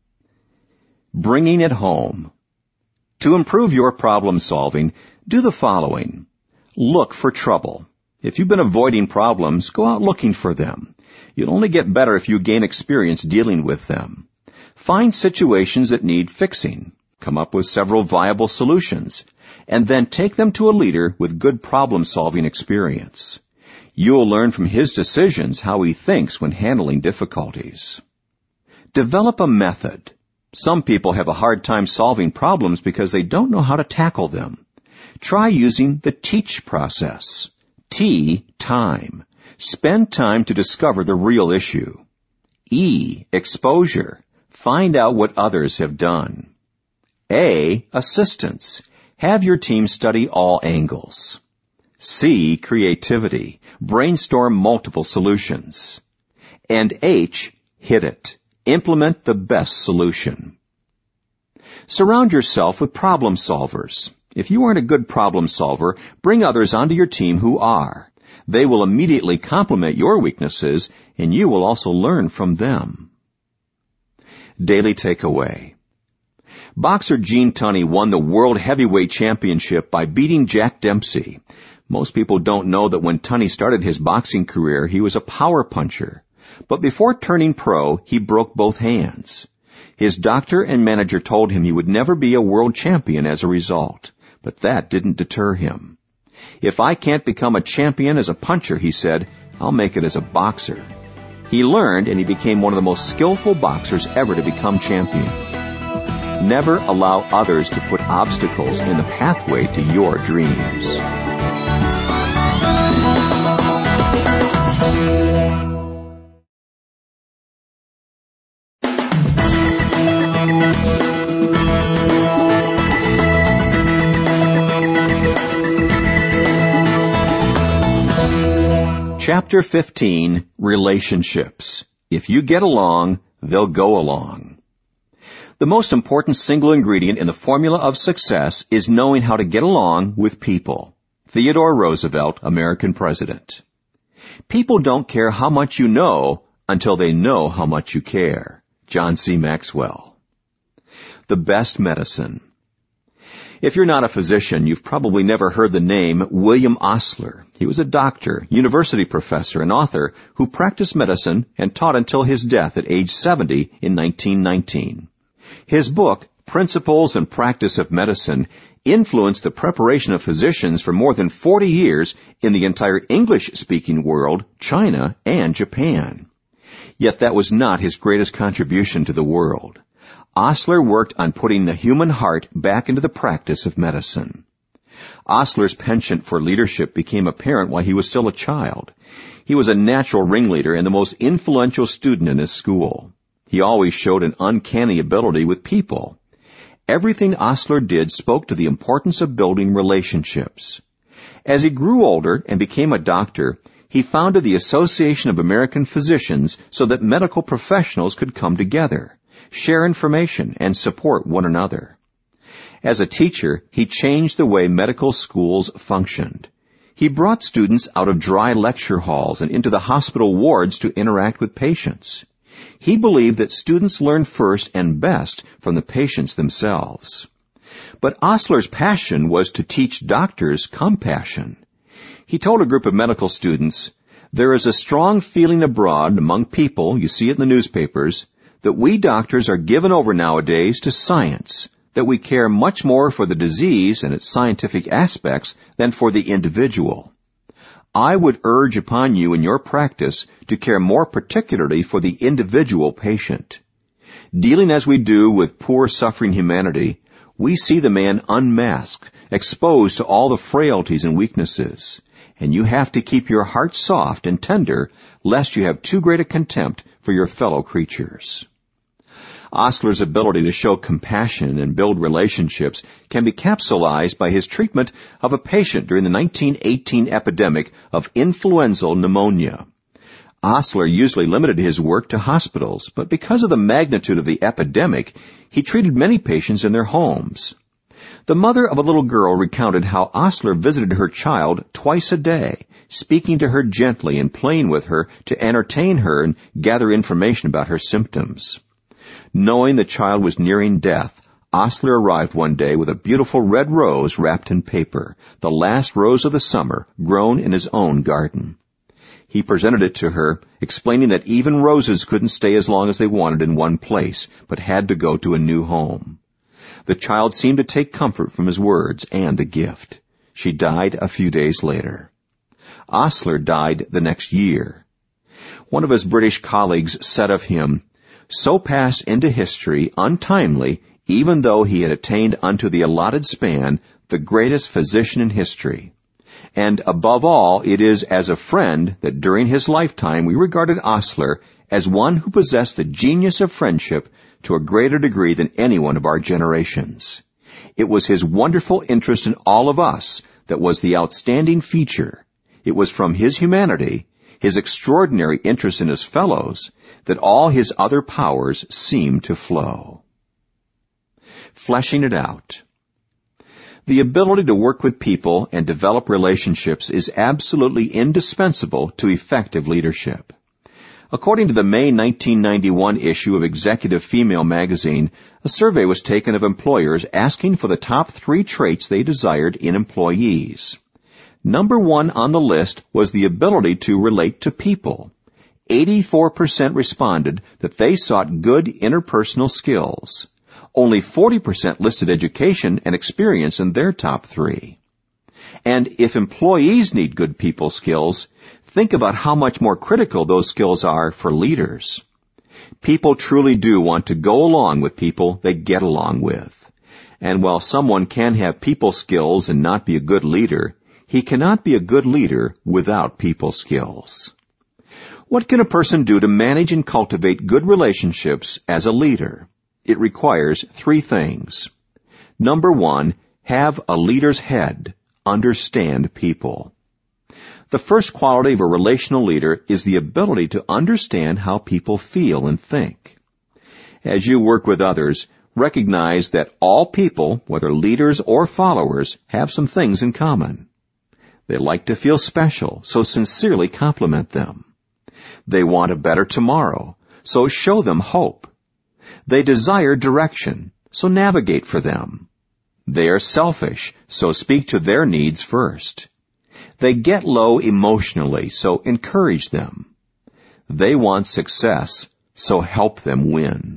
[SPEAKER 2] Bringing it home. To improve your problem solving, do the following. Look for trouble. If you've been avoiding problems, go out looking for them. You'll only get better if you gain experience dealing with them. Find situations that need fixing. Come up with several viable solutions, and then take them to a leader with good problem-solving experience. You'll learn from his decisions how he thinks when handling difficulties. Develop a method. Some people have a hard time solving problems because they don't know how to tackle them. Try using the TEACH process. T, time. Spend time to discover the real issue. E, exposure. Find out what others have done. A, assistance. Have your team study all angles. C, creativity. Brainstorm multiple solutions. And H, hit it. Implement the best solution. Surround yourself with problem solvers. If you aren't a good problem solver, bring others onto your team who are. They will immediately complement your weaknesses, and you will also learn from them. Daily takeaway. Boxer Gene Tunney won the World Heavyweight Championship by beating Jack Dempsey. Most people don't know that when Tunney started his boxing career, he was a power puncher. But before turning pro, he broke both hands. His doctor and manager told him he would never be a world champion as a result. But that didn't deter him. If I can't become a champion as a puncher, he said, I'll make it as a boxer. He learned and he became one of the most skillful boxers ever to become champion. Never allow others to put obstacles in the pathway to your dreams. Chapter fifteen, Relationships. If you get along, they'll go along. The most important single ingredient in the formula of success is knowing how to get along with people. Theodore Roosevelt, American president. People don't care how much you know until they know how much you care. John C. Maxwell. The best medicine. If you're not a physician, you've probably never heard the name William Osler. He was a doctor, university professor, and author who practiced medicine and taught until his death at age seventy in nineteen nineteen. His book, Principles and Practice of Medicine, influenced the preparation of physicians for more than forty years in the entire English-speaking world, China, and Japan. Yet that was not his greatest contribution to the world. Osler worked on putting the human heart back into the practice of medicine. Osler's penchant for leadership became apparent while he was still a child. He was a natural ringleader and the most influential student in his school. He always showed an uncanny ability with people. Everything Osler did spoke to the importance of building relationships. As he grew older and became a doctor, he founded the Association of American Physicians so that medical professionals could come together, share information, and support one another. As a teacher, he changed the way medical schools functioned. He brought students out of dry lecture halls and into the hospital wards to interact with patients. He believed that students learn first and best from the patients themselves. But Osler's passion was to teach doctors compassion. He told a group of medical students, "There is a strong feeling abroad among people, you see it in the newspapers, that we doctors are given over nowadays to science, that we care much more for the disease and its scientific aspects than for the individual. I would urge upon you in your practice to care more particularly for the individual patient. Dealing as we do with poor suffering humanity, we see the man unmasked, exposed to all the frailties and weaknesses, and you have to keep your heart soft and tender lest you have too great a contempt for your fellow creatures." Osler's ability to show compassion and build relationships can be capsulized by his treatment of a patient during the nineteen eighteen epidemic of influenza pneumonia. Osler usually limited his work to hospitals, but because of the magnitude of the epidemic, he treated many patients in their homes. The mother of a little girl recounted how Osler visited her child twice a day, speaking to her gently and playing with her to entertain her and gather information about her symptoms. Knowing the child was nearing death, Osler arrived one day with a beautiful red rose wrapped in paper, the last rose of the summer, grown in his own garden. He presented it to her, explaining that even roses couldn't stay as long as they wanted in one place, but had to go to a new home. The child seemed to take comfort from his words and the gift. She died a few days later. Osler died the next year. One of his British colleagues said of him, "So passed into history untimely, even though he had attained unto the allotted span, the greatest physician in history. And above all, it is as a friend that during his lifetime we regarded Osler as one who possessed the genius of friendship to a greater degree than anyone of our generations. It was his wonderful interest in all of us that was the outstanding feature. It was from his humanity, his extraordinary interest in his fellows, that all his other powers seemed to flow." Fleshing it out. The ability to work with people and develop relationships is absolutely indispensable to effective leadership. According to the May nineteen ninety-one issue of Executive Female magazine, a survey was taken of employers asking for the top three traits they desired in employees. Number one on the list was the ability to relate to people. eighty-four percent responded that they sought good interpersonal skills. Only forty percent listed education and experience in their top three. And if employees need good people skills, think about how much more critical those skills are for leaders. People truly do want to go along with people they get along with. And while someone can have people skills and not be a good leader, he cannot be a good leader without people skills. What can a person do to manage and cultivate good relationships as a leader? It requires three things. Number one, have a leader's head. Understand people. The first quality of a relational leader is the ability to understand how people feel and think. As you work with others, recognize that all people, whether leaders or followers, have some things in common. They like to feel special, so sincerely compliment them. They want a better tomorrow, so show them hope. They desire direction, so navigate for them. They are selfish, so speak to their needs first. They get low emotionally, so encourage them. They want success, so help them win.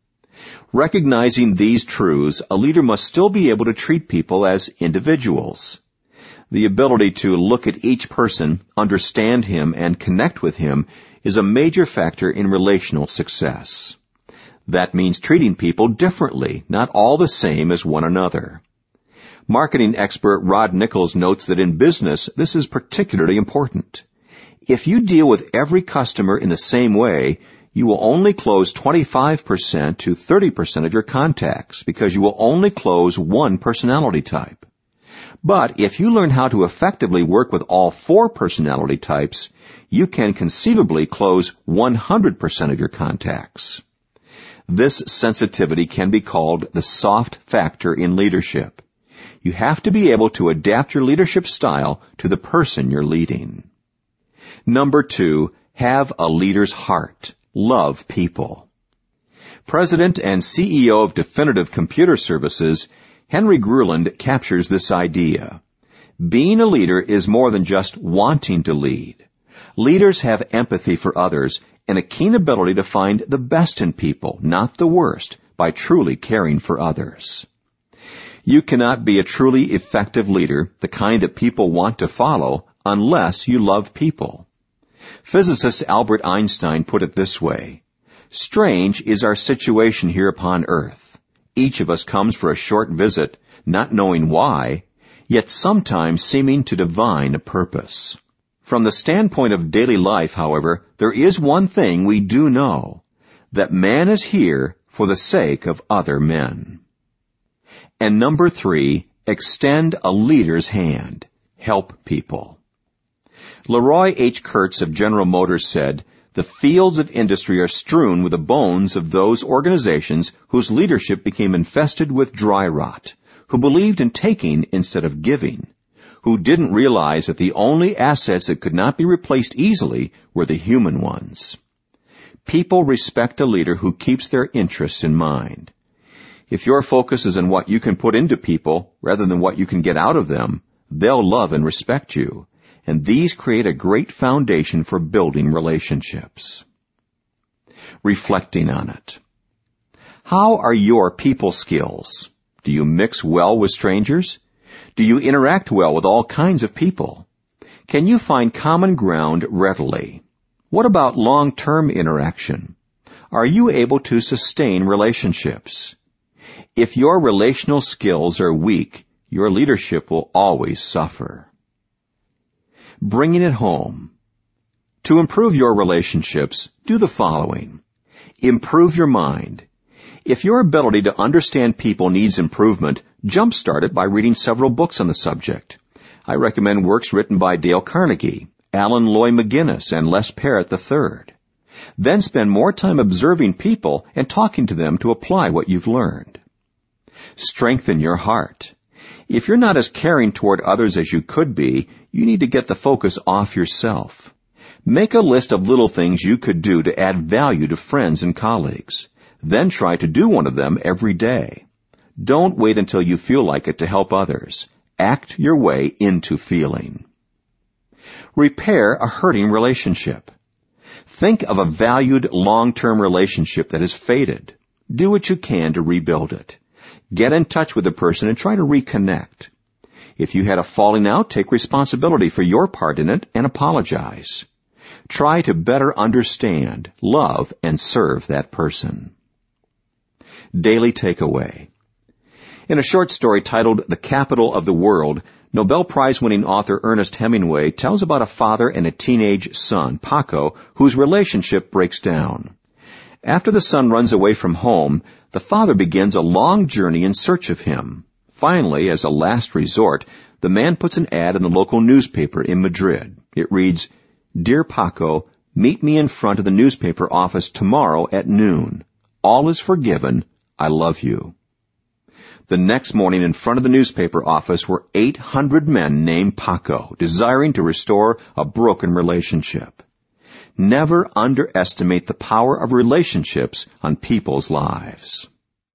[SPEAKER 2] Recognizing these truths, a leader must still be able to treat people as individuals. The ability to look at each person, understand him, and connect with him is a major factor in relational success. That means treating people differently, not all the same as one another. Marketing expert Rod Nichols notes that in business, this is particularly important. If you deal with every customer in the same way, you will only close twenty-five percent to thirty percent of your contacts because you will only close one personality type. But if you learn how to effectively work with all four personality types, you can conceivably close one hundred percent of your contacts. This sensitivity can be called the soft factor in leadership. You have to be able to adapt your leadership style to the person you're leading. Number two, have a leader's heart. Love people. President and C E O of Definitive Computer Services, Henry Gruland, captures this idea. Being a leader is more than just wanting to lead. Leaders have empathy for others and a keen ability to find the best in people, not the worst, by truly caring for others. You cannot be a truly effective leader, the kind that people want to follow, unless you love people. Physicist Albert Einstein put it this way, "Strange is our situation here upon earth. Each of us comes for a short visit, not knowing why, yet sometimes seeming to divine a purpose." From the standpoint of daily life, however, there is one thing we do know, that man is here for the sake of other men. And number three, extend a leader's hand. Help people. Leroy H. Kurtz of General Motors said, "The fields of industry are strewn with the bones of those organizations whose leadership became infested with dry rot, who believed in taking instead of giving, who didn't realize that the only assets that could not be replaced easily were the human ones." People respect a leader who keeps their interests in mind. If your focus is on what you can put into people rather than what you can get out of them, they'll love and respect you. and these create a great foundation for building relationships. Reflecting on it. How are your people skills? Do you mix well with strangers? Do you interact well with all kinds of people? Can you find common ground readily? What about long-term interaction? Are you able to sustain relationships? If your relational skills are weak, your leadership will always suffer. Bringing it home. To improve your relationships, do the following. Improve your mind. If your ability to understand people needs improvement, jumpstart it by reading several books on the subject. I recommend works written by Dale Carnegie, Alan Loy McGinnis, and Les Parrott the third. Then spend more time observing people and talking to them to apply what you've learned. Strengthen your heart. If you're not as caring toward others as you could be, you need to get the focus off yourself. Make a list of little things you could do to add value to friends and colleagues. Then try to do one of them every day. Don't wait until you feel like it to help others. Act your way into feeling. Repair a hurting relationship. Think of a valued long-term relationship that has faded. Do what you can to rebuild it. Get in touch with the person and try to reconnect. If you had a falling out, take responsibility for your part in it and apologize. Try to better understand, love, and serve that person. Daily takeaway. In a short story titled The Capital of the World, Nobel Prize-winning author Ernest Hemingway tells about a father and a teenage son, Paco, whose relationship breaks down. After the son runs away from home, the father begins a long journey in search of him. Finally, as a last resort, the man puts an ad in the local newspaper in Madrid. It reads, "Dear Paco, meet me in front of the newspaper office tomorrow at noon. All is forgiven. I love you." The next morning in front of the newspaper office were eight hundred men named Paco, desiring to restore a broken relationship. Never underestimate the power of relationships on people's lives.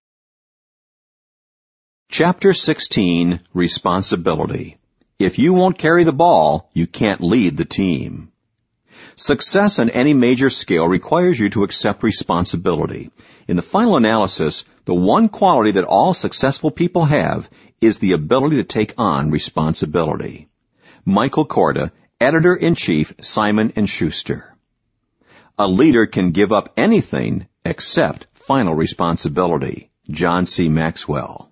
[SPEAKER 2] Chapter sixteen, Responsibility. If you won't carry the ball, you can't lead the team. Success on any major scale requires you to accept responsibility. In the final analysis, the one quality that all successful people have is the ability to take on responsibility. Michael Korda, Editor-in-Chief, Simon and Schuster. A leader can give up anything except final responsibility. John C. Maxwell.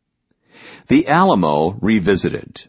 [SPEAKER 2] The Alamo Revisited.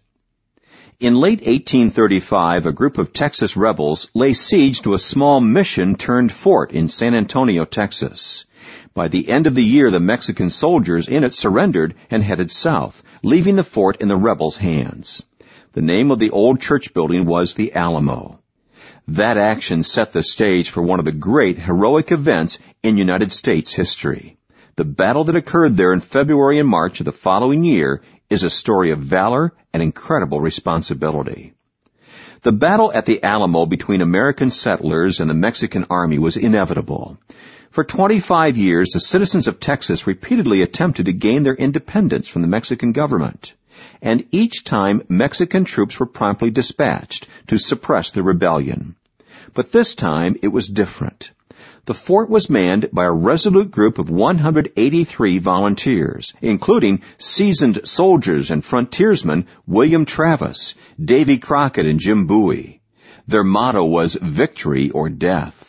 [SPEAKER 2] In late eighteen thirty-five, a group of Texas rebels lay siege to a small mission-turned fort in San Antonio, Texas. By the end of the year, the Mexican soldiers in it surrendered and headed south, leaving the fort in the rebels' hands. The name of the old church building was the Alamo. That action set the stage for one of the great heroic events in United States history. The battle that occurred there in February and March of the following year is a story of valor and incredible responsibility. The battle at the Alamo between American settlers and the Mexican army was inevitable. For twenty-five years, the citizens of Texas repeatedly attempted to gain their independence from the Mexican government. And each time, Mexican troops were promptly dispatched to suppress the rebellion. But this time, it was different. The fort was manned by a resolute group of one hundred eighty-three volunteers, including seasoned soldiers and frontiersmen William Travis, Davy Crockett, and Jim Bowie. Their motto was victory or death.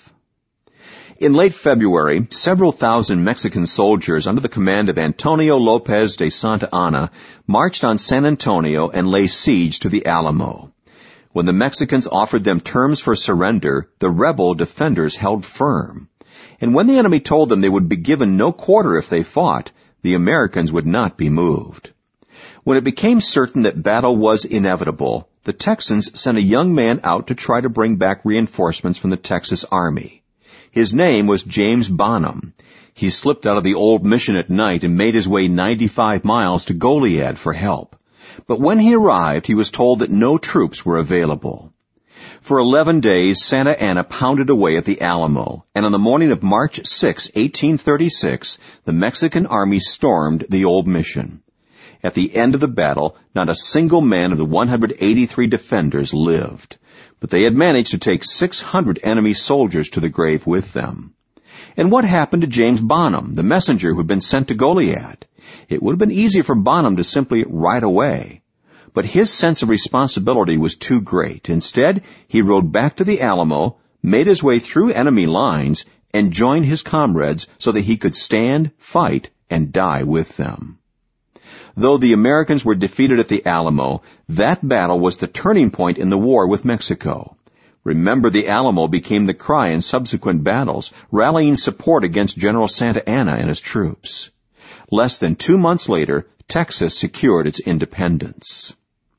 [SPEAKER 2] In late February, several thousand Mexican soldiers under the command of Antonio Lopez de Santa Anna marched on San Antonio and lay siege to the Alamo. When the Mexicans offered them terms for surrender, the rebel defenders held firm. And when the enemy told them they would be given no quarter if they fought, the Americans would not be moved. When it became certain that battle was inevitable, the Texans sent a young man out to try to bring back reinforcements from the Texas Army. His name was James Bonham. He slipped out of the old mission at night and made his way ninety-five miles to Goliad for help. But when he arrived, he was told that no troops were available. For eleven days, Santa Anna pounded away at the Alamo, and on the morning of March sixth, eighteen thirty-six, the Mexican army stormed the old mission. At the end of the battle, not a single man of the one hundred eighty-three defenders lived, but they had managed to take six hundred enemy soldiers to the grave with them. And what happened to James Bonham, the messenger who had been sent to Goliad? It would have been easy for Bonham to simply ride away. But his sense of responsibility was too great. Instead, he rode back to the Alamo, made his way through enemy lines, and joined his comrades so that he could stand, fight, and die with them. Though the Americans were defeated at the Alamo, that battle was the turning point in the war with Mexico. Remember, the Alamo became the cry in subsequent battles, rallying support against General Santa Anna and his troops. Less than two months later, Texas secured its independence.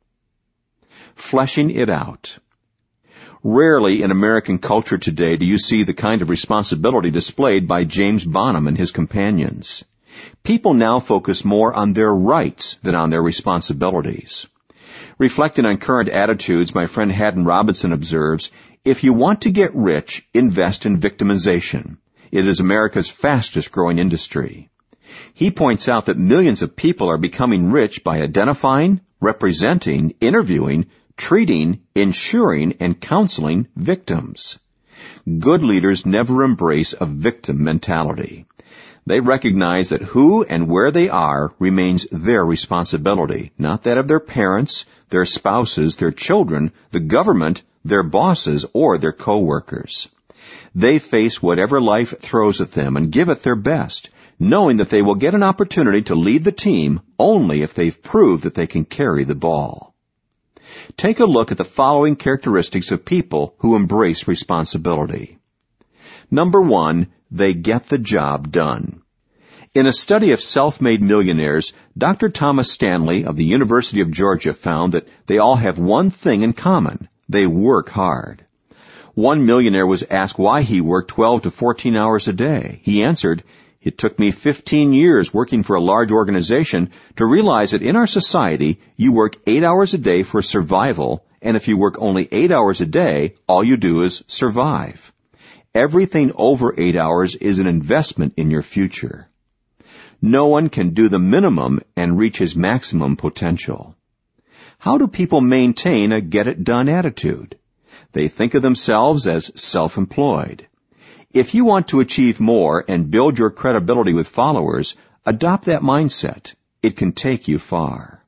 [SPEAKER 2] Fleshing it out. Rarely in American culture today do you see the kind of responsibility displayed by James Bonham and his companions. People now focus more on their rights than on their responsibilities. Reflecting on current attitudes, my friend Haddon Robinson observes, if you want to get rich, invest in victimization. It is America's fastest growing industry. He points out that millions of people are becoming rich by identifying, representing, interviewing, treating, insuring, and counseling victims. Good leaders never embrace a victim mentality. They recognize that who and where they are remains their responsibility, not that of their parents, their spouses, their children, the government, their bosses, or their co-workers. They face whatever life throws at them and give it their best, knowing that they will get an opportunity to lead the team only if they've proved that they can carry the ball. Take a look at the following characteristics of people who embrace responsibility. Number one, they get the job done. In a study of self-made millionaires, Doctor Thomas Stanley of the University of Georgia found that they all have one thing in common. They work hard. One millionaire was asked why he worked twelve to fourteen hours a day. He answered, "It took me fifteen years working for a large organization to realize that in our society, you work eight hours a day for survival, and if you work only eight hours a day, all you do is survive. Everything over eight hours is an investment in your future." No one can do the minimum and reach his maximum potential. How do people maintain a get-it-done attitude? They think of themselves as self-employed. If you want to achieve more and build your credibility with followers, adopt that mindset. It can take you far.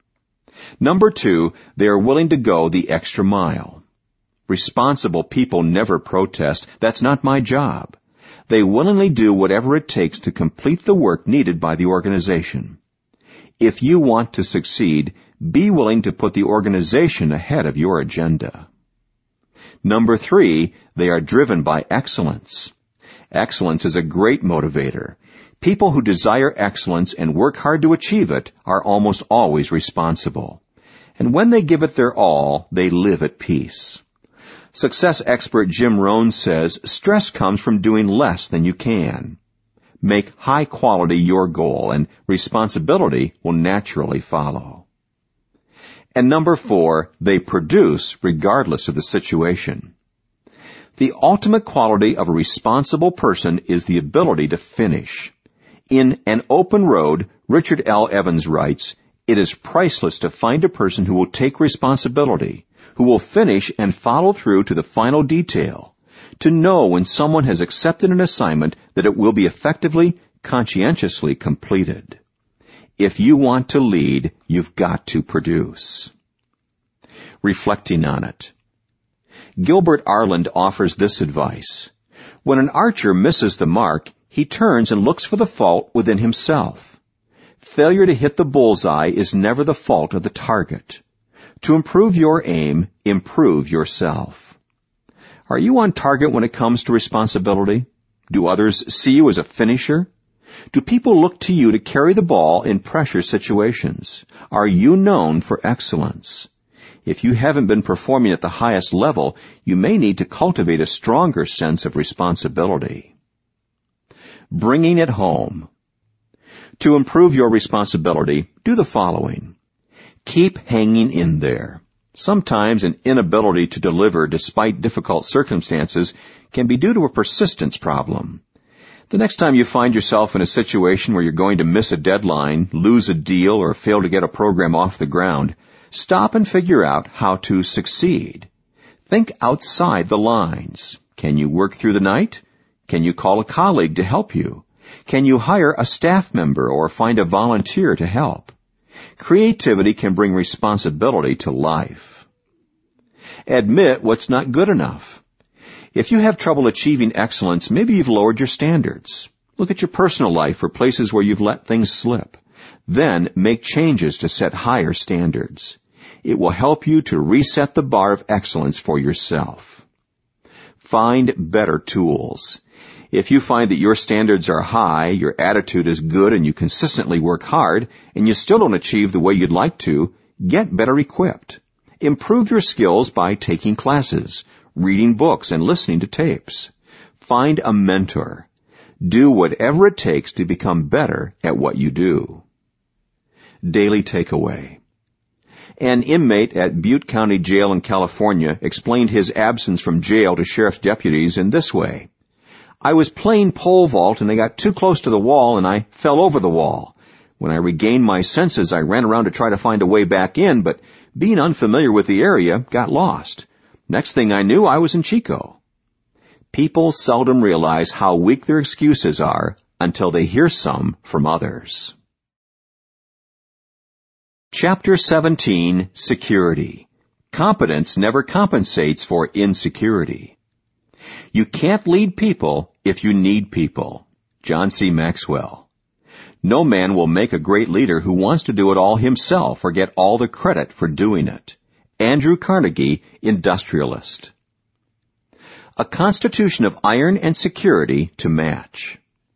[SPEAKER 2] Number two, they are willing to go the extra mile. Responsible people never protest, "That's not my job." They willingly do whatever it takes to complete the work needed by the organization. If you want to succeed, be willing to put the organization ahead of your agenda. Number three, they are driven by excellence. Excellence is a great motivator. People who desire excellence and work hard to achieve it are almost always responsible. And when they give it their all, they live at peace. Success expert Jim Rohn says, stress comes from doing less than you can. Make high quality your goal, and responsibility will naturally follow. And number four, they produce regardless of the situation. The ultimate quality of a responsible person is the ability to finish. In An Open Road, Richard L. Evans writes, "It is priceless to find a person who will take responsibility, who will finish and follow through to the final detail, to know when someone has accepted an assignment that it will be effectively, conscientiously completed." If you want to lead, you've got to produce. Reflecting on it. Gilbert Arland offers this advice. When an archer misses the mark, he turns and looks for the fault within himself. Failure to hit the bullseye is never the fault of the target. To improve your aim, improve yourself. Are you on target when it comes to responsibility? Do others see you as a finisher? Do people look to you to carry the ball in pressure situations? Are you known for excellence? If you haven't been performing at the highest level, you may need to cultivate a stronger sense of responsibility. Bringing it home. To improve your responsibility, do the following. Keep hanging in there. Sometimes an inability to deliver despite difficult circumstances can be due to a persistence problem. The next time you find yourself in a situation where you're going to miss a deadline, lose a deal, or fail to get a program off the ground, stop and figure out how to succeed. Think outside the lines. Can you work through the night? Can you call a colleague to help you? Can you hire a staff member or find a volunteer to help? Creativity can bring responsibility to life. Admit what's not good enough. If you have trouble achieving excellence, maybe you've lowered your standards. Look at your personal life for places where you've let things slip. Then make changes to set higher standards. It will help you to reset the bar of excellence for yourself. Find better tools. If you find that your standards are high, your attitude is good, and you consistently work hard, and you still don't achieve the way you'd like to, get better equipped. Improve your skills by taking classes, reading books, and listening to tapes. Find a mentor. Do whatever it takes to become better at what you do. Daily takeaway. An inmate at Butte County Jail in California explained his absence from jail to sheriff's deputies in this way. I was playing pole vault and I got too close to the wall and I fell over the wall. When I regained my senses, I ran around to try to find a way back in, but being unfamiliar with the area, got lost. Next thing I knew, I was in Chico. People seldom realize how weak their excuses are until they hear some from others. Chapter seventeen, Security. Competence never compensates for insecurity. You can't lead people if you need people. John C. Maxwell. No man will make a great leader who wants to do it all himself or get all the credit for doing it. Andrew Carnegie, Industrialist. A constitution of iron and security to match.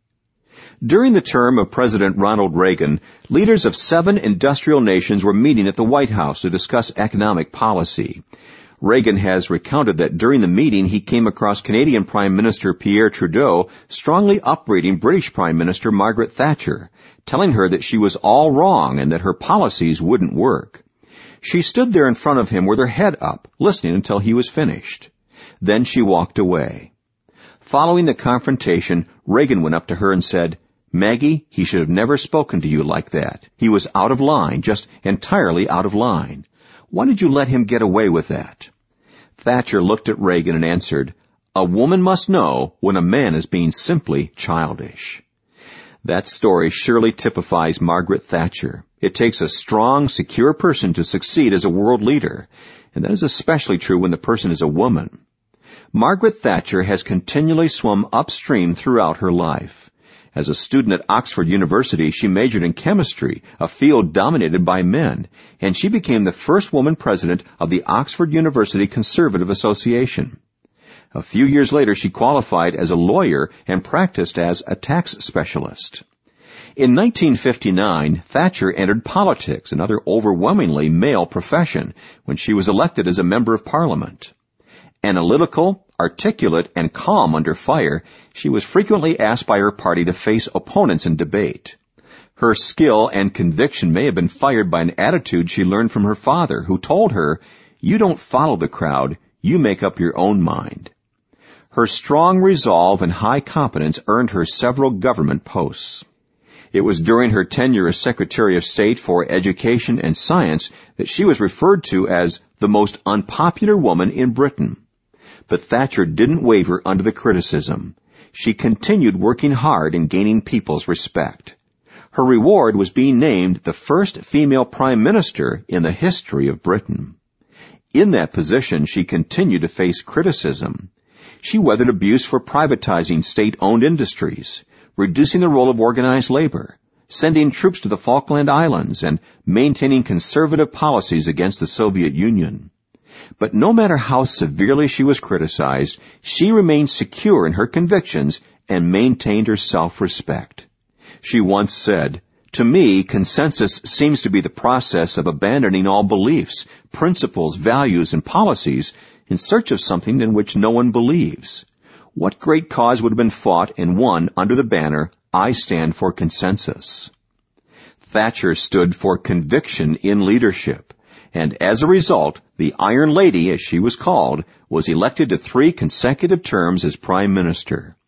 [SPEAKER 2] During the term of President Ronald Reagan, leaders of seven industrial nations were meeting at the White House to discuss economic policy. Reagan has recounted that during the meeting he came across Canadian Prime Minister Pierre Trudeau strongly upbraiding British Prime Minister Margaret Thatcher, telling her that she was all wrong and that her policies wouldn't work. She stood there in front of him with her head up, listening until he was finished. Then she walked away. Following the confrontation, Reagan went up to her and said, Maggie, he should have never spoken to you like that. He was out of line, just entirely out of line. Why did you let him get away with that? Thatcher looked at Reagan and answered, A woman must know when a man is being simply childish. That story surely typifies Margaret Thatcher. It takes a strong, secure person to succeed as a world leader, and that is especially true when the person is a woman. Margaret Thatcher has continually swum upstream throughout her life. As a student at Oxford University, she majored in chemistry, a field dominated by men, and she became the first woman president of the Oxford University Conservative Association. A few years later, she qualified as a lawyer and practiced as a tax specialist. In nineteen fifty-nine, Thatcher entered politics, another overwhelmingly male profession, when she was elected as a member of Parliament. Analytical, articulate, and calm under fire, she was frequently asked by her party to face opponents in debate. Her skill and conviction may have been fired by an attitude she learned from her father, who told her, "You don't follow the crowd, you make up your own mind." Her strong resolve and high competence earned her several government posts. It was during her tenure as Secretary of State for Education and Science that she was referred to as the most unpopular woman in Britain. But Thatcher didn't waver under the criticism. She continued working hard and gaining people's respect. Her reward was being named the first female prime minister in the history of Britain. In that position, she continued to face criticism. She weathered abuse for privatizing state-owned industries, reducing the role of organized labor, sending troops to the Falkland Islands, and maintaining conservative policies against the Soviet Union. But no matter how severely she was criticized, she remained secure in her convictions and maintained her self-respect. She once said, "To me, consensus seems to be the process of abandoning all beliefs, principles, values, and policies in search of something in which no one believes. What great cause would have been fought and won under the banner, 'I stand for consensus'?" Thatcher stood for conviction in leadership, and as a result, the Iron Lady, as she was called, was elected to three consecutive terms as Prime Minister.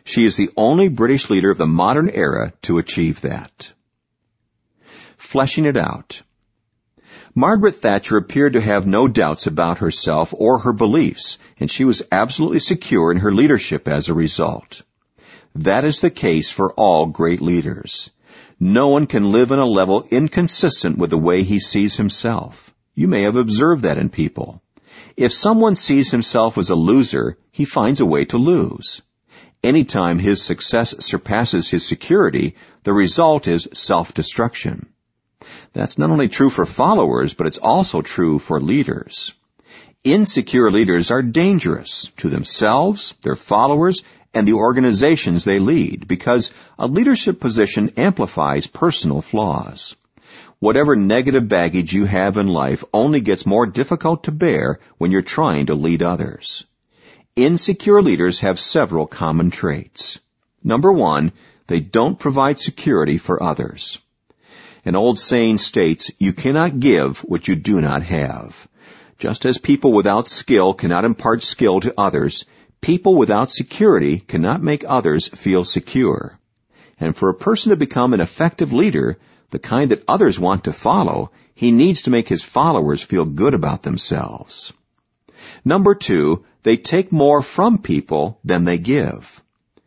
[SPEAKER 2] She is the only British leader of the modern era to achieve that. Fleshing it out. Margaret Thatcher appeared to have no doubts about herself or her beliefs, and she was absolutely secure in her leadership as a result. That is the case for all great leaders. No one can live on a level inconsistent with the way he sees himself. You may have observed that in people. If someone sees himself as a loser, he finds a way to lose. Anytime his success surpasses his security, the result is self-destruction. That's not only true for followers, but it's also true for leaders. Insecure leaders are dangerous to themselves, their followers, and the organizations they lead, because a leadership position amplifies personal flaws. Whatever negative baggage you have in life only gets more difficult to bear when you're trying to lead others. Insecure leaders have several common traits. Number one, they don't provide security for others. An old saying states, you cannot give what you do not have. Just as people without skill cannot impart skill to others, people without security cannot make others feel secure. And for a person to become an effective leader, the kind that others want to follow, he needs to make his followers feel good about themselves. Number two, they take more from people than they give.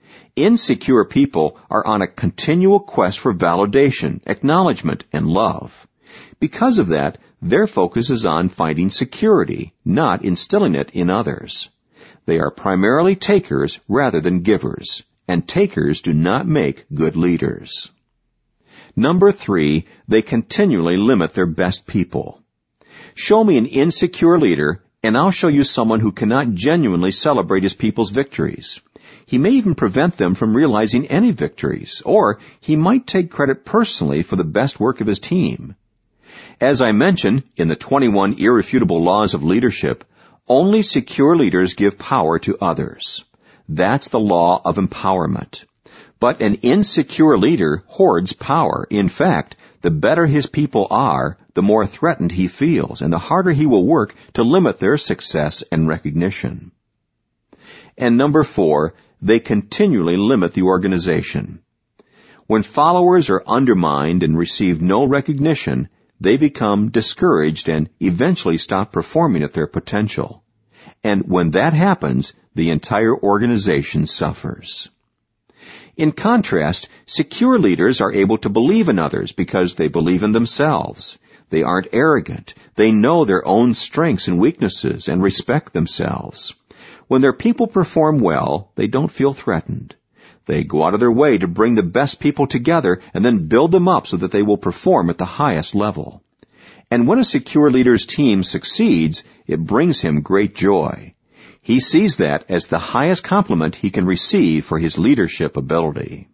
[SPEAKER 2] Insecure people are on a continual quest for validation, acknowledgement, and love. Because of that, their focus is on finding security, not instilling it in others. They are primarily takers rather than givers, and takers do not make good leaders. Number three, they continually limit their best people. Show me an insecure leader, and I'll show you someone who cannot genuinely celebrate his people's victories. He may even prevent them from realizing any victories, or he might take credit personally for the best work of his team. As I mentioned, in the twenty-one irrefutable laws of leadership, only secure leaders give power to others. That's the law of empowerment. But an insecure leader hoards power. In fact, the better his people are, the more threatened he feels, and the harder he will work to limit their success and recognition. And number four, they continually limit the organization. When followers are undermined and receive no recognition, they become discouraged and eventually stop performing at their potential. And when that happens, the entire organization suffers. In contrast, secure leaders are able to believe in others because they believe in themselves. They aren't arrogant. They know their own strengths and weaknesses and respect themselves. When their people perform well, they don't feel threatened. They go out of their way to bring the best people together and then build them up so that they will perform at the highest level. And when a secure leader's team succeeds, it brings him great joy. He sees that as the highest compliment he can receive for his leadership ability.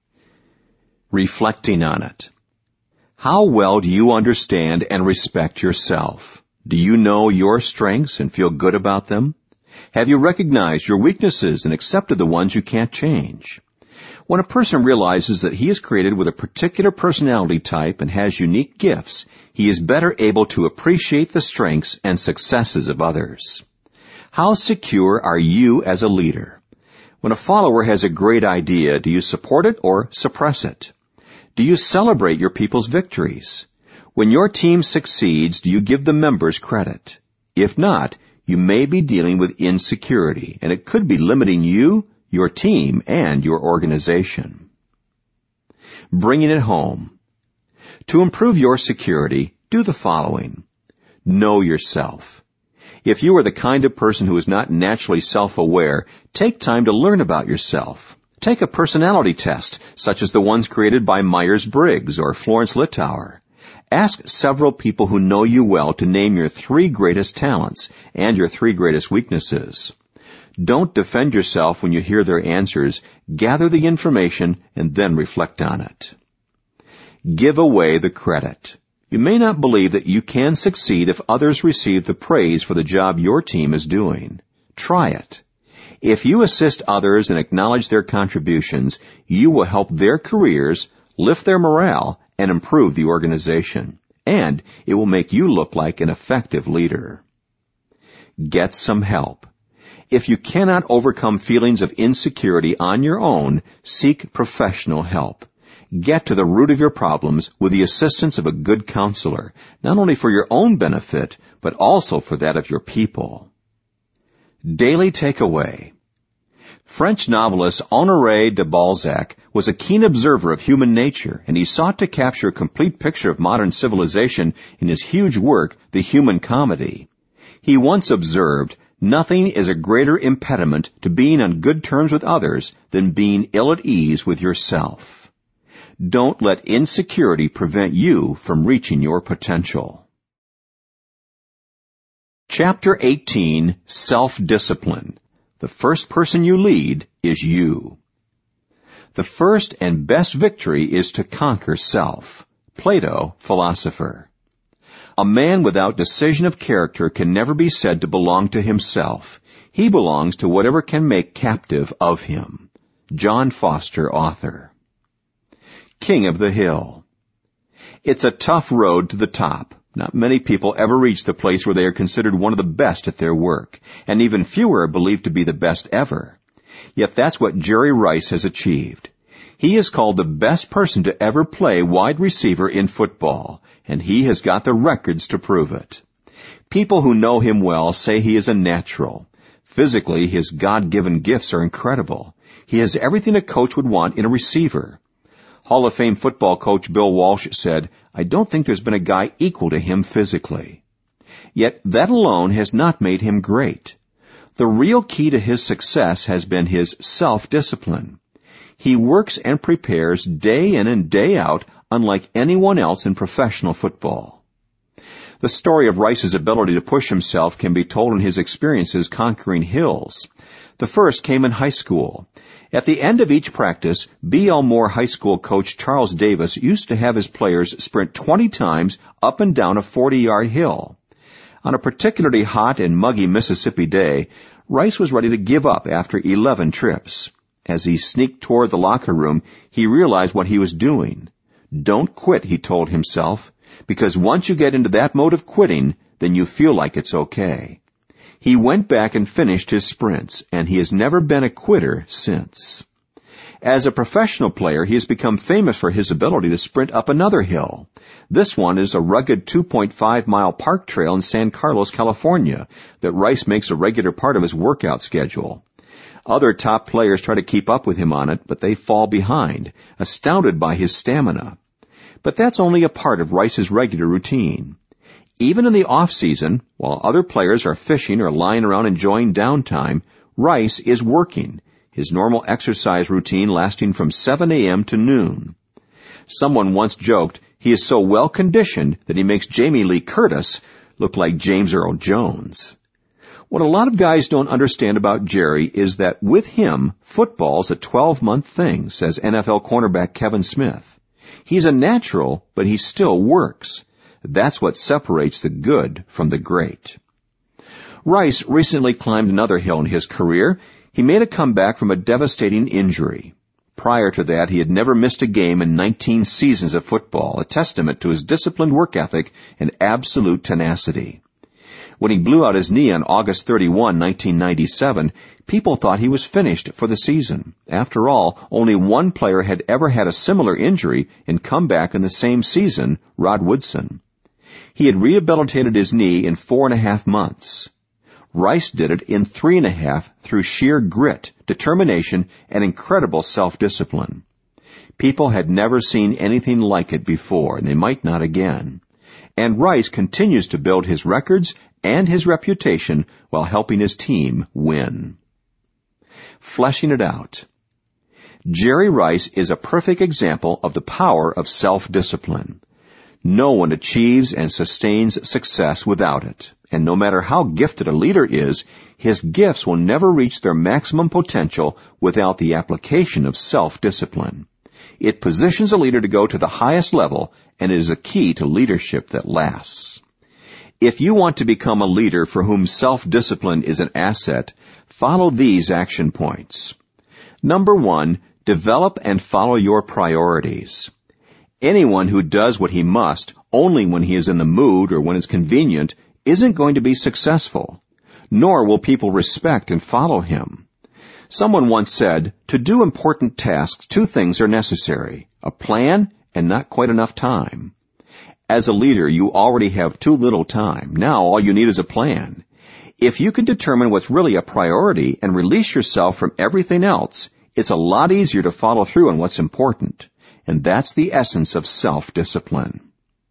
[SPEAKER 2] Reflecting on it. How well do you understand and respect yourself? Do you know your strengths and feel good about them? Have you recognized your weaknesses and accepted the ones you can't change? When a person realizes that he is created with a particular personality type and has unique gifts, he is better able to appreciate the strengths and successes of others. How secure are you as a leader? When a follower has a great idea, do you support it or suppress it? Do you celebrate your people's victories? When your team succeeds, do you give the members credit? If not, you may be dealing with insecurity, and it could be limiting you, your team, and your organization. Bringing it home. To improve your security, do the following. Know yourself. If you are the kind of person who is not naturally self-aware, take time to learn about yourself. Take a personality test, such as the ones created by Myers-Briggs or Florence Littauer. Ask several people who know you well to name your three greatest talents and your three greatest weaknesses. Don't defend yourself when you hear their answers. Gather the information and then reflect on it. Give away the credit. You may not believe that you can succeed if others receive the praise for the job your team is doing. Try it. If you assist others and acknowledge their contributions, you will help their careers, lift their morale, and improve the organization. And it will make you look like an effective leader. Get some help. If you cannot overcome feelings of insecurity on your own, seek professional help. Get to the root of your problems with the assistance of a good counselor, not only for your own benefit, but also for that of your people. Daily takeaway. French novelist Honoré de Balzac was a keen observer of human nature, and he sought to capture a complete picture of modern civilization in his huge work, The Human Comedy. He once observed, "Nothing is a greater impediment to being on good terms with others than being ill at ease with yourself." Don't let insecurity prevent you from reaching your potential. Chapter eighteen, Self-Discipline. The first person you lead is you. The first and best victory is to conquer self. Plato, philosopher. A man without decision of character can never be said to belong to himself. He belongs to whatever can make captive of him. John Foster, author. King of the Hill. It's a tough road to the top. Not many people ever reach the place where they are considered one of the best at their work, and even fewer are believed to be the best ever. Yet that's what Jerry Rice has achieved. He is called the best person to ever play wide receiver in football, and he has got the records to prove it. People who know him well say he is a natural. Physically, his God-given gifts are incredible. He has everything a coach would want in a receiver. Hall of Fame football coach Bill Walsh said, "I don't think there's been a guy equal to him physically." Yet that alone has not made him great. The real key to his success has been his self-discipline. He works and prepares day in and day out unlike anyone else in professional football. The story of Rice's ability to push himself can be told in his experiences conquering hills. The first came in high school. At the end of each practice, B L Moore High School coach Charles Davis used to have his players sprint twenty times up and down a forty-yard hill. On a particularly hot and muggy Mississippi day, Rice was ready to give up after eleven trips. As he sneaked toward the locker room, he realized what he was doing. "Don't quit," he told himself, "because once you get into that mode of quitting, then you feel like it's okay." He went back and finished his sprints, and he has never been a quitter since. As a professional player, he has become famous for his ability to sprint up another hill. This one is a rugged two point five mile park trail in San Carlos, California, that Rice makes a regular part of his workout schedule. Other top players try to keep up with him on it, but they fall behind, astounded by his stamina. But that's only a part of Rice's regular routine. Even in the off-season, while other players are fishing or lying around enjoying downtime, Rice is working, his normal exercise routine lasting from seven a.m. to noon. Someone once joked he is so well-conditioned that he makes Jamie Lee Curtis look like James Earl Jones. What a lot of guys don't understand about Jerry is that with him, football's a twelve-month thing, says N F L cornerback Kevin Smith. He's a natural, but he still works. That's what separates the good from the great. Rice recently climbed another hill in his career. He made a comeback from a devastating injury. Prior to that, he had never missed a game in nineteen seasons of football, a testament to his disciplined work ethic and absolute tenacity. When he blew out his knee on August thirty-first, nineteen ninety-seven, people thought he was finished for the season. After all, only one player had ever had a similar injury and come back in the same season, Rod Woodson. He had rehabilitated his knee in four and a half months. Rice did it in three and a half through sheer grit, determination, and incredible self-discipline. People had never seen anything like it before, and they might not again. And Rice continues to build his records and his reputation while helping his team win. Fleshing it out. Jerry Rice is a perfect example of the power of self-discipline. No one achieves and sustains success without it, and no matter how gifted a leader is, his gifts will never reach their maximum potential without the application of self-discipline. It positions a leader to go to the highest level, and it is a key to leadership that lasts. If you want to become a leader for whom self-discipline is an asset, follow these action points. Number one, develop and follow your priorities. Anyone who does what he must only when he is in the mood or when it's convenient isn't going to be successful. nor will people respect and follow him. Someone once said, to do important tasks, two things are necessary, a plan and not quite enough time. As a leader, you already have too little time. Now all you need is a plan. If you can determine what's really a priority and release yourself from everything else, it's a lot easier to follow through on what's important. And that's the essence of self-discipline.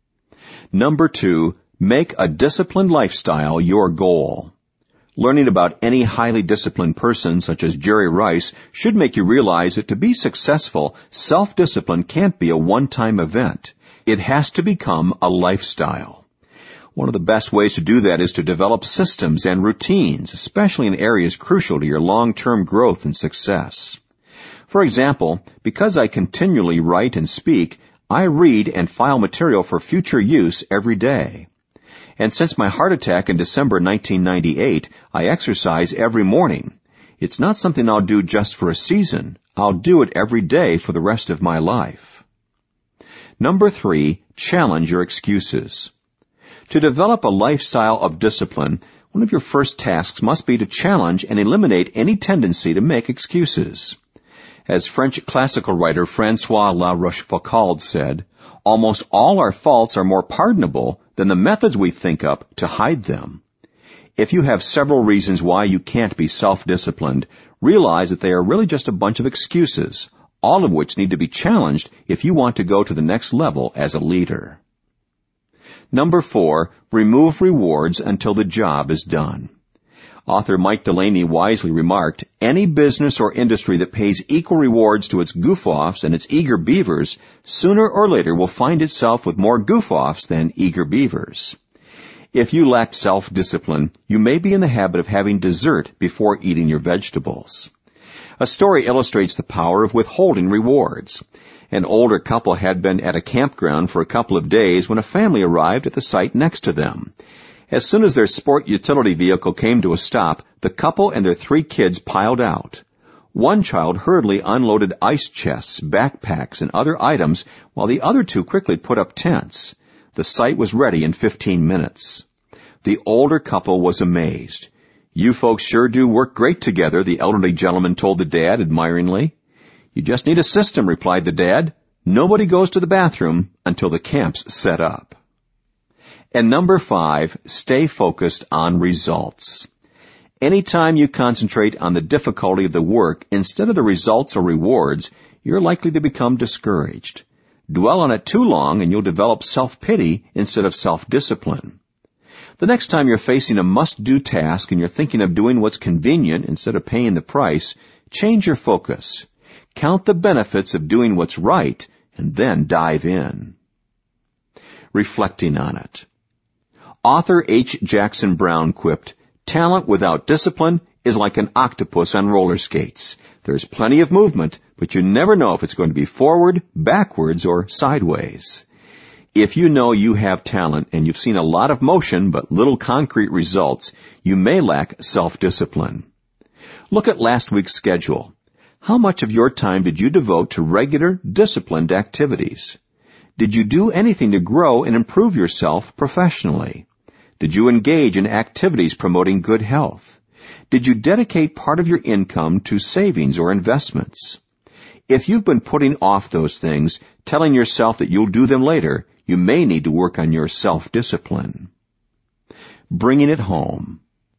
[SPEAKER 2] Number two, make a disciplined lifestyle your goal. Learning about any highly disciplined person, such as Jerry Rice, should make you realize that to be successful, self-discipline can't be a one-time event. It has to become a lifestyle. One of the best ways to do that is to develop systems and routines, especially in areas crucial to your long-term growth and success. For example, because I continually write and speak, I read and file material for future use every day. And since my heart attack in December nineteen ninety-eight, I exercise every morning. It's not something I'll do just for a season. I'll do it every day for the rest of my life. Number three, challenge your excuses. To develop a lifestyle of discipline, one of your first tasks must be to challenge and eliminate any tendency to make excuses. As French classical writer François La Rochefoucauld said, almost all our faults are more pardonable than the methods we think up to hide them. If you have several reasons why you can't be self-disciplined, realize that they are really just a bunch of excuses, all of which need to be challenged if you want to go to the next level as a leader. Number four, remove rewards until the job is done. Author Mike Delaney wisely remarked, any business or industry that pays equal rewards to its goof-offs and its eager beavers sooner or later will find itself with more goof-offs than eager beavers. If you lack self-discipline, you may be in the habit of having dessert before eating your vegetables. A story illustrates the power of withholding rewards. An older couple had been at a campground for a couple of days when a family arrived at the site next to them. As soon as their sport utility vehicle came to a stop, the couple and their three kids piled out. One child hurriedly unloaded ice chests, backpacks, and other items, while the other two quickly put up tents. The site was ready in fifteen minutes. The older couple was amazed. You folks sure do work great together, the elderly gentleman told the dad admiringly. You just need a system, replied the dad. Nobody goes to the bathroom until the camp's set up. And number five, stay focused on results. Anytime you concentrate on the difficulty of the work instead of the results or rewards, you're likely to become discouraged. Dwell on it too long and you'll develop self-pity instead of self-discipline. The next time you're facing a must-do task and you're thinking of doing what's convenient instead of paying the price, change your focus. Count the benefits of doing what's right and then dive in. Reflecting on it. Author H. Jackson Brown quipped, talent without discipline is like an octopus on roller skates. There's plenty of movement, but you never know if it's going to be forward, backwards, or sideways. If you know you have talent and you've seen a lot of motion but little concrete results, you may lack self-discipline. Look at last week's schedule. How much of your time did you devote to regular, disciplined activities? Did you do anything to grow and improve yourself professionally? Did you engage in activities promoting good health? Did you dedicate part of your income to savings or investments? If you've been putting off those things, telling yourself that you'll do them later, you may need to work on your self-discipline. Bringing it home.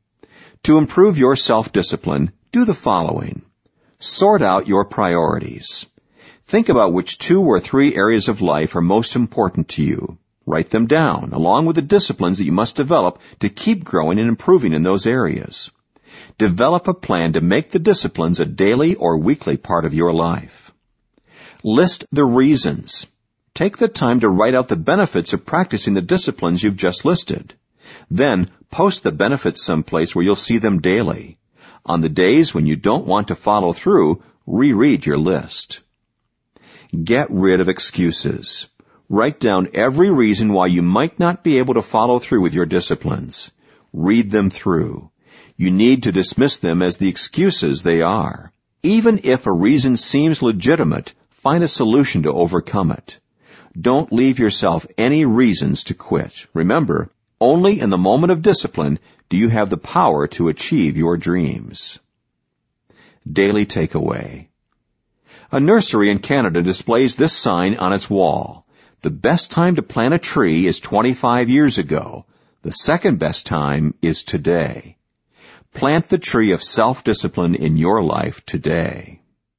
[SPEAKER 2] To improve your self-discipline, do the following. Sort out your priorities. Think about which two or three areas of life are most important to you. Write them down, along with the disciplines that you must develop to keep growing and improving in those areas. Develop a plan to make the disciplines a daily or weekly part of your life. List the reasons. Take the time to write out the benefits of practicing the disciplines you've just listed. Then, post the benefits someplace where you'll see them daily. On the days when you don't want to follow through, reread your list. Get rid of excuses. Write down every reason why you might not be able to follow through with your disciplines. Read them through. You need to dismiss them as the excuses they are. Even if a reason seems legitimate, find a solution to overcome it. Don't leave yourself any reasons to quit. Remember, Only in the moment of discipline do you have the power to achieve your dreams. Daily takeaway. A nursery in Canada displays this sign on its wall. The best time to plant a tree is twenty-five years ago. The second best time is today. Plant the tree of self-discipline in your life today.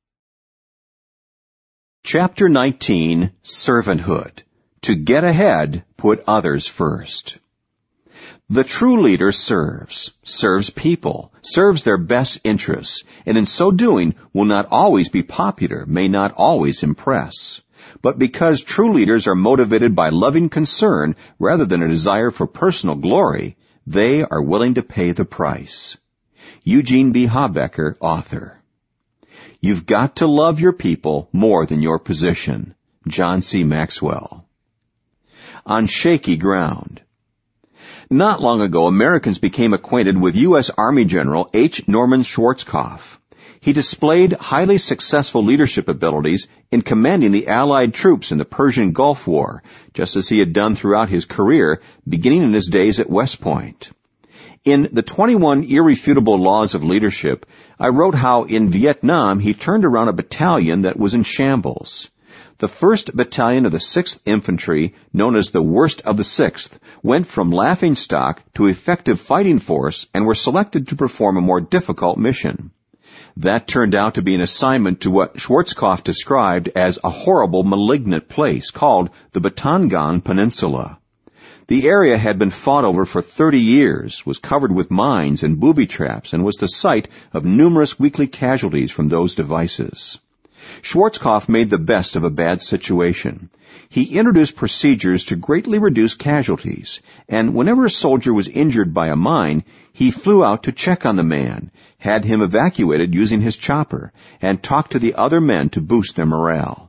[SPEAKER 2] Chapter nineteen, Servanthood. To get ahead, put others first. The true leader serves, serves people, serves their best interests, and in so doing will not always be popular, may not always impress. But because true leaders are motivated by loving concern rather than a desire for personal glory, they are willing to pay the price. Eugene B. Habecker, author. You've got to love your people more than your position. John C. Maxwell. On shaky ground. Not long ago, Americans became acquainted with U S Army General H. Norman Schwarzkopf. He displayed highly successful leadership abilities in commanding the Allied troops in the Persian Gulf War, just as he had done throughout his career, beginning in his days at West Point. In the twenty-one Irrefutable Laws of Leadership, I wrote how in Vietnam he turned around a battalion that was in shambles. The first Battalion of the sixth Infantry, known as the Worst of the sixth, went from laughingstock to effective fighting force and were selected to perform a more difficult mission. That turned out to be an assignment to what Schwarzkopf described as a horrible, malignant place called the Batangan Peninsula. The area had been fought over for thirty years, was covered with mines and booby traps, and was the site of numerous weekly casualties from those devices. Schwarzkopf made the best of a bad situation. He introduced procedures to greatly reduce casualties, and whenever a soldier was injured by a mine, he flew out to check on the man, had him evacuated using his chopper, and talked to the other men to boost their morale.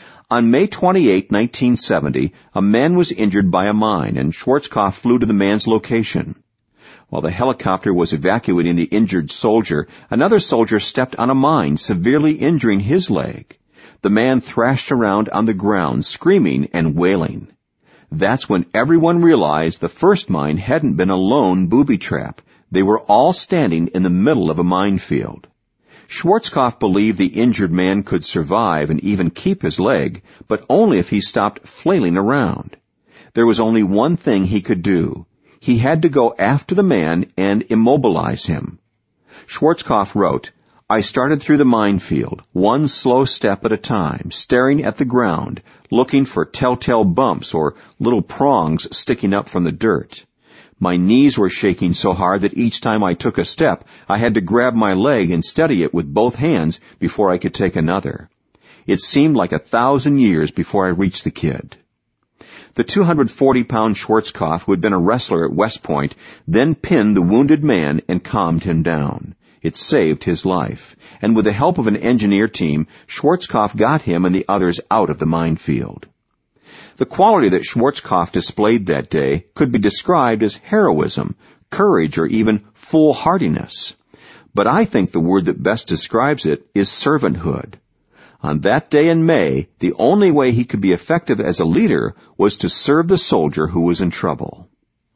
[SPEAKER 2] On May twenty-eighth, nineteen seventy, a man was injured by a mine, and Schwarzkopf flew to the man's location. While the helicopter was evacuating the injured soldier, another soldier stepped on a mine, severely injuring his leg. The man thrashed around on the ground, screaming and wailing. That's when everyone realized the first mine hadn't been a lone booby trap. They were all standing in the middle of a minefield. Schwarzkopf believed the injured man could survive and even keep his leg, but only if he stopped flailing around. There was only one thing he could do. He had to go after the man and immobilize him. Schwarzkopf wrote, I started through the minefield, one slow step at a time, staring at the ground, looking for telltale bumps or little prongs sticking up from the dirt. My knees were shaking so hard that each time I took a step, I had to grab my leg and steady it with both hands before I could take another. It seemed like a thousand years before I reached the kid. The two hundred forty pound Schwarzkopf, who had been a wrestler at West Point, then pinned the wounded man and calmed him down. It saved his life, and with the help of an engineer team, Schwarzkopf got him and the others out of the minefield. The quality that Schwarzkopf displayed that day could be described as heroism, courage, or even foolhardiness. But I think the word that best describes it is servanthood. On that day in May, the only way he could be effective as a leader was to serve the soldier who was in trouble.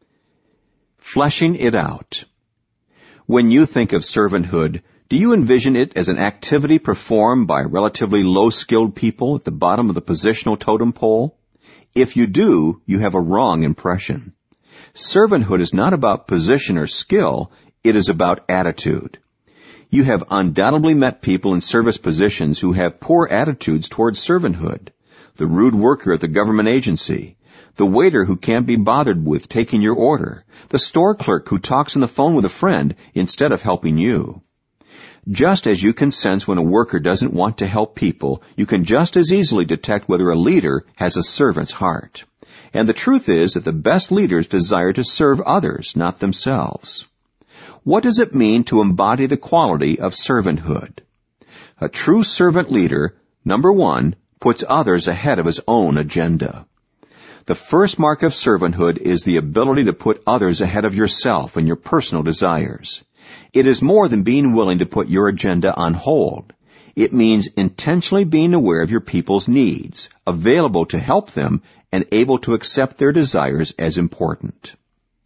[SPEAKER 2] Fleshing it out. When you think of servanthood, do you envision it as an activity performed by relatively low-skilled people at the bottom of the positional totem pole? If you do, you have a wrong impression. Servanthood is not about position or skill, it is about attitude. You have undoubtedly met people in service positions who have poor attitudes towards servanthood. The rude worker at the government agency, the waiter who can't be bothered with taking your order, the store clerk who talks on the phone with a friend instead of helping you. Just as you can sense when a worker doesn't want to help people, you can just as easily detect whether a leader has a servant's heart. And the truth is that the best leaders desire to serve others, not themselves. What does it mean to embody the quality of servanthood? A true servant leader, number one, puts others ahead of his own agenda. The first mark of servanthood is the ability to put others ahead of yourself and your personal desires. It is more than being willing to put your agenda on hold. It means intentionally being aware of your people's needs, available to help them, and able to accept their desires as important.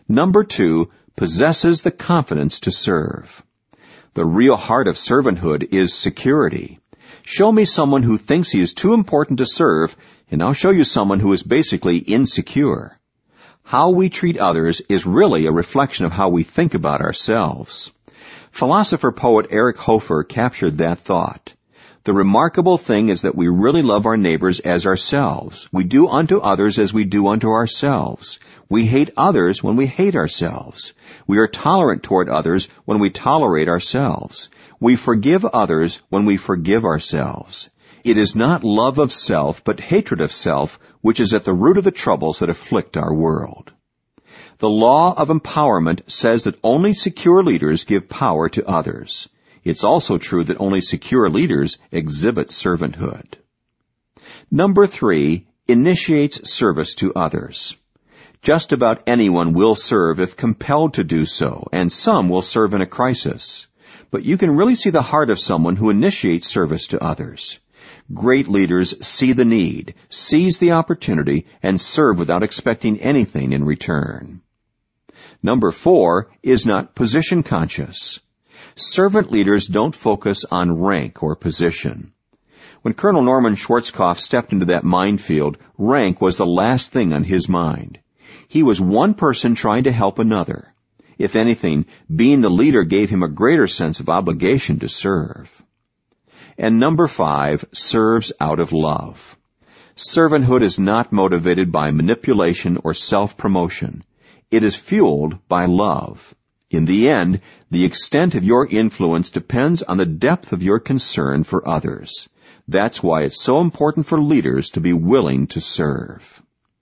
[SPEAKER 2] Number two, possesses the confidence to serve. The real heart of servanthood is security. Show me someone who thinks he is too important to serve, and I'll show you someone who is basically insecure. How we treat others is really a reflection of how we think about ourselves. Philosopher-poet Eric Hofer captured that thought. The remarkable thing is that we really love our neighbors as ourselves. We do unto others as we do unto ourselves. We hate others when we hate ourselves. We are tolerant toward others when we tolerate ourselves. We forgive others when we forgive ourselves. It is not love of self, but hatred of self, which is at the root of the troubles that afflict our world. The law of empowerment says that only secure leaders give power to others. It's also true that only secure leaders exhibit servanthood. Number three, initiates service to others. Just about anyone will serve if compelled to do so, and some will serve in a crisis. But you can really see the heart of someone who initiates service to others. Great leaders see the need, seize the opportunity, and serve without expecting anything in return. Number four is not position conscious. Servant leaders don't focus on rank or position. When Colonel Norman Schwarzkopf stepped into that minefield, rank was the last thing on his mind. He was one person trying to help another. If anything, being the leader gave him a greater sense of obligation to serve. And number five, serves out of love. Servanthood is not motivated by manipulation or self-promotion. It is fueled by love. In the end, the extent of your influence depends on the depth of your concern for others. That's why it's so important for leaders to be willing to serve.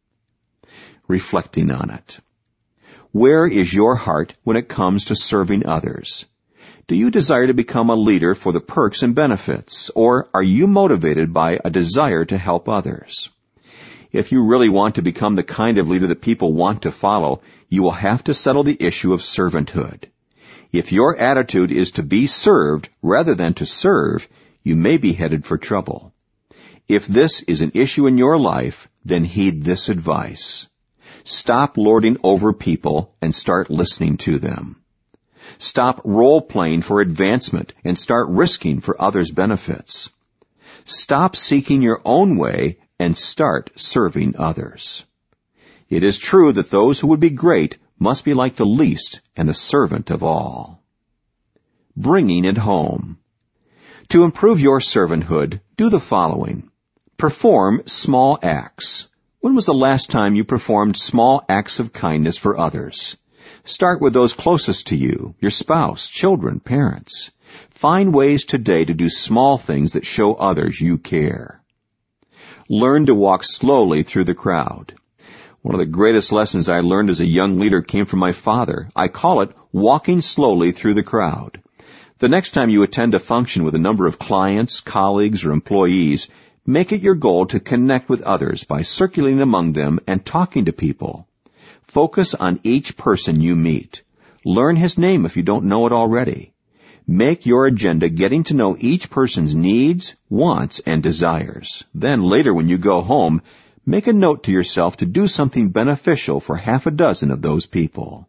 [SPEAKER 2] Reflecting on it. Where is your heart when it comes to serving others? Do you desire to become a leader for the perks and benefits, or are you motivated by a desire to help others? If you really want to become the kind of leader that people want to follow, you will have to settle the issue of servanthood. If your attitude is to be served rather than to serve, you may be headed for trouble. If this is an issue in your life, then heed this advice. Stop lording over people and start listening to them. Stop role-playing for advancement and start risking for others' benefits. Stop seeking your own way and start serving others. It is true that those who would be great must be like the least and the servant of all. Bringing it home. To improve your servanthood, do the following. Perform small acts. When was the last time you performed small acts of kindness for others? Start with those closest to you, your spouse, children, parents. Find ways today to do small things that show others you care. Learn to walk slowly through the crowd. One of the greatest lessons I learned as a young leader came from my father. I call it walking slowly through the crowd. The next time you attend a function with a number of clients, colleagues, or employees, make it your goal to connect with others by circulating among them and talking to people. Focus on each person you meet. Learn his name if you don't know it already. Make your agenda getting to know each person's needs, wants, and desires. Then later when you go home, make a note to yourself to do something beneficial for half a dozen of those people.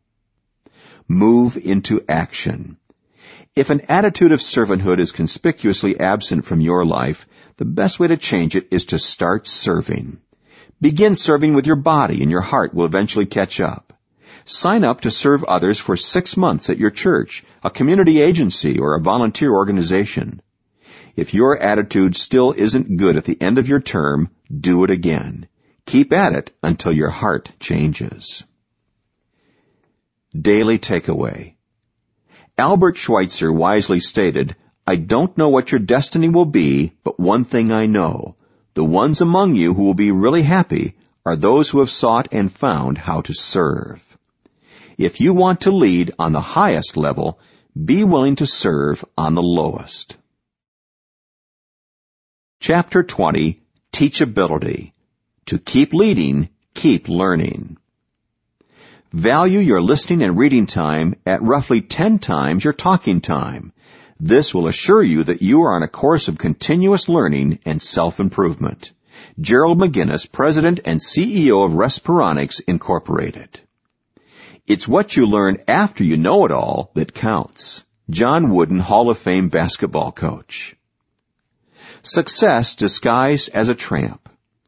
[SPEAKER 2] Move into action. If an attitude of servanthood is conspicuously absent from your life, the best way to change it is to start serving. Begin serving with your body, and your heart will eventually catch up. Sign up to serve others for six months at your church, a community agency, or a volunteer organization. If your attitude still isn't good at the end of your term, do it again. Keep at it until your heart changes. Daily takeaway. Albert Schweitzer wisely stated, "I don't know what your destiny will be, but one thing I know. The ones among you who will be really happy are those who have sought and found how to serve." If you want to lead on the highest level, be willing to serve on the lowest. Chapter twenty, Teachability. To keep leading, keep learning. Value your listening and reading time at roughly ten times your talking time. This will assure you that you are on a course of continuous learning and self-improvement. Gerald McGinnis, President and C E O of Respironics, Incorporated. It's what you learn after you know it all that counts. John Wooden, Hall of Fame basketball coach. Success disguised as a tramp.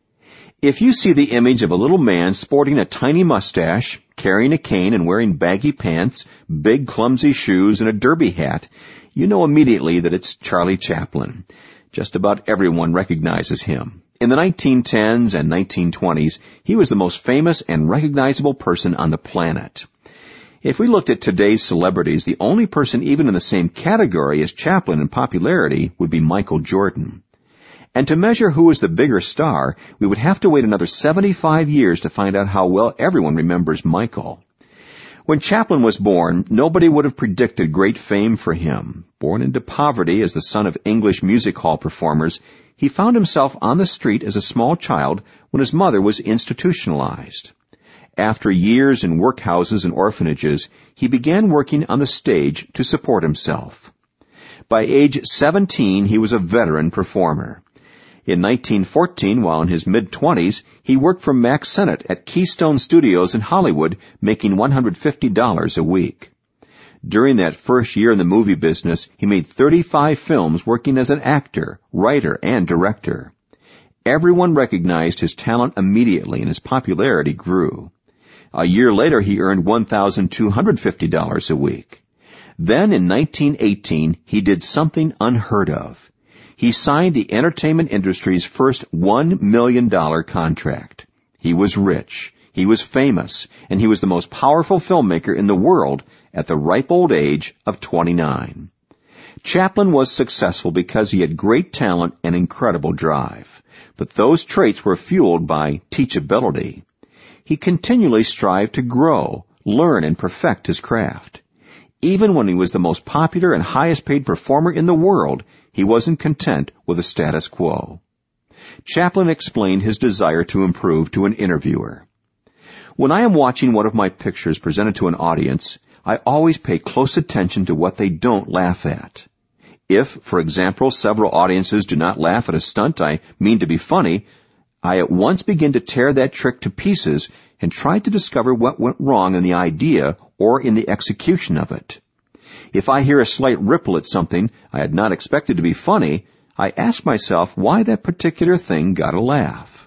[SPEAKER 2] If you see the image of a little man sporting a tiny mustache, carrying a cane and wearing baggy pants, big clumsy shoes, and a derby hat, you know immediately that it's Charlie Chaplin. Just about everyone recognizes him. In the nineteen tens and nineteen twenties, he was the most famous and recognizable person on the planet. If we looked at today's celebrities, the only person even in the same category as Chaplin in popularity would be Michael Jordan. And to measure who is the bigger star, we would have to wait another seventy-five years to find out how well everyone remembers Michael. When Chaplin was born, nobody would have predicted great fame for him. Born into poverty as the son of English music hall performers, he found himself on the street as a small child when his mother was institutionalized. After years in workhouses and orphanages, he began working on the stage to support himself. By age seventeen, he was a veteran performer. In nineteen fourteen, while in his mid-twenties, he worked for Mack Sennett at Keystone Studios in Hollywood, making one hundred fifty dollars a week. During that first year in the movie business, he made thirty-five films working as an actor, writer, and director. Everyone recognized his talent immediately, and his popularity grew. A year later, he earned one thousand two hundred fifty dollars a week. Then, in nineteen eighteen, he did something unheard of. He signed the entertainment industry's first one million dollars contract. He was rich, he was famous, and he was the most powerful filmmaker in the world at the ripe old age of twenty-nine. Chaplin was successful because he had great talent and incredible drive. But those traits were fueled by teachability. He continually strived to grow, learn, and perfect his craft. Even when he was the most popular and highest paid performer in the world, he wasn't content with the status quo. Chaplin explained his desire to improve to an interviewer. When I am watching one of my pictures presented to an audience, I always pay close attention to what they don't laugh at. If, for example, several audiences do not laugh at a stunt I mean to be funny, I at once begin to tear that trick to pieces and try to discover what went wrong in the idea or in the execution of it. If I hear a slight ripple at something I had not expected to be funny, I ask myself why that particular thing got a laugh.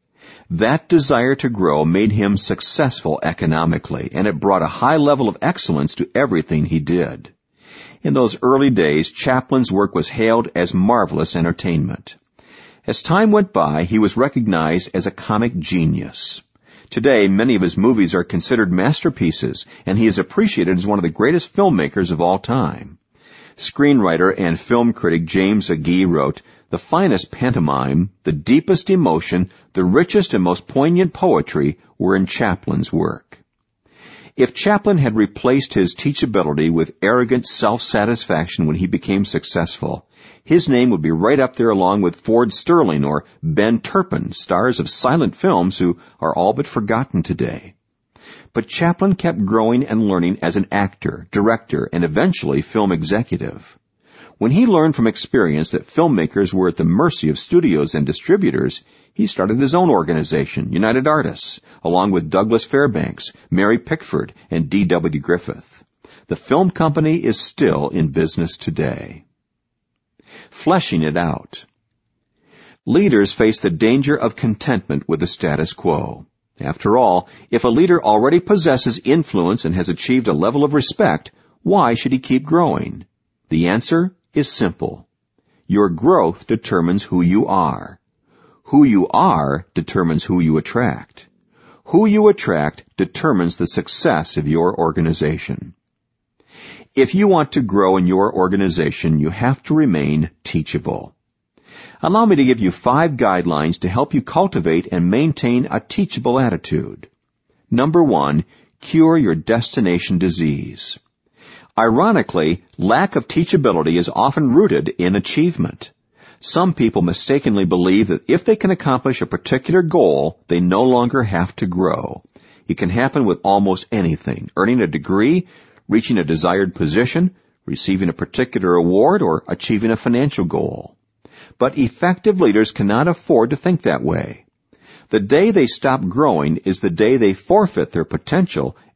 [SPEAKER 2] That desire to grow made him successful economically, and it brought a high level of excellence to everything he did. In those early days, Chaplin's work was hailed as marvelous entertainment. As time went by, he was recognized as a comic genius. Today, many of his movies are considered masterpieces, and he is appreciated as one of the greatest filmmakers of all time. Screenwriter and film critic James Agee wrote, "The finest pantomime, the deepest emotion, the richest and most poignant poetry were in Chaplin's work." If Chaplin had replaced his teachability with arrogant self-satisfaction when he became successful, his name would be right up there along with Ford Sterling or Ben Turpin, stars of silent films who are all but forgotten today. But Chaplin kept growing and learning as an actor, director, and eventually film executive. When he learned from experience that filmmakers were at the mercy of studios and distributors, he started his own organization, United Artists, along with Douglas Fairbanks, Mary Pickford, and D W Griffith. The film company is still in business today. Fleshing it out. Leaders face the danger of contentment with the status quo. After all, if a leader already possesses influence and has achieved a level of respect, why should he keep growing? The answer is simple. Your growth determines who you are. Who you are determines who you attract. Who you attract determines the success of your organization. If you want to grow in your organization, you have to remain teachable. Allow me to give you five guidelines to help you cultivate and maintain a teachable attitude. Number one, cure your destination disease. Ironically, lack of teachability is often rooted in achievement. Some people mistakenly believe that if they can accomplish a particular goal, they no longer have to grow. It can happen with almost anything, earning a degree, reaching a desired position, receiving a particular award, or achieving a financial goal. But effective leaders cannot afford to think that way. The day they stop growing is the day they forfeit their potential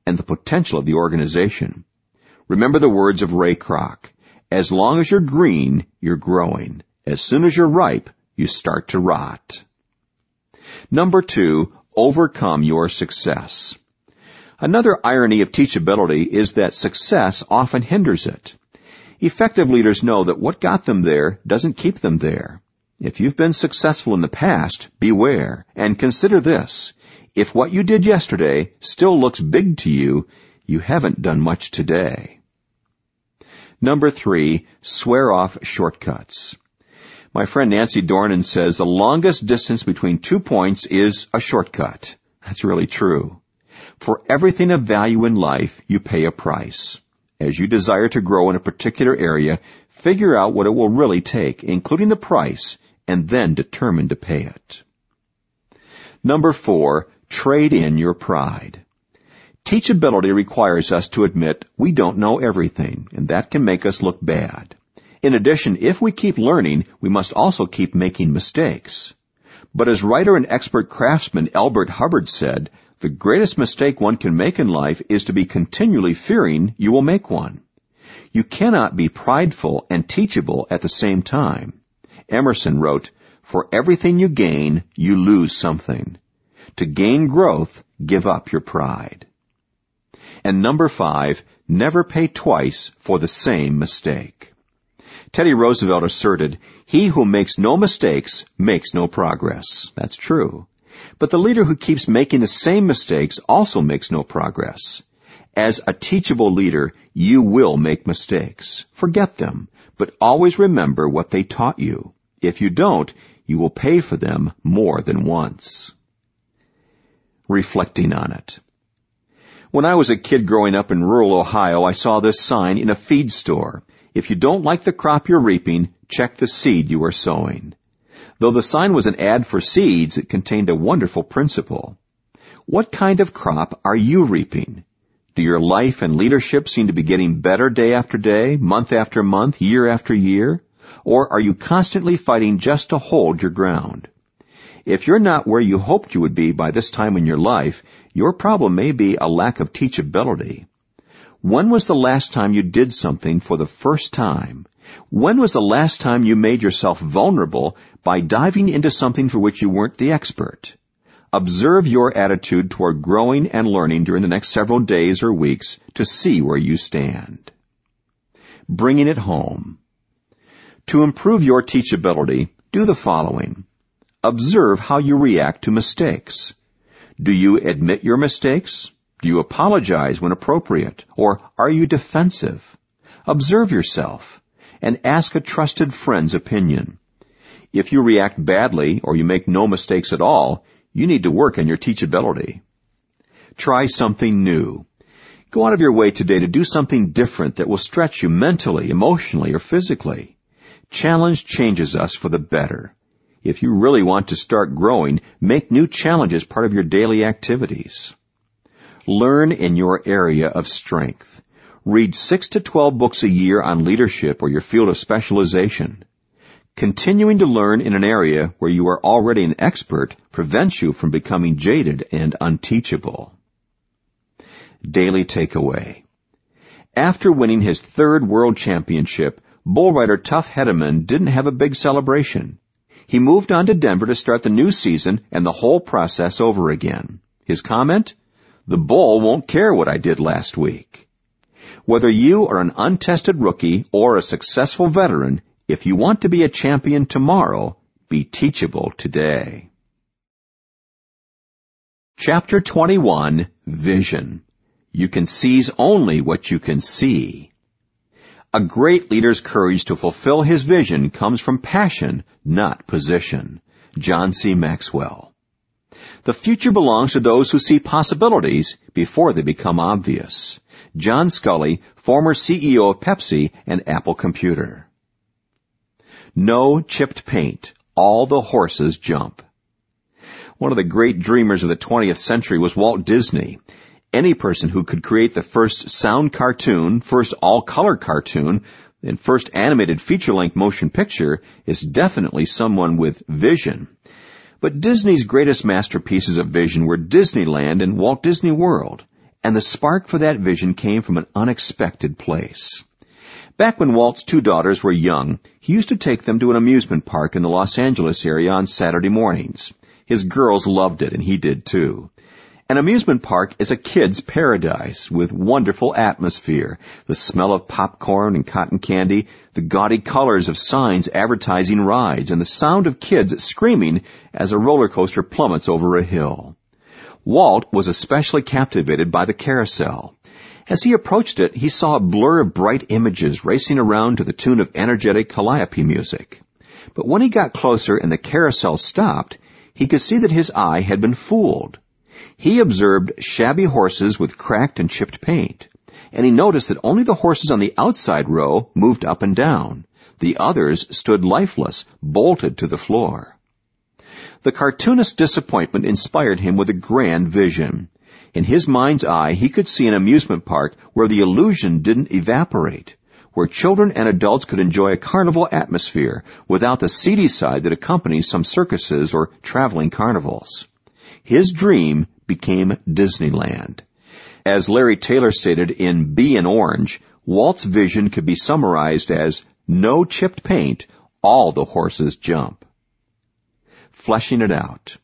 [SPEAKER 2] and the potential of the organization. Remember the words of Ray Kroc. As long as you're green, you're growing. As soon as you're ripe, you start to rot. Number two, overcome your success. Another irony of teachability is that success often hinders it. Effective leaders know that what got them there doesn't keep them there. If you've been successful in the past, beware and consider this. If what you did yesterday still looks big to you, you haven't done much today. Number three, swear off shortcuts. My friend Nancy Dornan says the longest distance between two points is a shortcut. That's really true. For everything of value in life, you pay a price. As you desire to grow in a particular area, figure out what it will really take, including the price, and then determine to pay it. Number four, trade in your pride. Teachability requires us to admit we don't know everything, and that can make us look bad. In addition, if we keep learning, we must also keep making mistakes. But as writer and expert craftsman Elbert Hubbard said, the greatest mistake one can make in life is to be continually fearing you will make one. You cannot be prideful and teachable at the same time. Emerson wrote, "For everything you gain, you lose something. To gain growth, give up your pride." And number five, never pay twice for the same mistake. Teddy Roosevelt asserted, "He who makes no mistakes makes no progress." That's true. But the leader who keeps making the same mistakes also makes no progress. As a teachable leader, you will make mistakes. Forget them, but always remember what they taught you. If you don't, you will pay for them more than once. Reflecting on it. When I was a kid growing up in rural Ohio, I saw this sign in a feed store. If you don't like the crop you're reaping, check the seed you are sowing. Though the sign was an ad for seeds, it contained a wonderful principle. What kind of crop are you reaping? Do your life and leadership seem to be getting better day after day, month after month, year after year? Or are you constantly fighting just to hold your ground? If you're not where you hoped you would be by this time in your life, your problem may be a lack of teachability. When was the last time you did something for the first time? When was the last time you made yourself vulnerable by diving into something for which you weren't the expert? Observe your attitude toward growing and learning during the next several days or weeks to see where you stand. Bringing it home. To improve your teachability, do the following. Observe how you react to mistakes. Do you admit your mistakes? Do you apologize when appropriate? Or are you defensive? Observe yourself and ask a trusted friend's opinion. If you react badly or you make no mistakes at all, you need to work on your teachability. Try something new. Go out of your way today to do something different that will stretch you mentally, emotionally, or physically. Challenge changes us for the better. If you really want to start growing, make new challenges part of your daily activities. Learn in your area of strength. Read six to twelve books a year on leadership or your field of specialization. Continuing to learn in an area where you are already an expert prevents you from becoming jaded and unteachable. Daily takeaway. After winning his third world championship, bull rider Tuff Hedeman didn't have a big celebration. He moved on to Denver to start the new season and the whole process over again. His comment? The bull won't care what I did last week. Whether you are an untested rookie or a successful veteran, if you want to be a champion tomorrow, be teachable today. Chapter twenty-one, Vision. You can seize only what you can see. A great leader's courage to fulfill his vision comes from passion, not position. John C. Maxwell. The future belongs to those who see possibilities before they become obvious. John Scully, former C E O of Pepsi and Apple Computer. No chipped paint. All the horses jump. One of the great dreamers of the twentieth century was Walt Disney. Any person who could create the first sound cartoon, first all-color cartoon, and first animated feature-length motion picture is definitely someone with vision. But Disney's greatest masterpieces of vision were Disneyland and Walt Disney World. and the spark for that vision came from an unexpected place. Back when Walt's two daughters were young, he used to take them to an amusement park in the Los Angeles area on Saturday mornings. His girls loved it, and he did too. An amusement park is a kid's paradise with wonderful atmosphere, the smell of popcorn and cotton candy, the gaudy colors of signs advertising rides, and the sound of kids screaming as a roller coaster plummets over a hill. Walt was especially captivated by the carousel. As he approached it, he saw a blur of bright images racing around to the tune of energetic calliope music. But when he got closer and the carousel stopped, he could see that his eye had been fooled. He observed shabby horses with cracked and chipped paint, and he noticed that only the horses on the outside row moved up and down. The others stood lifeless, bolted to the floor. The cartoonist's disappointment inspired him with a grand vision. In his mind's eye, he could see an amusement park where the illusion didn't evaporate, where children and adults could enjoy a carnival atmosphere without the seedy side that accompanies some circuses or traveling carnivals. His dream became Disneyland. As Larry Taylor stated in Bee and Orange, Walt's vision could be summarized as no chipped paint, all the horses jump. Fleshing it out.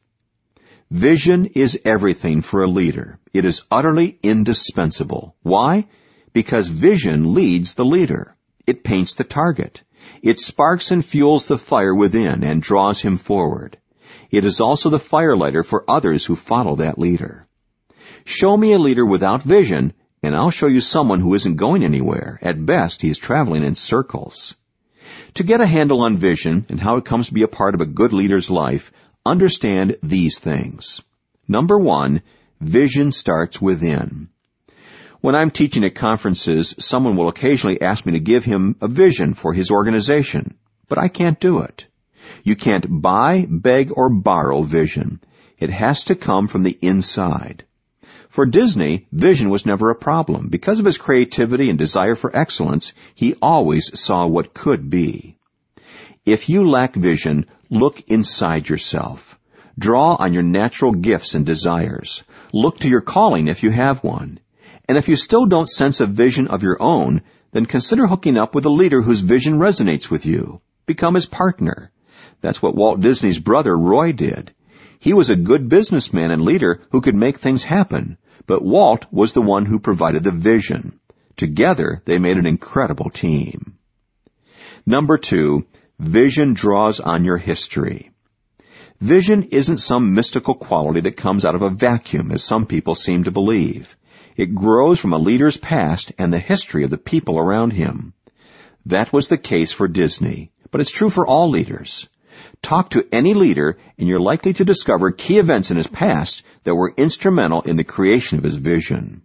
[SPEAKER 2] Vision is everything for a leader. It is utterly indispensable. Why? Because vision leads the leader. It paints the target. It sparks and fuels the fire within and draws him forward. It is also the firelighter for others who follow that leader. Show me a leader without vision, and I'll show you someone who isn't going anywhere. At best, he is traveling in circles. To get a handle on vision and how it comes to be a part of a good leader's life, understand these things. Number one, vision starts within. When I'm teaching at conferences, someone will occasionally ask me to give him a vision for his organization, but I can't do it. You can't buy, beg, or borrow vision. It has to come from the inside. For Disney, vision was never a problem. Because of his creativity and desire for excellence, he always saw what could be. If you lack vision, look inside yourself. Draw on your natural gifts and desires. Look to your calling if you have one. And if you still don't sense a vision of your own, then consider hooking up with a leader whose vision resonates with you. Become his partner. That's what Walt Disney's brother Roy did. He was a good businessman and leader who could make things happen, but Walt was the one who provided the vision. Together, they made an incredible team. Number two, vision draws on your history. Vision isn't some mystical quality that comes out of a vacuum, as some people seem to believe. It grows from a leader's past and the history of the people around him. That was the case for Disney, but it's true for all leaders. Talk to any leader, and you're likely to discover key events in his past that were instrumental in the creation of his vision.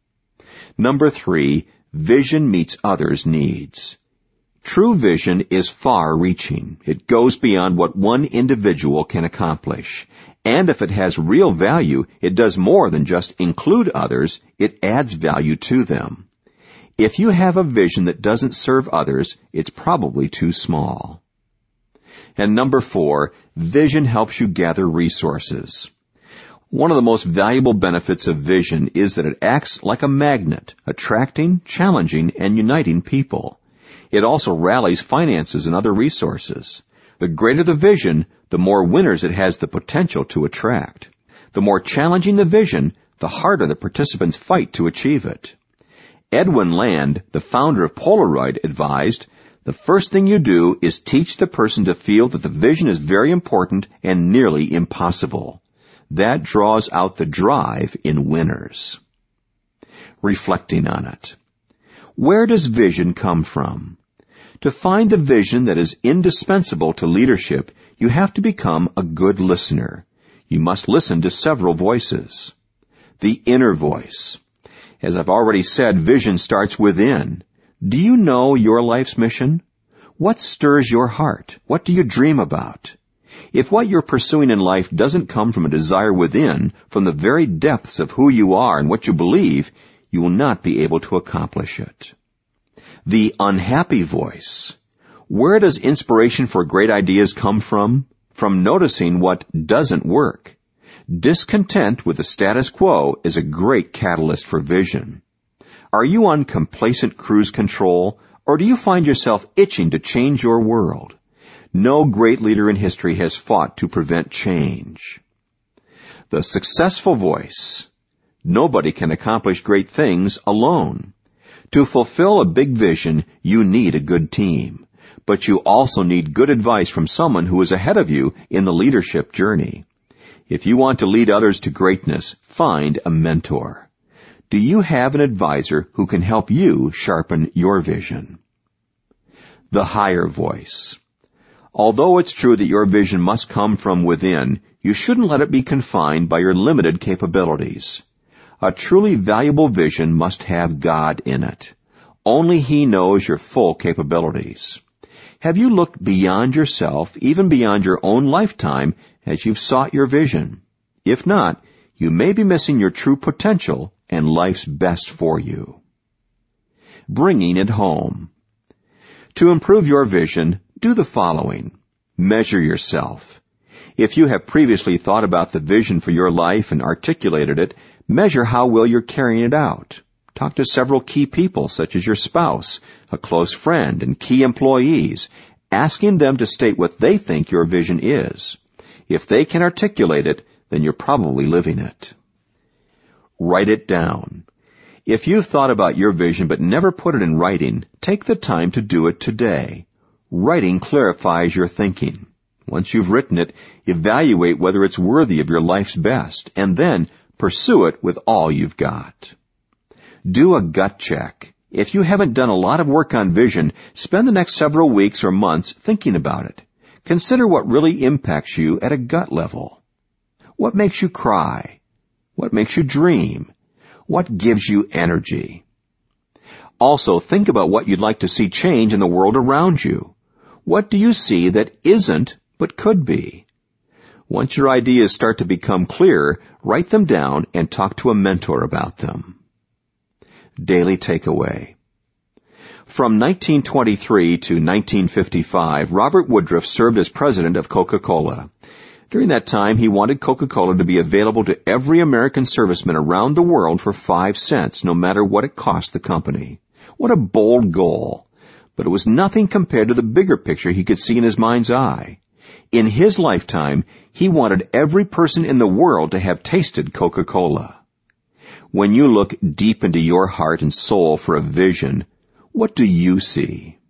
[SPEAKER 2] Number three, vision meets others' needs. True vision is far-reaching. It goes beyond what one individual can accomplish. And if it has real value, it does more than just include others, it adds value to them. If you have a vision that doesn't serve others, it's probably too small. And number four, vision helps you gather resources. One of the most valuable benefits of vision is that it acts like a magnet, attracting, challenging, and uniting people. It also rallies finances and other resources. The greater the vision, the more winners it has the potential to attract. The more challenging the vision, the harder the participants fight to achieve it. Edwin Land, the founder of Polaroid, advised, "The first thing you do is teach the person to feel that the vision is very important and nearly impossible. That draws out the drive in winners." Reflecting on it. Where does vision come from? To find the vision that is indispensable to leadership, you have to become a good listener. You must listen to several voices. The inner voice. As I've already said, vision starts within. Do you know your life's mission? What stirs your heart? What do you dream about? If what you're pursuing in life doesn't come from a desire within, from the very depths of who you are and what you believe, you will not be able to accomplish it. The unhappy voice. Where does inspiration for great ideas come from? From noticing what doesn't work. Discontent with the status quo is a great catalyst for vision. Are you on complacent cruise control, or do you find yourself itching to change your world? No great leader in history has fought to prevent change. The successful voice. Nobody can accomplish great things alone. To fulfill a big vision, you need a good team. But you also need good advice from someone who is ahead of you in the leadership journey. If you want to lead others to greatness, find a mentor. Do you have an advisor who can help you sharpen your vision? The higher voice. Although it's true that your vision must come from within, you shouldn't let it be confined by your limited capabilities. A truly valuable vision must have God in it. Only He knows your full capabilities. Have you looked beyond yourself, even beyond your own lifetime, as you've sought your vision? If not, you may be missing your true potential and life's best for you. Bringing it home. To improve your vision, do the following. Measure yourself. If you have previously thought about the vision for your life and articulated it, measure how well you're carrying it out. Talk to several key people, such as your spouse, a close friend, and key employees, asking them to state what they think your vision is. If they can articulate it, then you're probably living it. Write it down. If you've thought about your vision but never put it in writing, take the time to do it today. Writing clarifies your thinking. Once you've written it, evaluate whether it's worthy of your life's best, and then pursue it with all you've got. Do a gut check. If you haven't done a lot of work on vision, spend the next several weeks or months thinking about it. Consider what really impacts you at a gut level. What makes you cry? What makes you dream? What gives you energy? Also, think about what you'd like to see change in the world around you. What do you see that isn't but could be? Once your ideas start to become clear, write them down and talk to a mentor about them. Daily takeaway. From nineteen twenty-three to nineteen fifty-five, Robert Woodruff served as president of Coca-Cola. During that time, he wanted Coca-Cola to be available to every American serviceman around the world for five cents, no matter what it cost the company. What a bold goal. But it was nothing compared to the bigger picture he could see in his mind's eye. In his lifetime, he wanted every person in the world to have tasted Coca-Cola. When you look deep into your heart and soul for a vision, what do you see?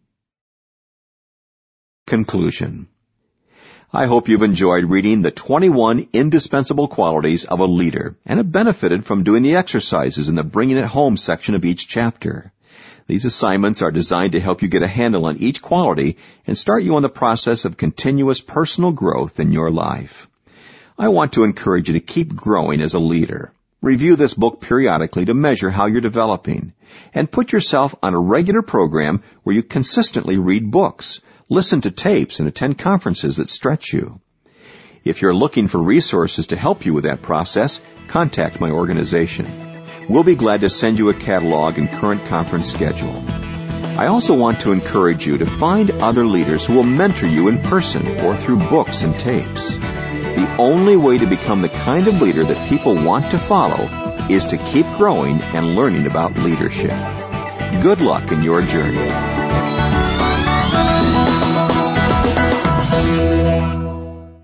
[SPEAKER 2] Conclusion. I hope you've enjoyed reading the twenty-one indispensable qualities of a leader and have benefited from doing the exercises in the Bringing It Home section of each chapter. These assignments are designed to help you get a handle on each quality and start you on the process of continuous personal growth in your life. I want to encourage you to keep growing as a leader. Review this book periodically to measure how you're developing, and put yourself on a regular program where you consistently read books, listen to tapes, and attend conferences that stretch you. If you're looking for resources to help you with that process, contact my organization. We'll be glad to send you a catalog and current conference schedule. I also want to encourage you to find other leaders who will mentor you in person or through books and tapes. The only way to become the kind of leader that people want to follow is to keep growing and learning about leadership. Good luck in your journey.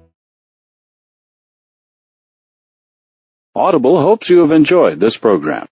[SPEAKER 1] Audible hopes you have enjoyed this program.